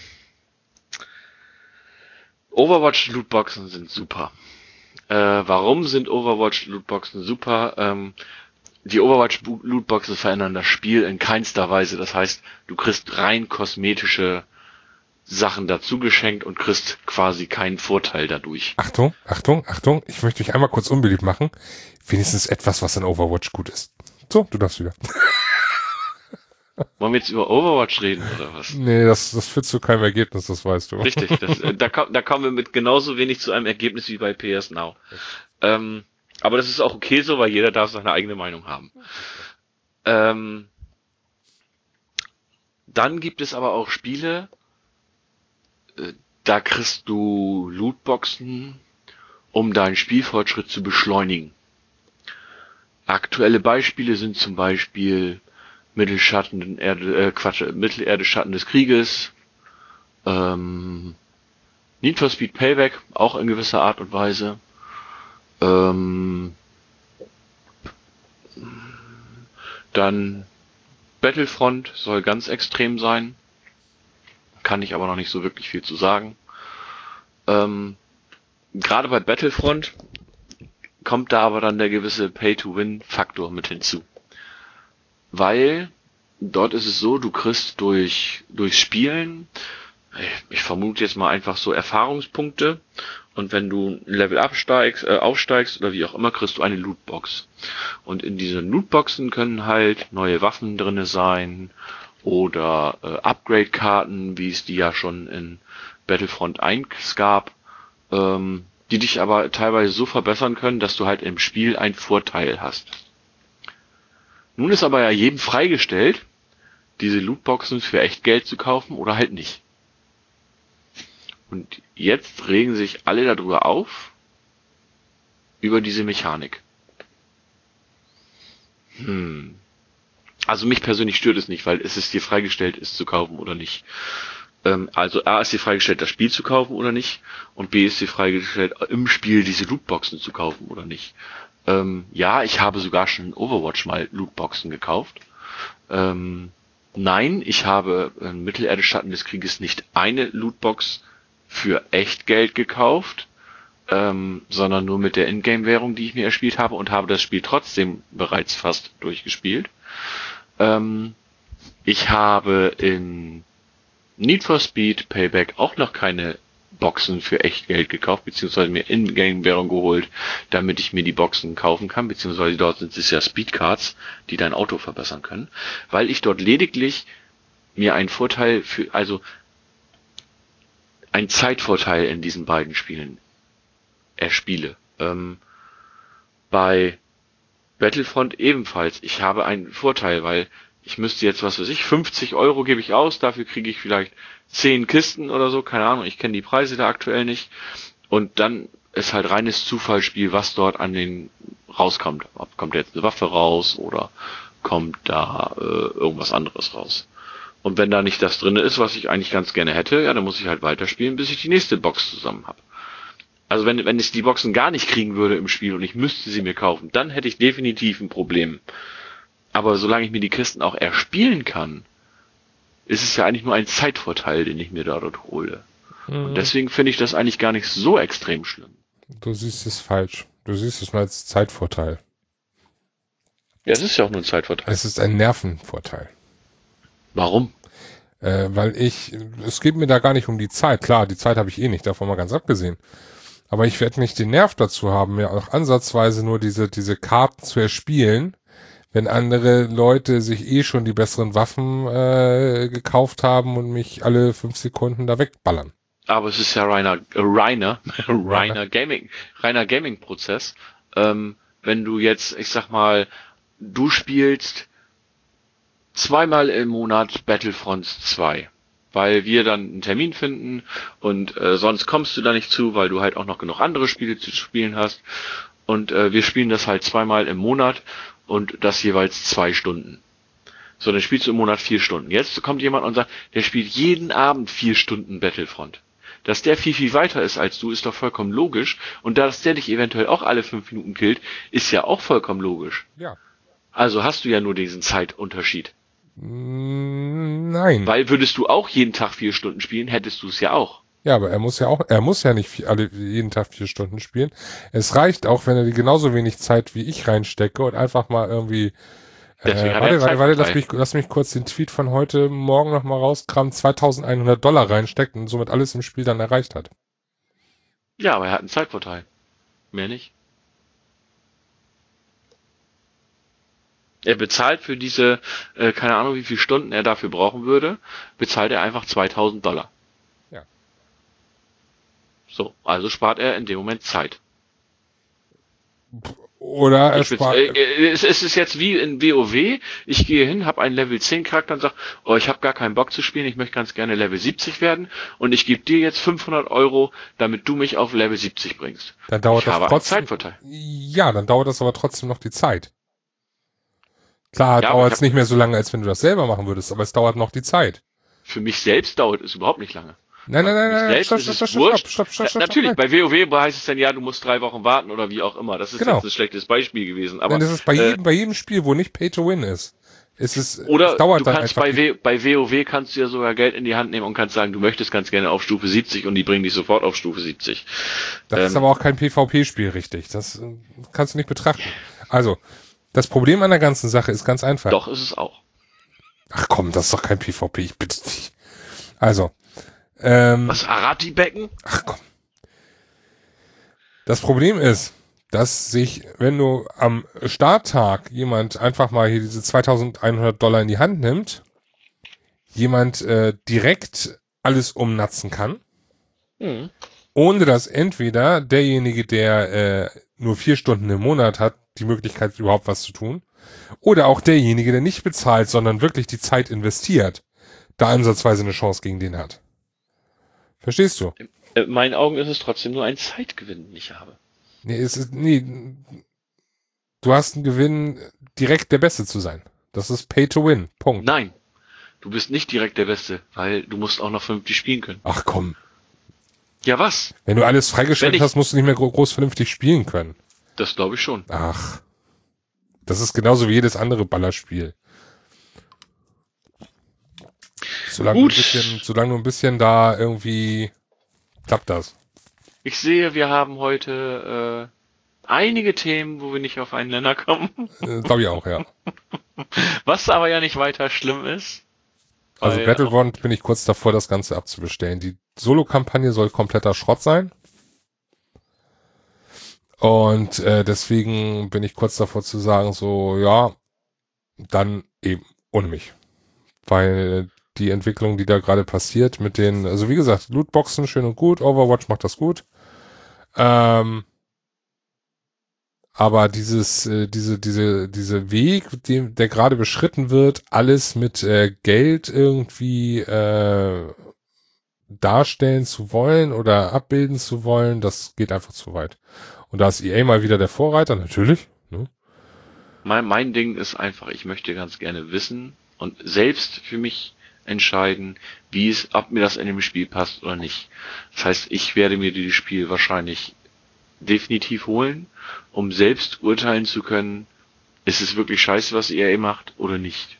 Overwatch Lootboxen sind super. Äh, warum sind Overwatch Lootboxen super? Ähm, die Overwatch Lootboxen verändern das Spiel in keinster Weise. Das heißt, du kriegst rein kosmetische Sachen dazu geschenkt und kriegst quasi keinen Vorteil dadurch. Achtung, Achtung, Achtung. Ich möchte dich einmal kurz unbeliebt machen. Wenigstens etwas, was in Overwatch gut ist. So, du darfst wieder. Wollen wir jetzt über Overwatch reden oder was? Nee, das, das führt zu keinem Ergebnis, das weißt du. Richtig, das, äh, da, ko- da kommen wir mit genauso wenig zu einem Ergebnis wie bei P S Now. Ähm, aber das ist auch okay so, weil jeder darf seine eigene Meinung haben. Ähm, dann gibt es aber auch Spiele, äh, da kriegst du Lootboxen, um deinen Spielfortschritt zu beschleunigen. Aktuelle Beispiele sind zum Beispiel Mittelschatten, Erde, äh, Quatsch, Mittelerde Schatten des Krieges, ähm, Need for Speed Payback, auch in gewisser Art und Weise, ähm, dann Battlefront soll ganz extrem sein, kann ich aber noch nicht so wirklich viel zu sagen. Ähm, gerade bei Battlefront kommt da aber dann der gewisse Pay-to-Win-Faktor mit hinzu. Weil dort ist es so, du kriegst durch durch Spielen, ich vermute jetzt mal einfach so Erfahrungspunkte, und wenn du ein Level absteigst, äh, aufsteigst oder wie auch immer, kriegst du eine Lootbox. Und in diesen Lootboxen können halt neue Waffen drinne sein oder äh, Upgrade-Karten, wie es die ja schon in Battlefront eins gab, ähm, die dich aber teilweise so verbessern können, dass du halt im Spiel einen Vorteil hast. Nun ist aber ja jedem freigestellt, diese Lootboxen für echt Geld zu kaufen oder halt nicht. Und jetzt regen sich alle darüber auf, über diese Mechanik. Hm. Also mich persönlich stört es nicht, weil es ist dir freigestellt, es zu kaufen oder nicht. Ähm, also A ist dir freigestellt, das Spiel zu kaufen oder nicht, und B ist dir freigestellt, im Spiel diese Lootboxen zu kaufen oder nicht. Ähm, ja, ich habe sogar schon in Overwatch mal Lootboxen gekauft. Ähm, Nein, ich habe in Mittelerde-Schatten des Krieges nicht eine Lootbox für Echtgeld gekauft, ähm, sondern nur mit der Ingame-Währung, die ich mir erspielt habe, und habe das Spiel trotzdem bereits fast durchgespielt. Ähm, ich habe in Need for Speed Payback auch noch keine Boxen für Echtgeld gekauft, beziehungsweise mir Ingame-Währung geholt, damit ich mir die Boxen kaufen kann, beziehungsweise dort sind es ja Speedcards, die dein Auto verbessern können, weil ich dort lediglich mir einen Vorteil für, also einen Zeitvorteil in diesen beiden Spielen erspiele. Ähm, bei Battlefront ebenfalls. Ich habe einen Vorteil, weil ich müsste jetzt, was weiß ich, fünfzig Euro gebe ich aus, dafür kriege ich vielleicht zehn Kisten oder so, keine Ahnung, ich kenne die Preise da aktuell nicht. Und dann ist halt reines Zufallsspiel, was dort an den rauskommt. Ob kommt jetzt eine Waffe raus oder kommt da äh, irgendwas anderes raus. Und wenn da nicht das drin ist, was ich eigentlich ganz gerne hätte, ja, dann muss ich halt weiterspielen, bis ich die nächste Box zusammen habe. Also wenn, wenn ich die Boxen gar nicht kriegen würde im Spiel und ich müsste sie mir kaufen, dann hätte ich definitiv ein Problem. Aber solange ich mir die Kisten auch erspielen kann, ist es ja eigentlich nur ein Zeitvorteil, den ich mir dort hole. Mhm. Und deswegen finde ich das eigentlich gar nicht so extrem schlimm. Du siehst es falsch. Du siehst es nur als Zeitvorteil. Ja, es ist ja auch nur ein Zeitvorteil. Es ist ein Nervenvorteil. Warum? Äh, weil ich, es geht mir da gar nicht um die Zeit. Klar, die Zeit habe ich eh nicht, davon mal ganz abgesehen. Aber ich werde nicht den Nerv dazu haben, mir auch ansatzweise nur diese, diese Karten zu erspielen, wenn andere Leute sich eh schon die besseren Waffen äh, gekauft haben und mich alle fünf Sekunden da wegballern. Aber es ist ja reiner, äh, reiner, reiner Gaming, reiner Gaming-Prozess. Ähm, wenn du jetzt, ich sag mal, du spielst zweimal im Monat Battlefront zwei, weil wir dann einen Termin finden und äh, sonst kommst du da nicht zu, weil du halt auch noch genug andere Spiele zu spielen hast. Und äh, wir spielen das halt zweimal im Monat und das jeweils zwei Stunden. So, dann spielst du im Monat vier Stunden. Jetzt kommt jemand und sagt, der spielt jeden Abend vier Stunden Battlefront. Dass der viel, viel weiter ist als du, ist doch vollkommen logisch. Und dass der dich eventuell auch alle fünf Minuten killt, ist ja auch vollkommen logisch. Ja. Also hast du ja nur diesen Zeitunterschied. Nein. Weil würdest du auch jeden Tag vier Stunden spielen, hättest du es ja auch. Ja, aber er muss ja auch, er muss ja nicht vier, alle, jeden Tag vier Stunden spielen. Es reicht auch, wenn er die genauso wenig Zeit wie ich reinstecke und einfach mal irgendwie, äh, warte, warte, warte, lass mich, lass mich kurz den Tweet von heute Morgen nochmal rauskramen, zweitausendeinhundert Dollar reinsteckt und somit alles im Spiel dann erreicht hat. Ja, aber er hat einen Zeitvorteil. Mehr nicht. Er bezahlt für diese, äh, keine Ahnung, wie viele Stunden er dafür brauchen würde, bezahlt er einfach zweitausend Dollar. Ja. So, also spart er in dem Moment Zeit. Oder er ich spart... Äh, es, es ist jetzt wie in WoW, ich gehe hin, habe einen Level zehn Charakter und sage, oh, ich habe gar keinen Bock zu spielen, ich möchte ganz gerne Level siebzig werden und ich gebe dir jetzt fünfhundert Euro, damit du mich auf Level siebzig bringst. Dann dauert ich das habe trotzdem... einen Zeitvorteil. Ja, dann dauert das aber trotzdem noch die Zeit. Klar, ja, dauert es nicht mehr so lange, als wenn du das selber machen würdest, aber es dauert noch die Zeit. Für mich selbst dauert es überhaupt nicht lange. Nein, nein, nein, nein, stopp, stopp, stopp, stopp, stopp, stopp, stopp. Natürlich, bei WoW heißt es dann, ja, du musst drei Wochen warten oder wie auch immer. Das ist genau. jetzt ein schlechtes Beispiel gewesen. Aber nein, das ist bei äh, jedem, bei jedem Spiel, wo nicht Pay to Win ist. ist es, oder es dauert du dann kannst einfach bei, w, bei WoW kannst du ja sogar Geld in die Hand nehmen und kannst sagen, du möchtest ganz gerne auf Stufe siebzig und die bringen dich sofort auf Stufe siebzig. Das ähm, ist aber auch kein PvP-Spiel, richtig. Das kannst du nicht betrachten. Also, das Problem an der ganzen Sache ist ganz einfach. Doch, ist es auch. Ach komm, das ist doch kein PvP, ich bitte dich. Also, ähm... Was, Arati-Becken? Ach komm. Das Problem ist, dass sich, wenn du am Starttag jemand einfach mal hier diese zweitausendeinhundert Dollar in die Hand nimmt, jemand äh, direkt alles umnatzen kann, mhm. ohne dass entweder derjenige, der äh, nur vier Stunden im Monat hat, die Möglichkeit überhaupt was zu tun, oder auch derjenige, der nicht bezahlt, sondern wirklich die Zeit investiert, da ansatzweise eine Chance gegen den hat. Verstehst du? In meinen Augen ist es trotzdem nur ein Zeitgewinn, den ich habe. Nee, es ist, nee, du hast einen Gewinn, direkt der Beste zu sein. Das ist Pay to Win. Punkt. Nein, du bist nicht direkt der Beste, weil du musst auch noch vernünftig spielen können. Ach komm. Ja, was? Wenn du alles freigeschaltet ich, hast, musst du nicht mehr groß vernünftig spielen können. Das glaube ich schon. Ach. Das ist genauso wie jedes andere Ballerspiel. Solange du ein bisschen, solange du ein bisschen da irgendwie klappt das. Ich sehe, wir haben heute äh, einige Themen, wo wir nicht auf einen Nenner kommen. Äh, Glaube ich auch, ja. Was aber ja nicht weiter schlimm ist. Also Weil auch, Battlefront bin ich kurz davor, das Ganze abzubestellen. Die Solo-Kampagne soll kompletter Schrott sein. Und äh, deswegen bin ich kurz davor zu sagen, so, ja, dann eben ohne mich. Weil die Entwicklung, die da gerade passiert mit den, also wie gesagt, Lootboxen schön und gut, Overwatch macht das gut. Ähm, aber dieses, äh, diese, diese, diese Weg, dem, der gerade beschritten wird, alles mit äh, Geld irgendwie äh, darstellen zu wollen oder abbilden zu wollen, das geht einfach zu weit. Und da ist E A mal wieder der Vorreiter, natürlich. Ne? mein, mein Ding ist einfach, ich möchte ganz gerne wissen und selbst für mich entscheiden, wie es, ob mir das in dem Spiel passt oder nicht. Das heißt, ich werde mir dieses Spiel wahrscheinlich definitiv holen, um selbst urteilen zu können, ist es wirklich scheiße, was E A macht oder nicht.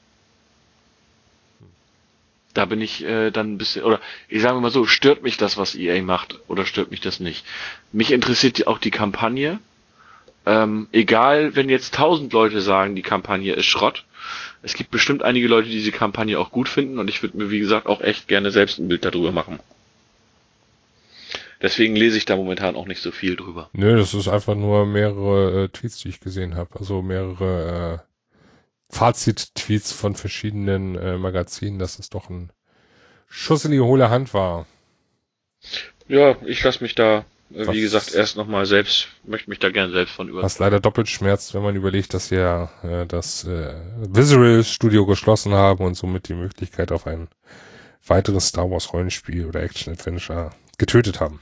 Da bin ich äh, dann ein bisschen, oder ich sage mal so, stört mich das, was E A macht, oder stört mich das nicht? Mich interessiert auch die Kampagne. Ähm, egal, wenn jetzt tausend Leute sagen, die Kampagne ist Schrott. Es gibt bestimmt einige Leute, die diese Kampagne auch gut finden und ich würde mir, wie gesagt, auch echt gerne selbst ein Bild darüber machen. Deswegen lese ich da momentan auch nicht so viel drüber. Nö, das ist einfach nur mehrere äh, Tweets, die ich gesehen habe. Also mehrere äh, Fazit-Tweets von verschiedenen äh, Magazinen, dass es doch ein Schuss in die hohle Hand war. Ja, ich lasse mich da, äh, Was, wie gesagt, erst nochmal selbst, möchte mich da gerne selbst von überzeugen. was leider doppelt schmerzt, wenn man überlegt, dass wir äh, das äh, Visceral Studio geschlossen haben und somit die Möglichkeit auf ein weiteres Star Wars Rollenspiel oder Action Adventure getötet haben.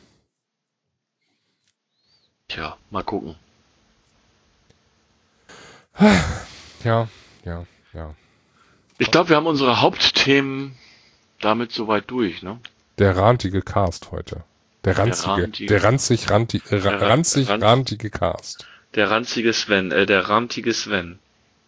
Tja, mal gucken. Ja, ja, ja. Ich glaube, wir haben unsere Hauptthemen damit soweit durch, ne? Der rantige Cast heute. Der ranzige, der, rantige- der ranzig, ranti, äh, Der ra- ranzig, ranz- rantige Cast. Der ranzige Sven, äh, der rantige Sven.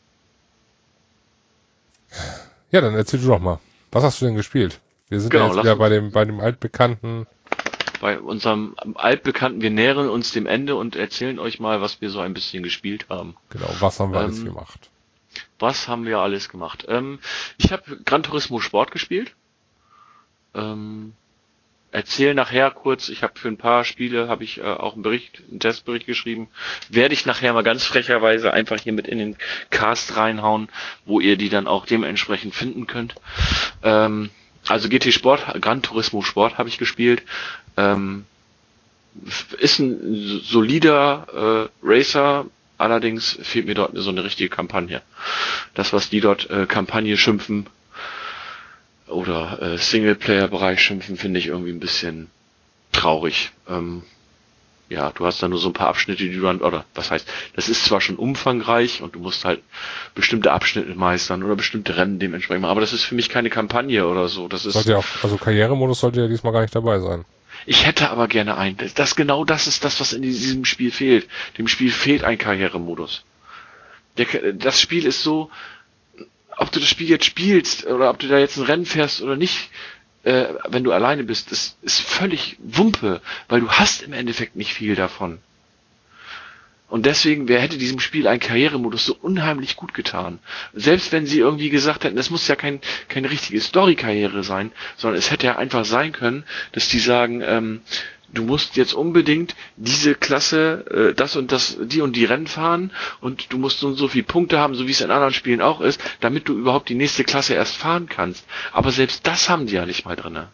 Ja, dann erzähl du doch mal. Was hast du denn gespielt? Wir sind Genau, ja jetzt lass wieder uns- bei dem, bei dem altbekannten. Bei unserem altbekannten, wir nähern uns dem Ende und erzählen euch mal, was wir so ein bisschen gespielt haben. Genau, was haben wir alles Ähm, gemacht? Was haben wir alles gemacht? Ähm, ich habe Gran Turismo Sport gespielt. Ähm, erzähl nachher kurz, ich habe für ein paar Spiele habe ich äh, auch einen Bericht, einen Testbericht geschrieben. Werde ich nachher mal ganz frecherweise einfach hier mit in den Cast reinhauen, wo ihr die dann auch dementsprechend finden könnt. Ähm, also G T Sport, Gran Turismo Sport habe ich gespielt. Ähm, ist ein solider äh, Racer, allerdings fehlt mir dort so eine richtige Kampagne. Das, was die dort äh, Kampagne schimpfen oder äh, Singleplayer-Bereich schimpfen, finde ich irgendwie ein bisschen traurig. Ähm, ja, du hast da nur so ein paar Abschnitte, die du dann, oder was heißt, das ist zwar schon umfangreich und du musst halt bestimmte Abschnitte meistern oder bestimmte Rennen dementsprechend machen, aber das ist für mich keine Kampagne oder so. Das ist, Sollte ja auch, also Karrieremodus sollte ja diesmal gar nicht dabei sein. ich hätte aber gerne einen. Das, das genau das ist das, was in diesem Spiel fehlt. Dem Spiel fehlt ein Karrieremodus. Der, das Spiel ist so, ob du das Spiel jetzt spielst oder ob du da jetzt ein Rennen fährst oder nicht, äh, wenn du alleine bist, das ist völlig Wumpe, weil du hast im Endeffekt nicht viel davon. Und deswegen, wer hätte diesem Spiel einen Karrieremodus so unheimlich gut getan? Selbst wenn sie irgendwie gesagt hätten, es muss ja kein, keine richtige Story-Karriere sein, sondern es hätte ja einfach sein können, dass die sagen, ähm, du musst jetzt unbedingt diese Klasse, äh, das und das, die und die Rennen fahren und du musst so und so viele Punkte haben, so wie es in anderen Spielen auch ist, damit du überhaupt die nächste Klasse erst fahren kannst. Aber selbst das haben die ja nicht mal drinne.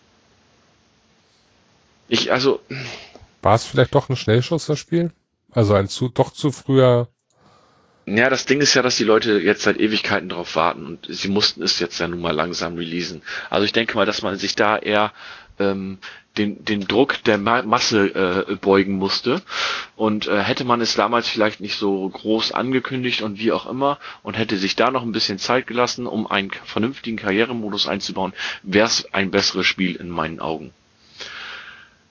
Ich, also, War es vielleicht doch ein Schnellschuss, das Spiel? Also ein zu, doch zu früher. ja, das Ding ist ja, dass die Leute jetzt seit Ewigkeiten drauf warten und sie mussten es jetzt ja nun mal langsam releasen. Also ich denke mal, dass man sich da eher ähm, den, den Druck der Ma- Masse äh, beugen musste und äh, hätte man es damals vielleicht nicht so groß angekündigt und wie auch immer und hätte sich da noch ein bisschen Zeit gelassen, um einen vernünftigen Karrieremodus einzubauen, wäre es ein besseres Spiel in meinen Augen.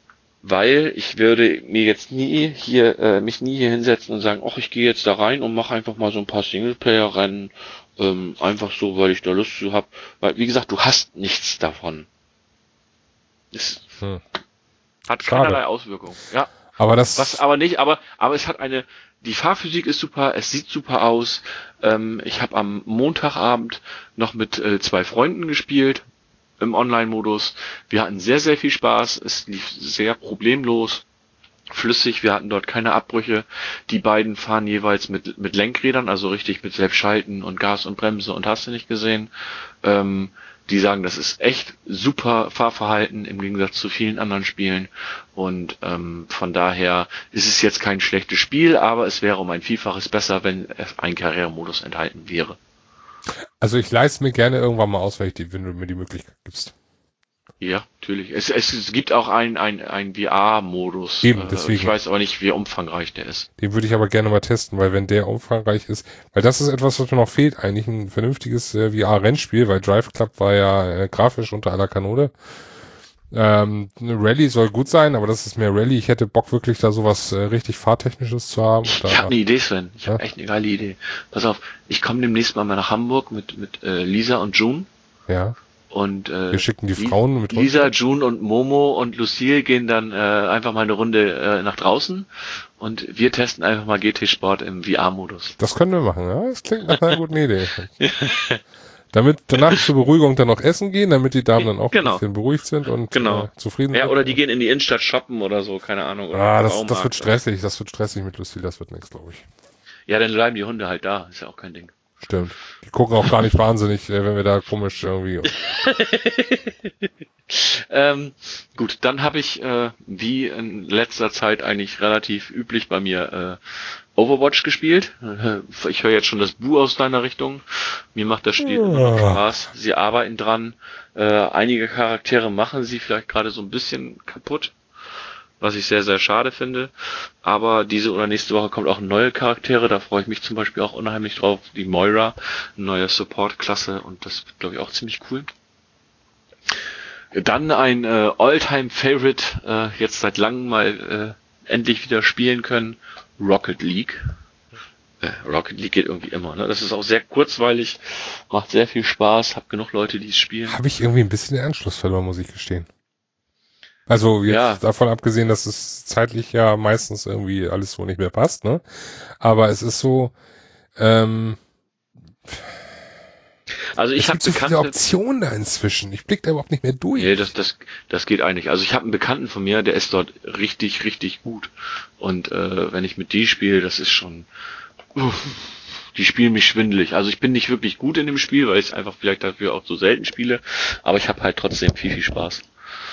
weil ich würde mir jetzt nie hier, äh, mich nie hier hinsetzen und sagen, ach, ich gehe jetzt da rein und mache einfach mal so ein paar Singleplayer-Rennen, ähm, einfach so, weil ich da Lust zu habe. Weil, wie gesagt, du hast nichts davon. Es hm. hat Schade. keinerlei Auswirkungen. Ja. Aber das. Was aber nicht, aber, aber es hat eine, die Fahrphysik ist super, es sieht super aus. Ähm, ich habe am Montagabend noch mit äh, zwei Freunden gespielt im Online-Modus. Wir hatten sehr, sehr viel Spaß. Es lief sehr problemlos, flüssig. Wir hatten dort keine Abbrüche. Die beiden fahren jeweils mit, mit Lenkrädern, also richtig mit Selbstschalten und Gas und Bremse und hast du nicht gesehen. Ähm, die sagen, das ist echt super Fahrverhalten im Gegensatz zu vielen anderen Spielen. Und ähm, von daher ist es jetzt kein schlechtes Spiel, aber es wäre um ein Vielfaches besser, wenn es ein Karrieremodus enthalten wäre. Also ich leiste mir gerne irgendwann mal aus, wenn, ich die, wenn du mir die Möglichkeit gibst. Ja, natürlich. Es, es, es gibt auch einen ein, ein V R-Modus. Eben, deswegen. Ich weiß aber nicht, wie umfangreich der ist. Den würde ich aber gerne mal testen, weil wenn der umfangreich ist, weil das ist etwas, was mir noch fehlt, eigentlich ein vernünftiges äh, V R-Rennspiel, weil Drive Club war ja äh, grafisch unter aller Kanone. Ähm, eine Rallye soll gut sein, aber das ist mehr Rallye. Ich hätte Bock wirklich da sowas äh, richtig Fahrtechnisches zu haben. Ich, da, ich habe eine Idee, Sven. Ich ja? habe echt eine geile Idee. Pass auf, ich komme demnächst mal nach Hamburg mit mit äh, Lisa und June. Ja. Und äh, wir schicken die Frauen mit runter. Lisa, June und Momo und Lucille gehen dann äh, einfach mal eine Runde äh, nach draußen und wir testen einfach mal G T Sport im V R-Modus. Das können wir machen, ja? Das klingt nach einer guten Idee. Damit danach zur Beruhigung dann noch essen gehen, damit die Damen dann auch genau. ein bisschen beruhigt sind und genau. äh, zufrieden ja, sind. Ja, oder die gehen in die Innenstadt shoppen oder so, keine Ahnung. Oder ah, das, das wird stressig, das wird stressig mit Lucille, das wird nichts, glaube ich. Ja, dann bleiben die Hunde halt da, ist ja auch kein Ding. Stimmt. Die gucken auch gar nicht wahnsinnig, äh, wenn wir da komisch irgendwie... ähm, gut, dann habe ich, äh, wie in letzter Zeit eigentlich relativ üblich bei mir, äh, Overwatch gespielt. Ich höre jetzt schon das Buh aus deiner Richtung. Mir macht das Spiel immer noch Spaß. Sie arbeiten dran. Äh, einige Charaktere machen sie vielleicht gerade so ein bisschen kaputt, was ich sehr, sehr schade finde. Aber diese oder nächste Woche kommt auch neue Charaktere. Da freue ich mich zum Beispiel auch unheimlich drauf. Die Moira, eine neue Support-Klasse. Und das wird, glaube ich, auch ziemlich cool. Dann ein äh, All-Time-Favorite, äh, jetzt seit langem mal äh, endlich wieder spielen können. Rocket League. Äh, Rocket League geht irgendwie immer, ne? Das ist auch sehr kurzweilig, macht sehr viel Spaß, hab genug Leute, die es spielen. Habe ich irgendwie ein bisschen den Anschluss verloren, muss ich gestehen. Also jetzt ja. davon abgesehen, dass es zeitlich ja meistens irgendwie alles so nicht mehr passt, ne? Aber es ist so, ähm, also ich habe so viele Optionen da inzwischen. Ich blick da überhaupt nicht mehr durch. Nee, das das das geht eigentlich. Also ich habe einen Bekannten von mir, der ist dort richtig richtig gut. Und äh, wenn ich mit die spiele, das ist schon uff, die spielen mich schwindelig. Also ich bin nicht wirklich gut in dem Spiel, weil ich einfach vielleicht dafür auch so selten spiele, aber ich habe halt trotzdem viel viel Spaß.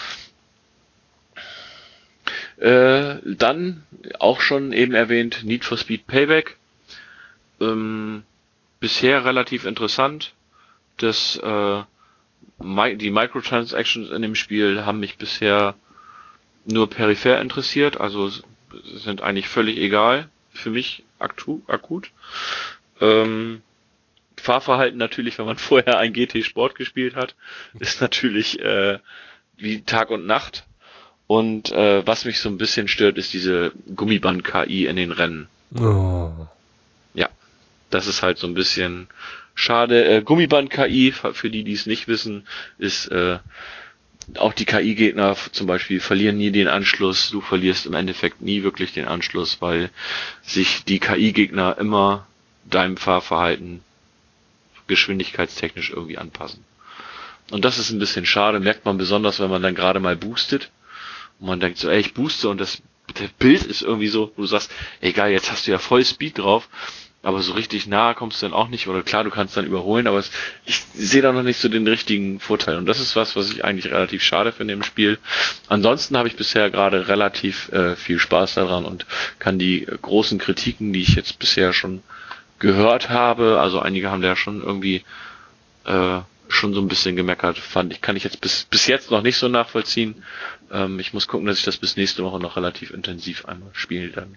Äh, dann auch schon eben erwähnt Need for Speed Payback. Ähm, bisher relativ interessant. Das, äh, die Microtransactions in dem Spiel haben mich bisher nur peripher interessiert, also sind eigentlich völlig egal für mich aktu, akut. Ähm, Fahrverhalten natürlich, wenn man vorher ein G T Sport gespielt hat, ist natürlich äh, wie Tag und Nacht. Und äh, was mich so ein bisschen stört, ist diese Gummiband-K I in den Rennen. Oh. Ja, das ist halt so ein bisschen schade. Äh, Gummiband-K I, für die, die es nicht wissen, ist äh, auch die K I-Gegner zum Beispiel verlieren nie den Anschluss. Du verlierst im Endeffekt nie wirklich den Anschluss, weil sich die K I-Gegner immer deinem Fahrverhalten geschwindigkeitstechnisch irgendwie anpassen. Und das ist ein bisschen schade, merkt man besonders, wenn man dann gerade mal boostet. Und man denkt so, ey, ich booste und das, das Bild ist irgendwie so, wo du sagst, egal, jetzt hast du ja voll Speed drauf, aber so richtig nahe kommst du dann auch nicht. Oder klar, du kannst dann überholen, aber es, ich sehe da noch nicht so den richtigen Vorteil. Und das ist was, was ich eigentlich relativ schade finde im Spiel. Ansonsten habe ich bisher gerade relativ äh, viel Spaß daran und kann die äh, großen Kritiken, die ich jetzt bisher schon gehört habe, also einige haben da ja schon irgendwie äh, schon so ein bisschen gemeckert, fand ich, kann ich jetzt bis bis jetzt noch nicht so nachvollziehen. Ähm, ich muss gucken, dass ich das bis nächste Woche noch relativ intensiv einmal spiele dann.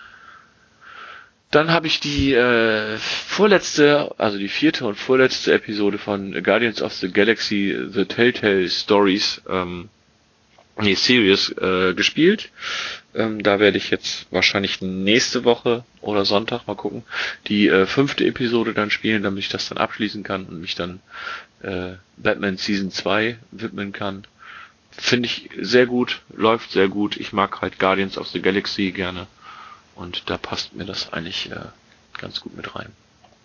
Dann habe ich die äh, vorletzte, also die vierte und vorletzte Episode von Guardians of the Galaxy The Telltale Stories ähm, nee, Series äh, gespielt. Ähm, da werde ich jetzt wahrscheinlich nächste Woche oder Sonntag, mal gucken, die äh, fünfte Episode dann spielen, damit ich das dann abschließen kann und mich dann äh, Batman Season zwei widmen kann. Finde ich sehr gut, läuft sehr gut. Ich mag halt Guardians of the Galaxy gerne und da passt mir das eigentlich äh, ganz gut mit rein.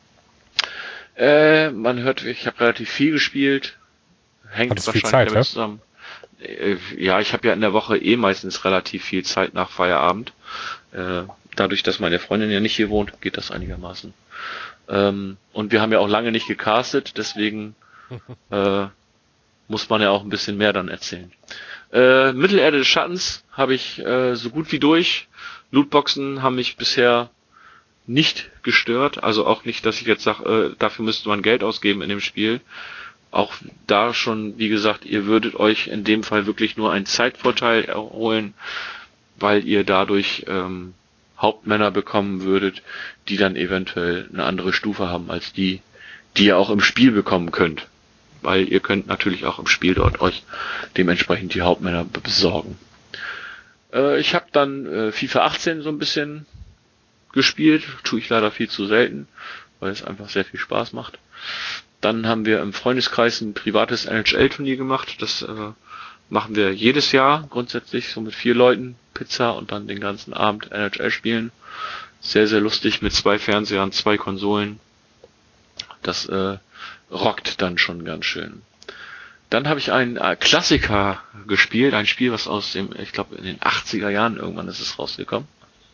Äh, man hört, ich habe relativ viel gespielt, hängt Hattest wahrscheinlich viel Zeit, damit ja? zusammen. Äh, ja, ich habe ja in der Woche eh meistens relativ viel Zeit nach Feierabend. Äh, dadurch, dass meine Freundin ja nicht hier wohnt, geht das einigermaßen. Ähm, und wir haben ja auch lange nicht gecastet, deswegen äh, muss man ja auch ein bisschen mehr dann erzählen. Äh, Mittelerde des Schattens habe ich äh, so gut wie durch. Lootboxen haben mich bisher nicht gestört. Also auch nicht, dass ich jetzt sage, äh, dafür müsste man Geld ausgeben in dem Spiel. Auch da schon, wie gesagt, ihr würdet euch in dem Fall wirklich nur einen Zeitvorteil erholen, weil ihr dadurch ähm, Hauptmänner bekommen würdet, die dann eventuell eine andere Stufe haben als die, die ihr auch im Spiel bekommen könnt. Weil ihr könnt natürlich auch im Spiel dort euch dementsprechend die Hauptmänner besorgen. Äh, ich habe dann äh, FIFA achtzehn so ein bisschen gespielt, tue ich leider viel zu selten, weil es einfach sehr viel Spaß macht. Dann haben wir im Freundeskreis ein privates N H L-Turnier gemacht. Das äh, machen wir jedes Jahr grundsätzlich, so mit vier Leuten, Pizza und dann den ganzen Abend N H L spielen. Sehr, sehr lustig mit zwei Fernsehern, zwei Konsolen. Das äh, rockt dann schon ganz schön. Dann habe ich einen äh, Klassiker gespielt, ein Spiel, was aus dem, ich glaube in den achtziger Jahren irgendwann ist es rausgekommen.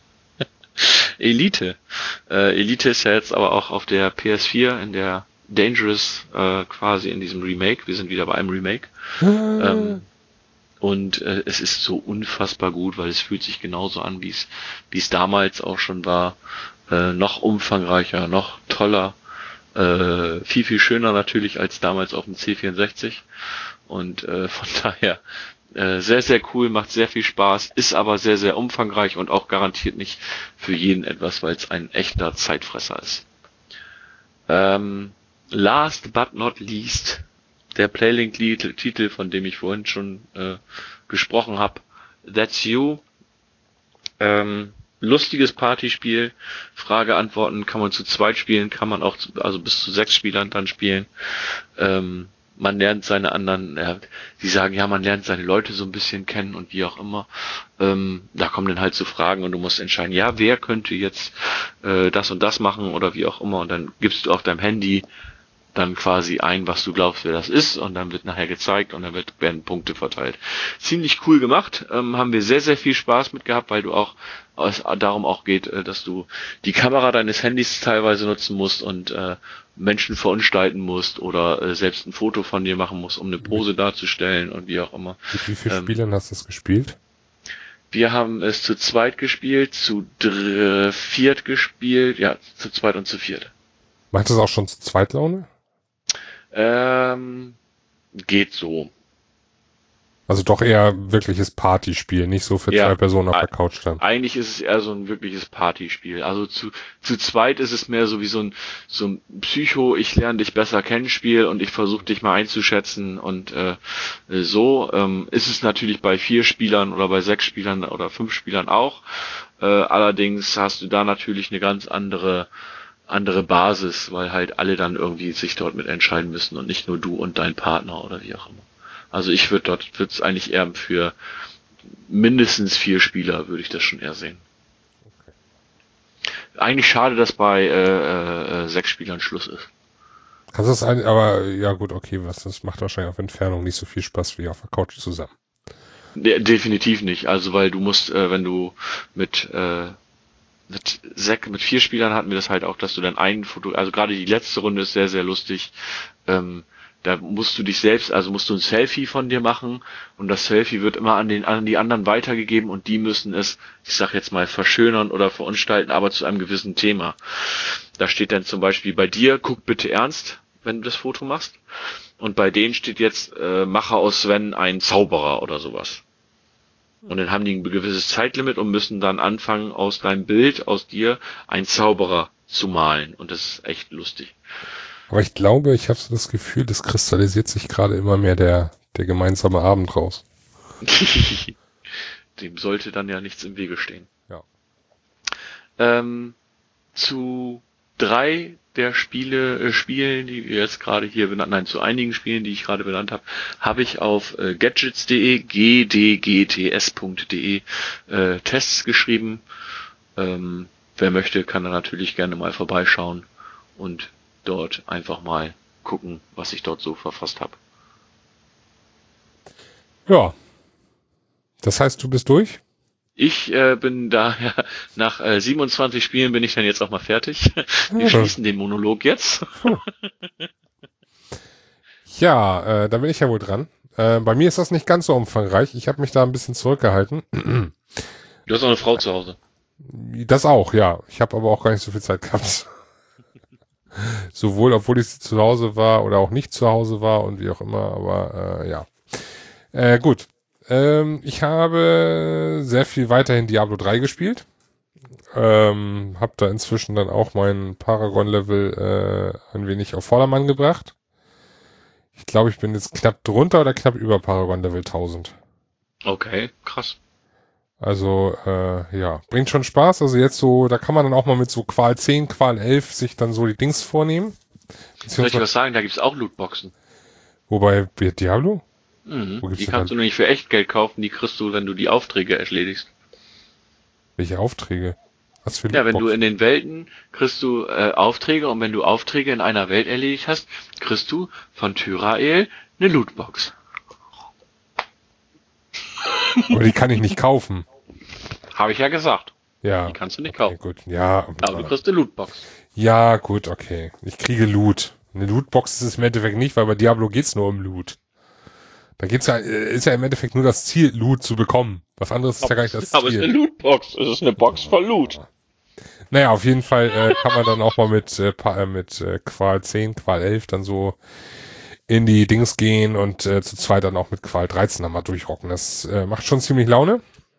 Elite. Äh, Elite ist ja jetzt aber auch auf der P S vier in der Dangerous äh, quasi in diesem Remake. Wir sind wieder bei einem Remake. ähm, und äh, es ist so unfassbar gut, weil es fühlt sich genauso an, wie es wie es damals auch schon war. Äh, noch umfangreicher, noch toller. Äh, viel, viel schöner natürlich als damals auf dem C vierundsechzig. Und äh, von daher äh, sehr, sehr cool, macht sehr viel Spaß, ist aber sehr, sehr umfangreich und auch garantiert nicht für jeden etwas, weil es ein echter Zeitfresser ist. Ähm, last but not least, der Playlink-Titel, von dem ich vorhin schon äh, gesprochen habe, That's You. Ähm, lustiges Partyspiel, Frage, Antworten kann man zu zweit spielen, kann man auch zu, also bis zu sechs Spielern dann spielen. Ähm, man lernt seine anderen, ja, die sagen, ja, man lernt seine Leute so ein bisschen kennen und wie auch immer. Ähm, da kommen dann halt so Fragen und du musst entscheiden, ja, wer könnte jetzt äh, das und das machen oder wie auch immer und dann gibst du auf deinem Handy dann quasi ein, was du glaubst, wer das ist und dann wird nachher gezeigt und dann wird, werden Punkte verteilt. Ziemlich cool gemacht, ähm, haben wir sehr, sehr viel Spaß mit gehabt, weil du auch, es darum auch geht, äh, dass du die Kamera deines Handys teilweise nutzen musst und äh, Menschen verunstalten musst oder äh, selbst ein Foto von dir machen musst, um eine Pose darzustellen und wie auch immer. Mit wie vielen Ähm, Spielern hast du das gespielt? Wir haben es zu zweit gespielt, zu dr- viert gespielt, ja, zu zweit und zu viert. Macht das auch schon zu Zweitlaune? Ähm, geht so. Also doch eher wirkliches Partyspiel, nicht so für Ja, zwei Personen auf e- der Couch dann. Eigentlich ist es eher so ein wirkliches Partyspiel. Also zu, zu zweit ist es mehr so wie so ein, so ein Psycho, ich lerne dich besser kennen Spiel und ich versuche dich mal einzuschätzen und äh, so ähm, ist es natürlich bei vier Spielern oder bei sechs Spielern oder fünf Spielern auch. Äh, allerdings hast du da natürlich eine ganz andere andere Basis, weil halt alle dann irgendwie sich dort mit entscheiden müssen und nicht nur du und dein Partner oder wie auch immer. Also ich würde dort, würde es eigentlich eher für mindestens vier Spieler, würde ich das schon eher sehen. Okay. Eigentlich schade, dass bei äh, äh, sechs Spielern Schluss ist. Kannst du das ein, aber ja gut, okay, was das macht wahrscheinlich auf Entfernung nicht so viel Spaß wie auf der Couch zusammen. De- definitiv nicht. Also weil du musst, äh, wenn du mit äh, mit sech, mit vier Spielern hatten wir das halt auch, dass du dann ein Foto, also gerade die letzte Runde ist sehr, sehr lustig. Ähm, da musst du dich selbst, also musst du ein Selfie von dir machen und das Selfie wird immer an den an die anderen weitergegeben und die müssen es, ich sag jetzt mal, verschönern oder verunstalten, aber zu einem gewissen Thema. Da steht dann zum Beispiel bei dir, guck bitte ernst, wenn du das Foto machst. Und bei denen steht jetzt, äh, mache aus Sven einen Zauberer oder sowas. Und dann haben die ein gewisses Zeitlimit und müssen dann anfangen, aus deinem Bild, aus dir, einen Zauberer zu malen. Und das ist echt lustig. Aber ich glaube, ich habe so das Gefühl, das kristallisiert sich gerade immer mehr der der gemeinsame Abend raus. Dem sollte dann ja nichts im Wege stehen. Ja. Ähm, zu drei der Spiele, äh, Spielen, die wir jetzt gerade hier benannt, nein, zu einigen Spielen, die ich gerade benannt habe, habe ich auf äh, gadgets punkt de, g d g t s punkt de äh, Tests geschrieben. Ähm, wer möchte, kann da natürlich gerne mal vorbeischauen und dort einfach mal gucken, was ich dort so verfasst habe. Ja. Das heißt, du bist durch? Ich äh, bin daher, nach äh, siebenundzwanzig Spielen bin ich dann jetzt auch mal fertig. Wir schließen den Monolog jetzt. Ja, äh, da bin ich ja wohl dran. Äh, bei mir ist das nicht ganz so umfangreich. Ich habe mich da ein bisschen zurückgehalten. Du hast auch eine Frau zu Hause. Das auch, ja. Ich habe aber auch gar nicht so viel Zeit gehabt. Sowohl, obwohl ich zu Hause war oder auch nicht zu Hause war und wie auch immer, aber äh, ja. Äh, gut. Ähm, ich habe sehr viel weiterhin Diablo drei gespielt. Ähm, hab da inzwischen dann auch mein Paragon-Level äh, ein wenig auf Vordermann gebracht. Ich glaube, ich bin jetzt knapp drunter oder knapp über Paragon-Level tausend. Okay, krass. Also, äh, ja, bringt schon Spaß. Also jetzt so, da kann man dann auch mal mit so Qual zehn, Qual elf sich dann so die Dings vornehmen. Soll ich dir was sagen? Da gibt's auch Lootboxen. Wobei, bei Diablo? Mhm. Wo gibt's Die denn kannst dann? du nämlich für Echtgeld kaufen, die kriegst du, wenn du die Aufträge erledigst. Welche Aufträge? Was für Ja, wenn du Lootboxen? in den Welten kriegst du äh, Aufträge und wenn du Aufträge in einer Welt erledigt hast, kriegst du von Tyrael eine Lootbox. Aber die kann ich nicht kaufen. Habe ich ja gesagt. Ja. Die kannst du nicht Okay, kaufen. gut. Ja. Aber du kriegst eine Lootbox. Ja, gut, okay. Ich kriege Loot. Eine Lootbox ist es im Endeffekt nicht, weil bei Diablo geht's nur um Loot. Da geht's ja, ist ja im Endeffekt nur das Ziel, Loot zu bekommen. Was anderes ist ja gar nicht das Ziel. Aber es ist eine Lootbox. Es ist eine Box voll Loot. Naja, auf jeden Fall äh, kann man dann auch mal mit, äh, pa- mit äh, Qual zehn, Qual elf dann so in die Dings gehen und äh, zu zweit dann auch mit Qual dreizehn dann mal durchrocken. Das äh, macht schon ziemlich Laune.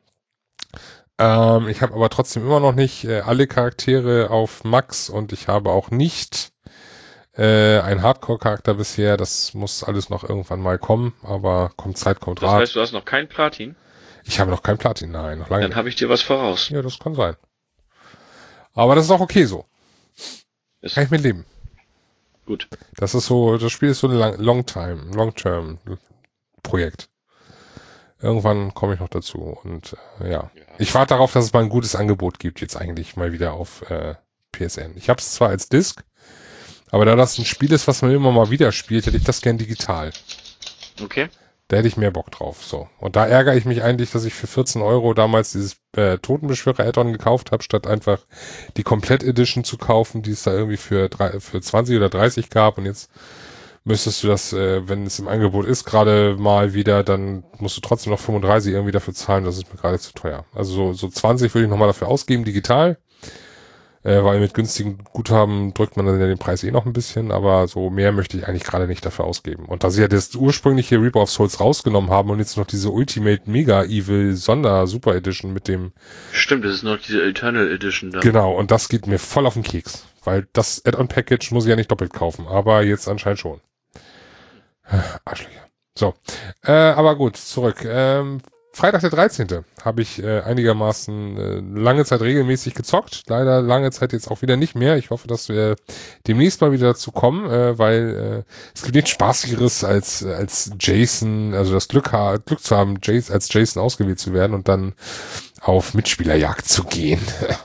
Ähm, ich habe aber trotzdem immer noch nicht äh, alle Charaktere auf Max und ich habe auch nicht äh, einen Hardcore-Charakter bisher. Das muss alles noch irgendwann mal kommen, aber kommt Zeit, kommt Das Rat. heißt, du hast noch kein Platin? Ich habe noch kein Platin, nein, noch lange Dann nicht. habe ich dir was voraus. Ja, das kann sein. Aber das ist auch okay so. Ist Kann ich mit leben. gut. Das ist so, das Spiel ist so ein Long- Long-Time, Long-Term-Projekt. Irgendwann komme ich noch dazu und äh, ja. Ja. Ich warte darauf, dass es mal ein gutes Angebot gibt, jetzt eigentlich mal wieder auf äh, P S N. Ich habe es zwar als Disc, aber da das ein Spiel ist, was man immer mal wieder spielt, hätte ich das gern digital. Okay. Da hätte ich mehr Bock drauf. So. Und da ärgere ich mich eigentlich, dass ich für vierzehn Euro damals dieses äh, Totenbeschwörer-Add-on gekauft habe, statt einfach die Komplett-Edition zu kaufen, die es da irgendwie für, drei, für zwanzig oder dreißig gab. Und jetzt müsstest du das, äh, wenn es im Angebot ist, gerade mal wieder, dann musst du trotzdem noch fünfunddreißig irgendwie dafür zahlen. Das ist mir gerade zu teuer. Also so, so zwanzig würde ich nochmal dafür ausgeben, digital. Äh, weil mit günstigen Guthaben drückt man dann ja den Preis eh noch ein bisschen, aber so mehr möchte ich eigentlich gerade nicht dafür ausgeben. Und da sie ja das ursprüngliche Reaper of Souls rausgenommen haben und jetzt noch diese Ultimate Mega Evil Sonder Super Edition mit dem... Stimmt, das ist noch diese Eternal Edition da. Genau, und das geht mir voll auf den Keks, weil das Add-on-Package muss ich ja nicht doppelt kaufen, aber jetzt anscheinend schon. Arschlöcher. So, äh, aber gut, zurück. Ähm, Freitag der dreizehnte habe ich äh, einigermaßen äh, lange Zeit regelmäßig gezockt. Leider lange Zeit jetzt auch wieder nicht mehr. Ich hoffe, dass wir demnächst mal wieder dazu kommen, äh, weil äh, es gibt nichts Spaßigeres als als Jason, also das Glück, ha Glück zu haben, Jason, als Jason ausgewählt zu werden und dann auf Mitspielerjagd zu gehen.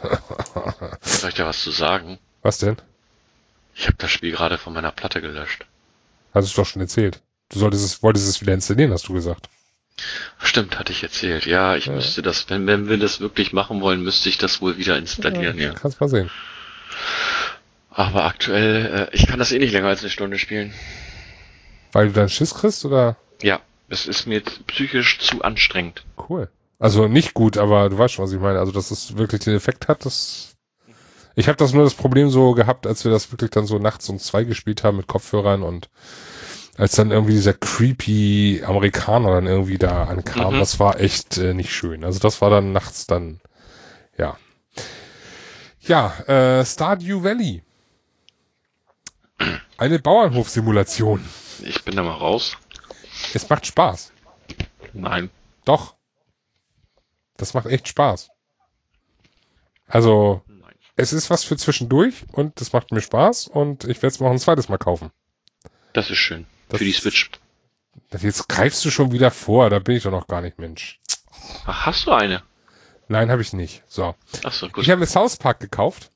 Soll ich dir was zu sagen? Was denn? Ich habe das Spiel gerade von meiner Platte gelöscht. Hast du doch schon erzählt. Du solltest es, wolltest es wieder installieren, hast du gesagt. Stimmt, hatte ich erzählt. Ja, ich Ja. müsste das, wenn, wenn wir das wirklich machen wollen, müsste ich das wohl wieder installieren, ja. Kannst mal sehen. Aber aktuell, äh, ich kann das eh nicht länger als eine Stunde spielen. Weil du dann Schiss kriegst, oder? Ja, es ist mir jetzt psychisch zu anstrengend. Cool. Also nicht gut, aber du weißt schon, was ich meine. Also, dass es wirklich den Effekt hat, das... Ich habe das nur das Problem so gehabt, als wir das wirklich dann so nachts um zwei gespielt haben mit Kopfhörern und als dann irgendwie dieser creepy Amerikaner dann irgendwie da ankam, Mhm. das war echt äh, nicht schön. Also das war dann nachts dann, ja. Ja, äh, Stardew Valley. Eine Bauernhofsimulation. Ich bin da mal raus. Es macht Spaß. Nein. Doch. Das macht echt Spaß. Also, Nein. es ist was für zwischendurch und das macht mir Spaß und ich werde es mir auch ein zweites Mal kaufen. Das ist schön. Das Für die Switch. Jetzt greifst du schon wieder vor, da bin ich doch noch gar nicht, Mensch. Ach, hast du eine? Nein, habe ich nicht. So. Ach so, gut. Ich habe mir South Park gekauft.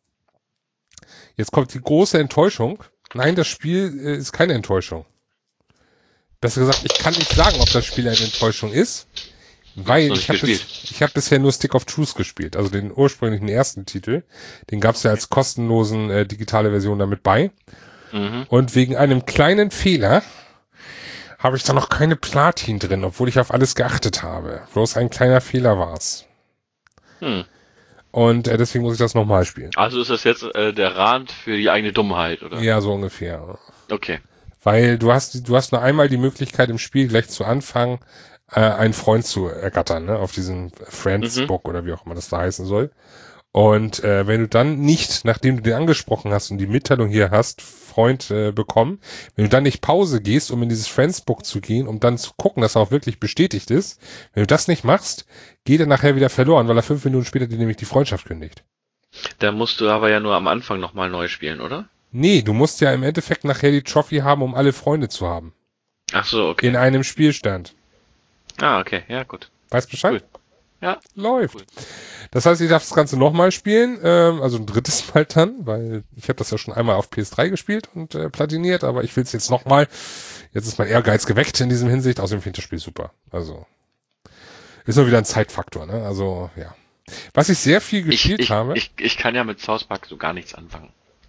Jetzt kommt die große Enttäuschung. Nein, das Spiel äh, ist keine Enttäuschung. Besser gesagt, ich kann nicht sagen, ob das Spiel eine Enttäuschung ist, weil Hast ich du habe nicht bis, ich hab bisher nur Stick of Truth gespielt, also den ursprünglichen ersten Titel. Den gab es ja als kostenlosen äh, digitale Version damit bei. Mhm. Und wegen einem kleinen Fehler habe ich da noch keine Platin drin, obwohl ich auf alles geachtet habe. Bloß ein kleiner Fehler war's. Hm. Und äh, deswegen muss ich das nochmal spielen. Also ist das jetzt äh, der Rand für die eigene Dummheit, oder? Ja, so ungefähr. Okay. Weil du hast, du hast nur einmal die Möglichkeit im Spiel gleich zu Anfang äh, einen Freund zu ergattern, ne, auf diesem Friendsbook mhm. oder wie auch immer das da heißen soll. Und äh, wenn du dann nicht, nachdem du den angesprochen hast und die Mitteilung hier hast, Freund äh, bekommen, wenn du dann nicht Pause gehst, um in dieses Friendsbook zu gehen, um dann zu gucken, dass er auch wirklich bestätigt ist, wenn du das nicht machst, geht er nachher wieder verloren, weil er fünf Minuten später dir nämlich die Freundschaft kündigt. Da musst du aber ja nur am Anfang nochmal neu spielen, oder? Nee, du musst ja im Endeffekt nachher die Trophy haben, um alle Freunde zu haben. Ach so, okay. In einem Spielstand. Ah, okay, ja, gut. Weißt Bescheid? Cool. Ja. Läuft. Cool. Das heißt, ich darf das Ganze nochmal spielen, ähm, also ein drittes Mal dann, weil ich habe das ja schon einmal auf P S drei gespielt und äh, platiniert, aber ich will es jetzt nochmal. Jetzt ist mein Ehrgeiz geweckt in diesem Hinsicht, außerdem finde ich das Spiel super. Also ist nur wieder ein Zeitfaktor, ne? Also, ja. Was ich sehr viel gespielt ich, ich, habe. Ich, ich kann ja mit South Park so gar nichts anfangen.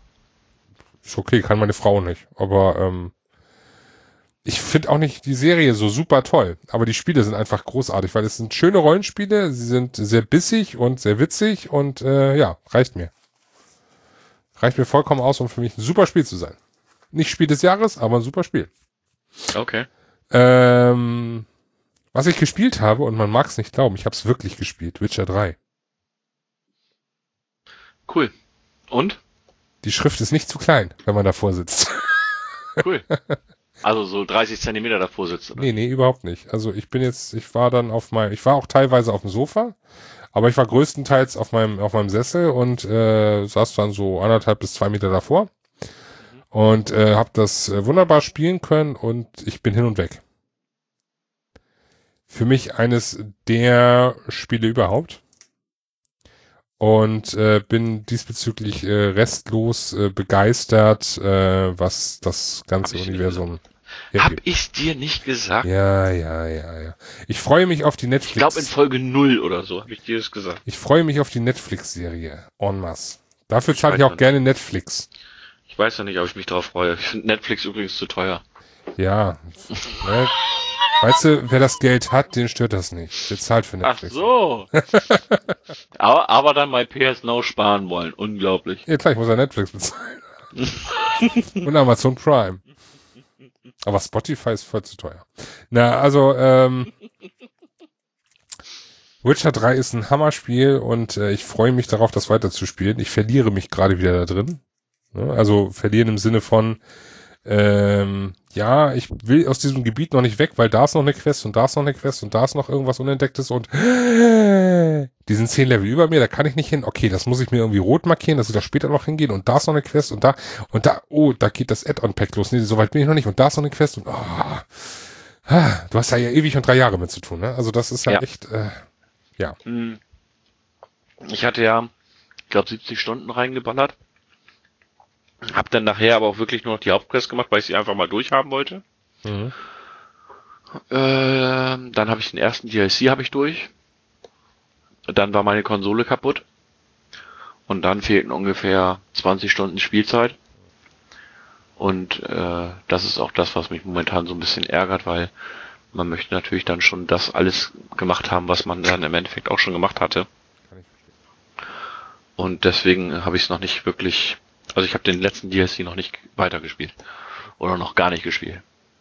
Ist okay, kann meine Frau nicht. Aber ähm, ich finde auch nicht die Serie so super toll. Aber die Spiele sind einfach großartig, weil es sind schöne Rollenspiele, sie sind sehr bissig und sehr witzig und äh, ja, reicht mir. Reicht mir vollkommen aus, um für mich ein super Spiel zu sein. Nicht Spiel des Jahres, aber ein super Spiel. Okay. Ähm, was ich gespielt habe, und man mag es nicht glauben, ich habe es wirklich gespielt, Witcher drei. Cool. Und? Die Schrift ist nicht zu klein, wenn man davor sitzt. Cool. Also so dreißig Zentimeter davor sitzt, oder? Nee, nee, überhaupt nicht. Also ich bin jetzt, ich war dann auf meinem, ich war auch teilweise auf dem Sofa, aber ich war größtenteils auf meinem, auf meinem Sessel und äh, saß dann so anderthalb bis zwei Meter davor mhm. und äh, habe das äh, wunderbar spielen können und ich bin hin und weg. Für mich eines der Spiele überhaupt. Und äh, bin diesbezüglich äh, restlos äh, begeistert, äh, was das ganze Universum hergibt. Hab ich's dir nicht gesagt? Ja, ja, ja, ja. Ich freue mich auf die Netflix. Ich glaube in Folge null oder so habe ich dir das gesagt. Ich freue mich auf die Netflix-Serie en masse. Dafür zahle ich auch gerne Netflix. Ich weiß ja nicht, ob ich mich darauf freue. Ich finde Netflix übrigens zu teuer. Ja. Ne? Weißt du, wer das Geld hat, den stört das nicht. Der zahlt für Netflix. Ach so. aber, aber dann bei P S Now sparen wollen. Unglaublich. Ja klar, ich muss ja Netflix bezahlen. Und Amazon Prime. Aber Spotify ist voll zu teuer. Na, also, ähm, Witcher drei ist ein Hammerspiel und äh, ich freue mich darauf, das weiterzuspielen. Ich verliere mich gerade wieder da drin. Ne? Also verlieren im Sinne von, ähm, ja, ich will aus diesem Gebiet noch nicht weg, weil da ist noch eine Quest und da ist noch eine Quest und da ist noch irgendwas Unentdecktes und die sind zehn Level über mir, da kann ich nicht hin. Okay, das muss ich mir irgendwie rot markieren, dass ich da später noch hingehen und da ist noch eine Quest und da und da, oh, da geht das Add-on-Pack los. Nee, so weit bin ich noch nicht und da ist noch eine Quest und oh, du hast ja, ja ewig und drei Jahre mit zu tun, ne? Also das ist ja, ja. echt, äh, ja. Ich hatte ja, ich glaube, siebzig Stunden reingeballert. Hab dann nachher aber auch wirklich nur noch die Hauptquest gemacht, weil ich sie einfach mal durchhaben wollte. Mhm. Äh, dann habe ich den ersten D L C habe ich durch. Dann war meine Konsole kaputt. Und dann fehlten ungefähr zwanzig Stunden Spielzeit. Und äh, das ist auch das, was mich momentan so ein bisschen ärgert, weil man möchte natürlich dann schon das alles gemacht haben, was man dann im Endeffekt auch schon gemacht hatte. Und deswegen habe ich es noch nicht wirklich... Also ich habe den letzten D L C noch nicht weitergespielt. Oder noch gar nicht gespielt.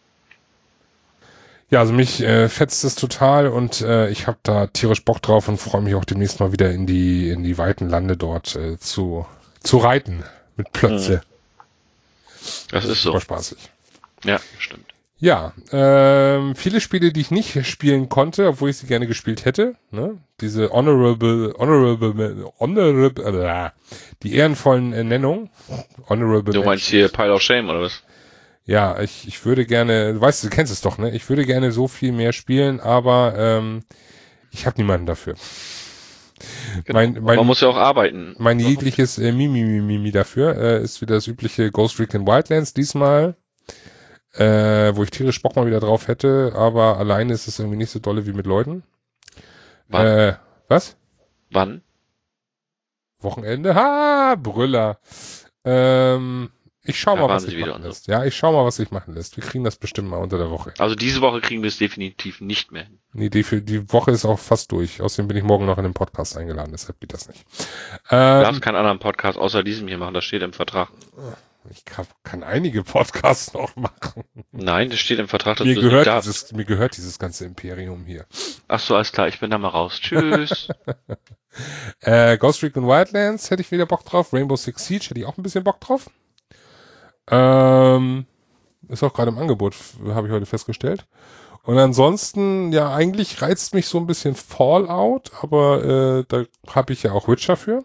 Ja, also mich äh, fetzt es total und äh, ich habe da tierisch Bock drauf und freue mich auch demnächst mal wieder in die in die weiten Lande dort äh, zu zu reiten mit Plötze. Das, das ist so. Super spaßig. Ja, stimmt. Ja, ähm, viele Spiele, die ich nicht spielen konnte, obwohl ich sie gerne gespielt hätte, ne? Diese honorable, honorable, honorable, äh, die ehrenvollen äh, Nennungen. Honorable Du meinst hier Pile of Shame oder was? Ja, ich, ich würde gerne, du weißt, du kennst es doch, ne? Ich würde gerne so viel mehr spielen, aber ähm, ich habe niemanden dafür. Genau. Mein, mein, Man muss ja auch arbeiten. Mein jegliches äh, Mimi, Mimi, Mimi dafür äh, ist wieder das übliche Ghost Recon Wildlands diesmal, äh, wo ich tierisch Bock mal wieder drauf hätte, aber alleine ist es irgendwie nicht so dolle wie mit Leuten. Wann? Äh, was? Wann? Wochenende? Ha, Brüller. Ähm, ich schau Da mal, waren was sie sich wieder machen und so. lässt. Ja, ich schau mal, was sich machen lässt. Wir kriegen das bestimmt mal unter der Woche. Also diese Woche kriegen wir es definitiv nicht mehr hin. Nee, die, für die Woche ist auch fast durch. Außerdem bin ich morgen noch in den Podcast eingeladen, deshalb geht das nicht. Du Ähm, darfst keinen anderen Podcast außer diesem hier machen, das steht im Vertrag. ich kann, kann einige Podcasts noch machen. Nein, das steht im Vertrag, dass Mir du es nicht gehört, darfst. dieses, mir gehört dieses ganze Imperium hier. Ach so, alles klar, ich bin da mal raus. Tschüss. Äh, Ghost Recon Wildlands hätte ich wieder Bock drauf. Rainbow Six Siege hätte ich auch ein bisschen Bock drauf. Ähm, ist auch gerade im Angebot, habe ich heute festgestellt. Und ansonsten, ja, eigentlich reizt mich so ein bisschen Fallout, aber äh, da habe ich ja auch Witcher für.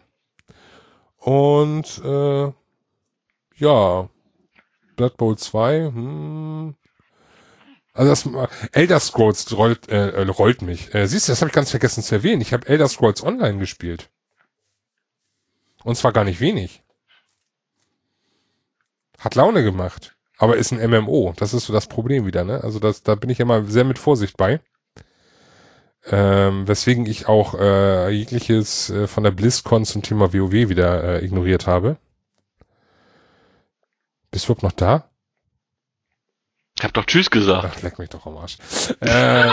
Und äh, ja, Blood Bowl zwei, hm. Also das Elder Scrolls rollt, äh, rollt mich. Äh, siehst du, das habe ich ganz vergessen zu erwähnen. Ich habe Elder Scrolls Online gespielt. Und zwar gar nicht wenig. Hat Laune gemacht. Aber ist ein M M O. Das ist so das Problem wieder, ne? Also das, da bin ich immer sehr mit Vorsicht bei. Ähm, weswegen ich auch äh, jegliches äh, von der BlizzCon zum Thema WoW wieder äh, ignoriert habe. Bist du überhaupt noch da? Ich hab doch Tschüss gesagt. Ach, leck mich doch am Arsch. ähm,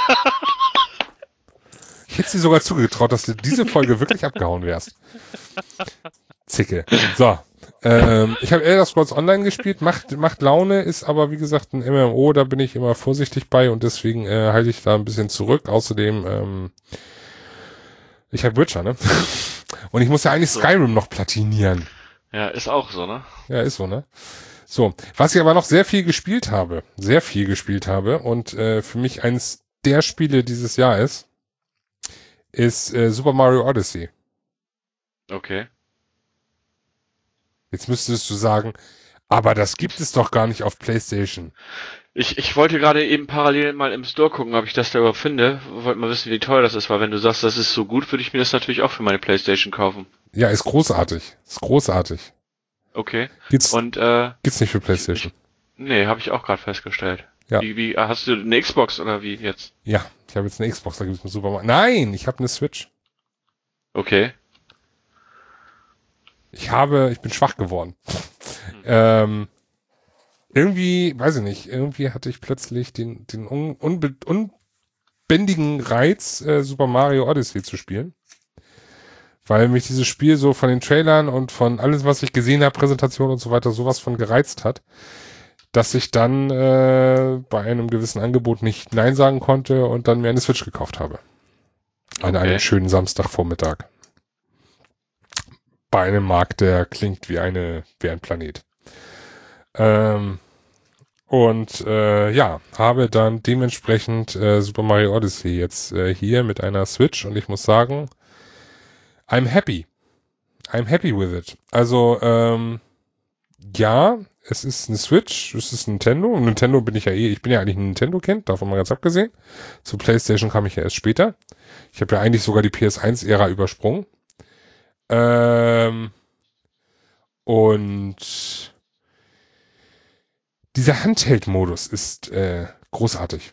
ich hätte dir sogar zugetraut, dass du diese Folge wirklich abgehauen wärst. Zicke. So. Ähm, ich habe Elder Scrolls Online gespielt, macht, macht Laune, ist aber wie gesagt ein M M O, da bin ich immer vorsichtig bei und deswegen äh, halte ich da ein bisschen zurück. Außerdem, ähm, ich habe Witcher, ne? Und ich muss ja eigentlich So. Skyrim noch platinieren. Ja, ist auch so, ne? Ja, ist so, ne? So, was ich aber noch sehr viel gespielt habe, sehr viel gespielt habe und äh, für mich eines der Spiele dieses Jahr ist, ist äh, Super Mario Odyssey. Okay. Jetzt müsstest du sagen, aber das gibt es doch gar nicht auf PlayStation. Ich, ich wollte gerade eben parallel mal im Store gucken, ob ich das da überhaupt finde. Wollte mal wissen, wie teuer das ist, weil wenn du sagst, das ist so gut, würde ich mir das natürlich auch für meine PlayStation kaufen. Ja, ist großartig. Ist großartig. Okay. Gibt's, Und äh, gibt's nicht für PlayStation. nee, habe ich auch gerade festgestellt. Ja. Wie, wie, hast du eine Xbox oder wie jetzt? Ja, ich habe jetzt eine Xbox, da gibt's eine Super Mario. Nein, ich habe eine Switch. Okay. Ich habe, ich bin schwach geworden. ähm, irgendwie, weiß ich nicht, irgendwie hatte ich plötzlich den, den un, unbe, unbändigen Reiz, äh, Super Mario Odyssey zu spielen. Weil mich dieses Spiel so von den Trailern und von alles, was ich gesehen habe, Präsentation und so weiter, sowas von gereizt hat, dass ich dann äh, bei einem gewissen Angebot nicht Nein sagen konnte und dann mir eine Switch gekauft habe. An Okay. einem schönen Samstagvormittag. Bei einem Markt, der klingt wie eine, wie ein Planet. Ähm, und äh, ja, habe dann dementsprechend äh, Super Mario Odyssey jetzt äh, hier mit einer Switch und ich muss sagen, I'm happy. I'm happy with it. Also, ähm, ja, es ist eine Switch, es ist Nintendo. Und Nintendo bin ich ja eh, ich bin ja eigentlich ein Nintendo-Kind, davon mal ganz abgesehen. Zu PlayStation kam ich ja erst später. Ich habe ja eigentlich sogar die P S eins Ära übersprungen. Ähm, und dieser Handheld-Modus ist äh, großartig.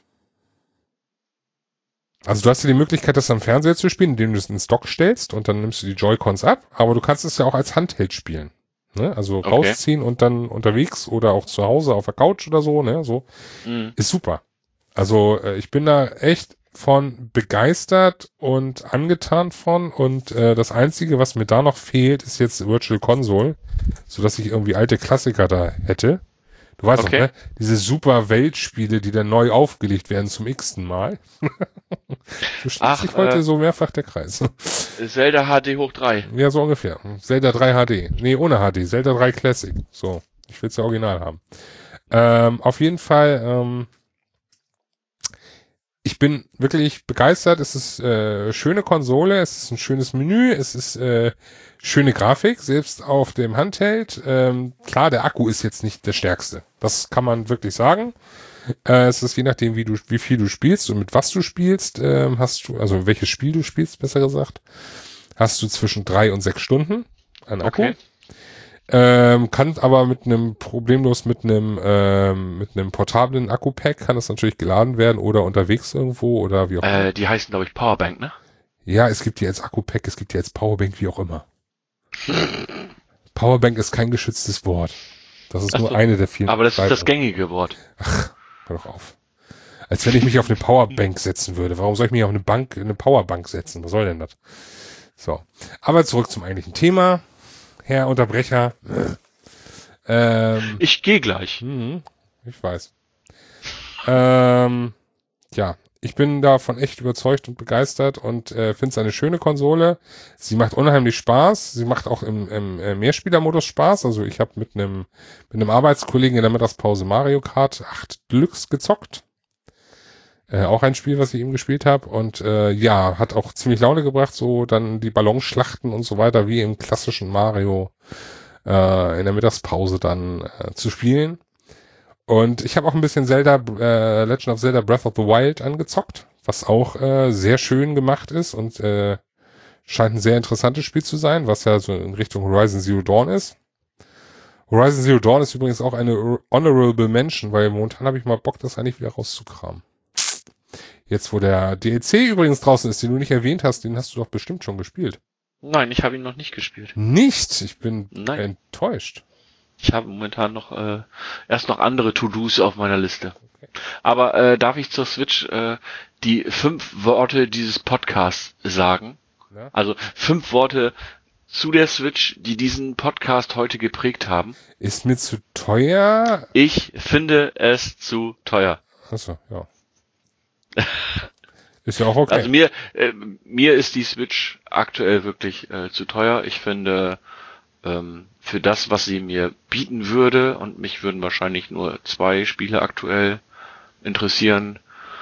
Also du hast ja die Möglichkeit, das am Fernseher zu spielen, indem du es in den Dock stellst und dann nimmst du die Joy-Cons ab, aber du kannst es ja auch als Handheld spielen. Ne? Also Okay. rausziehen und dann unterwegs oder auch zu Hause auf der Couch oder so, ne? So. Mhm. Ist super. Also äh, ich bin da echt von begeistert und angetan von und äh, das Einzige, was mir da noch fehlt, ist jetzt Virtual Console, sodass ich irgendwie alte Klassiker da hätte. Du weißt Okay. doch, ne? Diese super Weltspiele, die dann neu aufgelegt werden zum x-ten Mal. So schließt Ach, sich heute äh, so mehrfach der Kreis. Zelda H D hoch drei. Ja, so ungefähr. Zelda drei H D. Nee, ohne H D. Zelda drei Classic. So. Ich will's ja original haben. Ähm, auf jeden Fall, ähm, ich bin wirklich begeistert. Es ist äh, schöne Konsole, es ist ein schönes Menü, es ist äh, schöne Grafik, selbst auf dem Handheld. Ähm, klar, der Akku ist jetzt nicht der stärkste. Das kann man wirklich sagen. Äh, es ist je nachdem, wie du, wie viel du spielst und mit was du spielst, ähm, hast du, also welches Spiel du spielst, besser gesagt, hast du zwischen drei und sechs Stunden an Akku. Okay. Ähm, kann aber mit einem problemlos mit einem ähm, mit einem portablen Akku-Pack kann das natürlich geladen werden oder unterwegs irgendwo oder wie auch immer. Äh, die heißen, glaube ich, Powerbank, ne? Ja, es gibt die als Akku-Pack, es gibt die als Powerbank, wie auch immer. Powerbank ist kein geschütztes Wort. Das ist Ach nur so. eine der vielen. Aber das ist das Beschreibungen. gängige Wort. Hör doch auf. Als wenn ich mich auf eine Powerbank setzen würde. Warum soll ich mich auf eine Bank, eine Powerbank setzen? Was soll denn das? So. Aber zurück zum eigentlichen Thema. Herr Unterbrecher. Ähm, Ich gehe gleich. hm, ich weiß. Ähm, ja, ich bin davon echt überzeugt und begeistert und äh, finde es eine schöne Konsole. Sie macht unheimlich Spaß. Sie macht auch im, im äh, Mehrspielermodus Spaß. Also ich habe mit einem mit einem Arbeitskollegen in der Mittagspause Mario Kart acht Deluxe gezockt. Äh, auch ein Spiel, was ich ihm gespielt habe. Und äh, ja, hat auch ziemlich Laune gebracht, so dann die Ballonschlachten und so weiter, wie im klassischen Mario äh, in der Mittagspause dann äh, zu spielen. Und ich habe auch ein bisschen Zelda, äh, Legend of Zelda Breath of the Wild angezockt, was auch äh, sehr schön gemacht ist und äh, scheint ein sehr interessantes Spiel zu sein, was ja so in Richtung Horizon Zero Dawn ist. Horizon Zero Dawn ist übrigens auch eine Honorable Mention, weil momentan habe ich mal Bock, das eigentlich wieder rauszukramen. Jetzt, wo der D L C übrigens draußen ist, den du nicht erwähnt hast, den hast du doch bestimmt schon gespielt. Nein, ich habe ihn noch nicht gespielt. Nicht? Ich bin Nein. enttäuscht. Ich habe momentan noch äh, erst noch andere To-Dos auf meiner Liste. Okay. Aber äh, darf ich zur Switch äh, die fünf Worte dieses Podcasts sagen? Ja. Also fünf Worte zu der Switch, die diesen Podcast heute geprägt haben. Ist mir zu teuer? Ich finde es zu teuer. Achso, ja. Ist ja auch okay. Also mir äh, mir ist die Switch aktuell wirklich äh, zu teuer. Ich finde ähm, für das, was sie mir bieten würde, und mich würden wahrscheinlich nur zwei Spiele aktuell interessieren,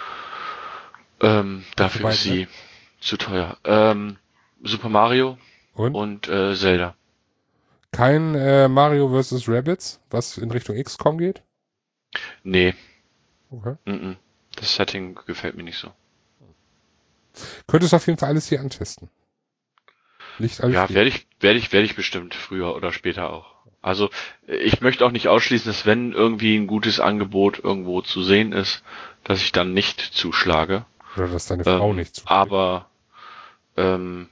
ähm, dafür beiden, ist sie ne? zu teuer. Ähm, Super Mario Und? und äh, Zelda. Kein äh, Mario versus. Rabbids, was in Richtung X COM geht? Nee. Okay. Mm-mm. Das Setting gefällt mir nicht so. Könntest auf jeden Fall alles hier antesten. Licht alles Ja, steht. werde ich, werde ich, werde ich bestimmt früher oder später auch. Also ich möchte auch nicht ausschließen, dass wenn irgendwie ein gutes Angebot irgendwo zu sehen ist, dass ich dann nicht zuschlage. Oder dass deine Frau Ähm, nicht zu. aber ähm,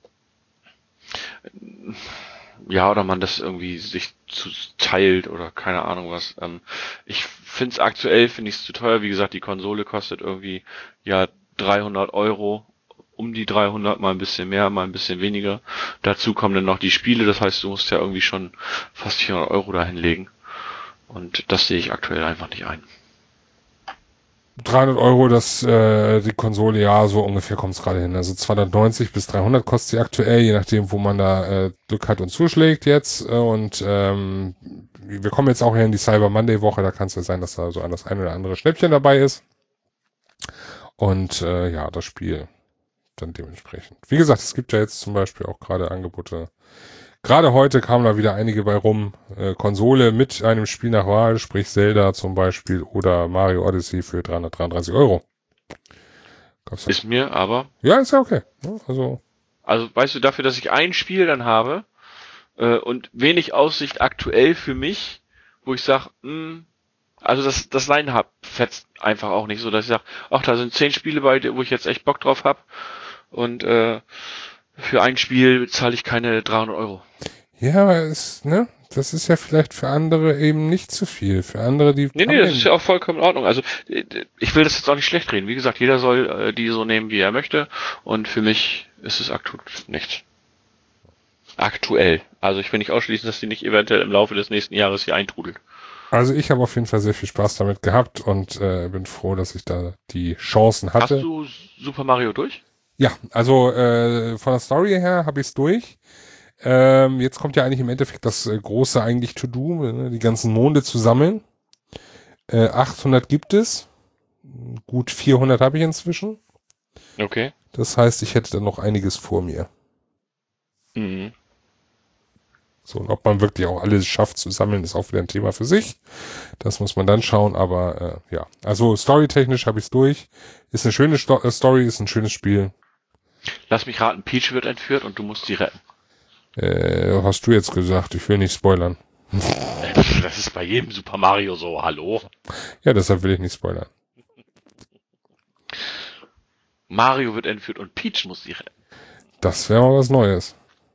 ja, oder man das irgendwie sich zu teilt oder keine Ahnung was. Ähm, ich finde es aktuell, finde ich es zu teuer. Wie gesagt, die Konsole kostet irgendwie ja dreihundert Euro, um die dreihundert, mal ein bisschen mehr, mal ein bisschen weniger. Dazu kommen dann noch die Spiele, das heißt, du musst ja irgendwie schon fast vierhundert Euro da hinlegen. Und das sehe ich aktuell einfach nicht ein. dreihundert Euro, das äh, die Konsole, ja, so ungefähr kommt es gerade hin. Also zweihundertneunzig bis dreihundert kostet sie aktuell, je nachdem, wo man da äh, Glück hat und zuschlägt jetzt. Äh, und ähm, wir kommen jetzt auch hier in die Cyber Monday Woche, da kann es ja sein, dass da so das ein oder andere Schnäppchen dabei ist. Und äh, ja, das Spiel dann dementsprechend. Wie gesagt, es gibt ja jetzt zum Beispiel auch gerade Angebote. Gerade heute kamen da wieder einige bei rum. Äh, Konsole mit einem Spiel nach Wahl, sprich Zelda zum Beispiel oder Mario Odyssey für dreihundertdreiunddreißig Euro. Gab's Ist mir aber, ja, ist ja okay. Ja, also also weißt du, dafür, dass ich ein Spiel dann habe äh, und wenig Aussicht aktuell für mich, wo ich sage, also das das Line-Up fetzt einfach auch nicht so, dass ich sage, ach, da sind zehn Spiele bei, wo ich jetzt echt Bock drauf habe und äh, für ein Spiel zahle ich keine dreihundert Euro. ja, aber es, ne, das ist ja vielleicht für andere eben nicht zu viel. Für andere, die Nee, nee, das ist ja auch vollkommen in Ordnung. Also ich will das jetzt auch nicht schlecht reden. Wie gesagt, jeder soll äh, die so nehmen, wie er möchte. Und für mich ist es aktuell nichts. Aktuell. Also ich will nicht ausschließen, dass die nicht eventuell im Laufe des nächsten Jahres hier eintrudelt. Also ich habe auf jeden Fall sehr viel Spaß damit gehabt und äh, bin froh, dass ich da die Chancen hatte. Hast du Super Mario durch? Ja, also äh, von der Story her habe ich es durch. Ähm, jetzt kommt ja eigentlich im Endeffekt das äh, große eigentlich To-Do, ne, die ganzen Monde zu sammeln. Äh, achthundert gibt es. Gut vierhundert habe ich inzwischen. Okay. Das heißt, ich hätte dann noch einiges vor mir. Mhm. So, und ob man wirklich auch alles schafft zu sammeln, ist auch wieder ein Thema für sich. Das muss man dann schauen, aber äh, ja. Also storytechnisch habe ich es durch. Ist eine schöne Sto- äh, Story, ist ein schönes Spiel. Lass mich raten, Peach wird entführt und du musst sie retten. Äh, hast du jetzt gesagt, ich will nicht spoilern. Das ist bei jedem Super Mario so, hallo? Ja, deshalb will ich nicht spoilern. Mario wird entführt und Peach muss sie retten. Das wäre mal was Neues.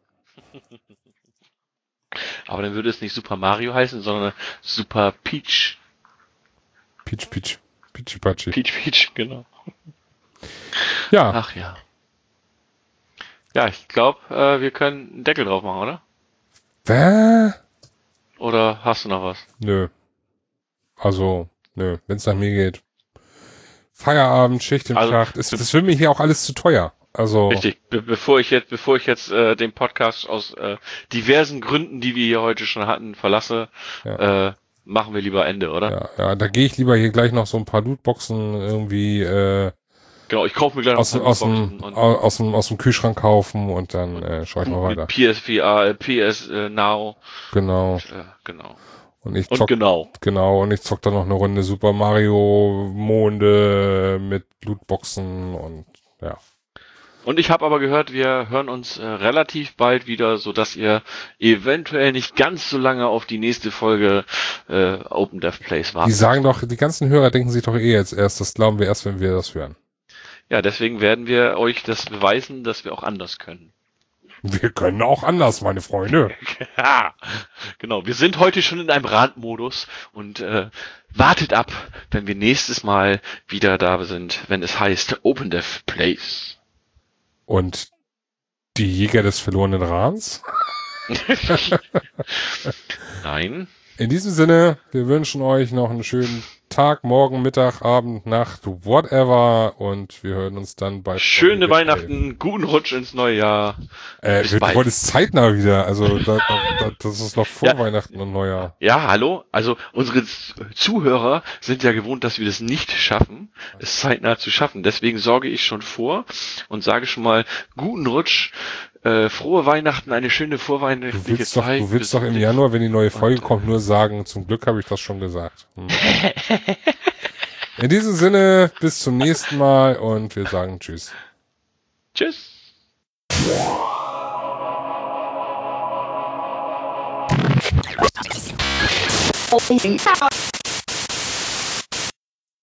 Aber dann würde es nicht Super Mario heißen, sondern Super Peach. Peach, Peach. Peachy Pachi. Peach, Peach, genau. Ja. Ach ja. Ja, ich glaube, äh, wir können einen Deckel drauf machen, oder? Bäh? Oder hast du noch was? Nö. Also, nö, wenn es nach mir geht. Feierabend, Schicht im Also, Schacht. Es, das ist für mich hier auch alles zu teuer. Also. Richtig. Be bevor ich jetzt, bevor ich jetzt äh, den Podcast aus äh, diversen Gründen, die wir hier heute schon hatten, verlasse, Ja. äh, machen wir lieber Ende, oder? Ja, ja, da gehe ich lieber hier gleich noch so ein paar Lootboxen irgendwie äh, Genau, ich kaufe mir gleich noch aus, dem, aus, dem, und, aus, aus, dem, aus dem Kühlschrank kaufen und dann äh, schaue ich mal weiter. P S V R, P S äh, Now. Genau. Und, äh, genau. Und ich Und zock, genau. genau, und ich zock dann noch eine Runde Super Mario Monde mit Lootboxen und ja. Und ich habe aber gehört, wir hören uns äh, relativ bald wieder, so dass ihr eventuell nicht ganz so lange auf die nächste Folge äh, Open Dev Plays warten. Die sagen doch, die ganzen Hörer denken sich doch eh jetzt erst, das glauben wir erst, wenn wir das hören. Ja, deswegen werden wir euch das beweisen, dass wir auch anders können. Wir können auch anders, meine Freunde. Ja, genau. Wir sind heute schon in einem Randmodus und äh, wartet ab, wenn wir nächstes Mal wieder da sind, wenn es heißt Open Dev Plays. Und die Jäger des verlorenen Rahns? Nein. In diesem Sinne, wir wünschen euch noch einen schönen Tag, Morgen, Mittag, Abend, Nacht, whatever. Und wir hören uns dann bei... Schöne Weihnachten, guten Rutsch ins neue Jahr. Äh, Bis wir bald. wollen es zeitnah wieder. Also da, da, das ist noch vor Ja. Weihnachten und Neujahr. Ja, hallo. Also unsere Zuhörer sind ja gewohnt, dass wir das nicht schaffen, es zeitnah zu schaffen. Deswegen sorge ich schon vor und sage schon mal guten Rutsch, äh, frohe Weihnachten, eine schöne Du vorweihnachtliche willst doch, Zeit. du willst doch im Januar, wenn die neue Folge kommt, nur sagen, zum Glück habe ich das schon gesagt. Hm. In diesem Sinne, bis zum nächsten Mal und wir sagen Tschüss. Tschüss. Oh,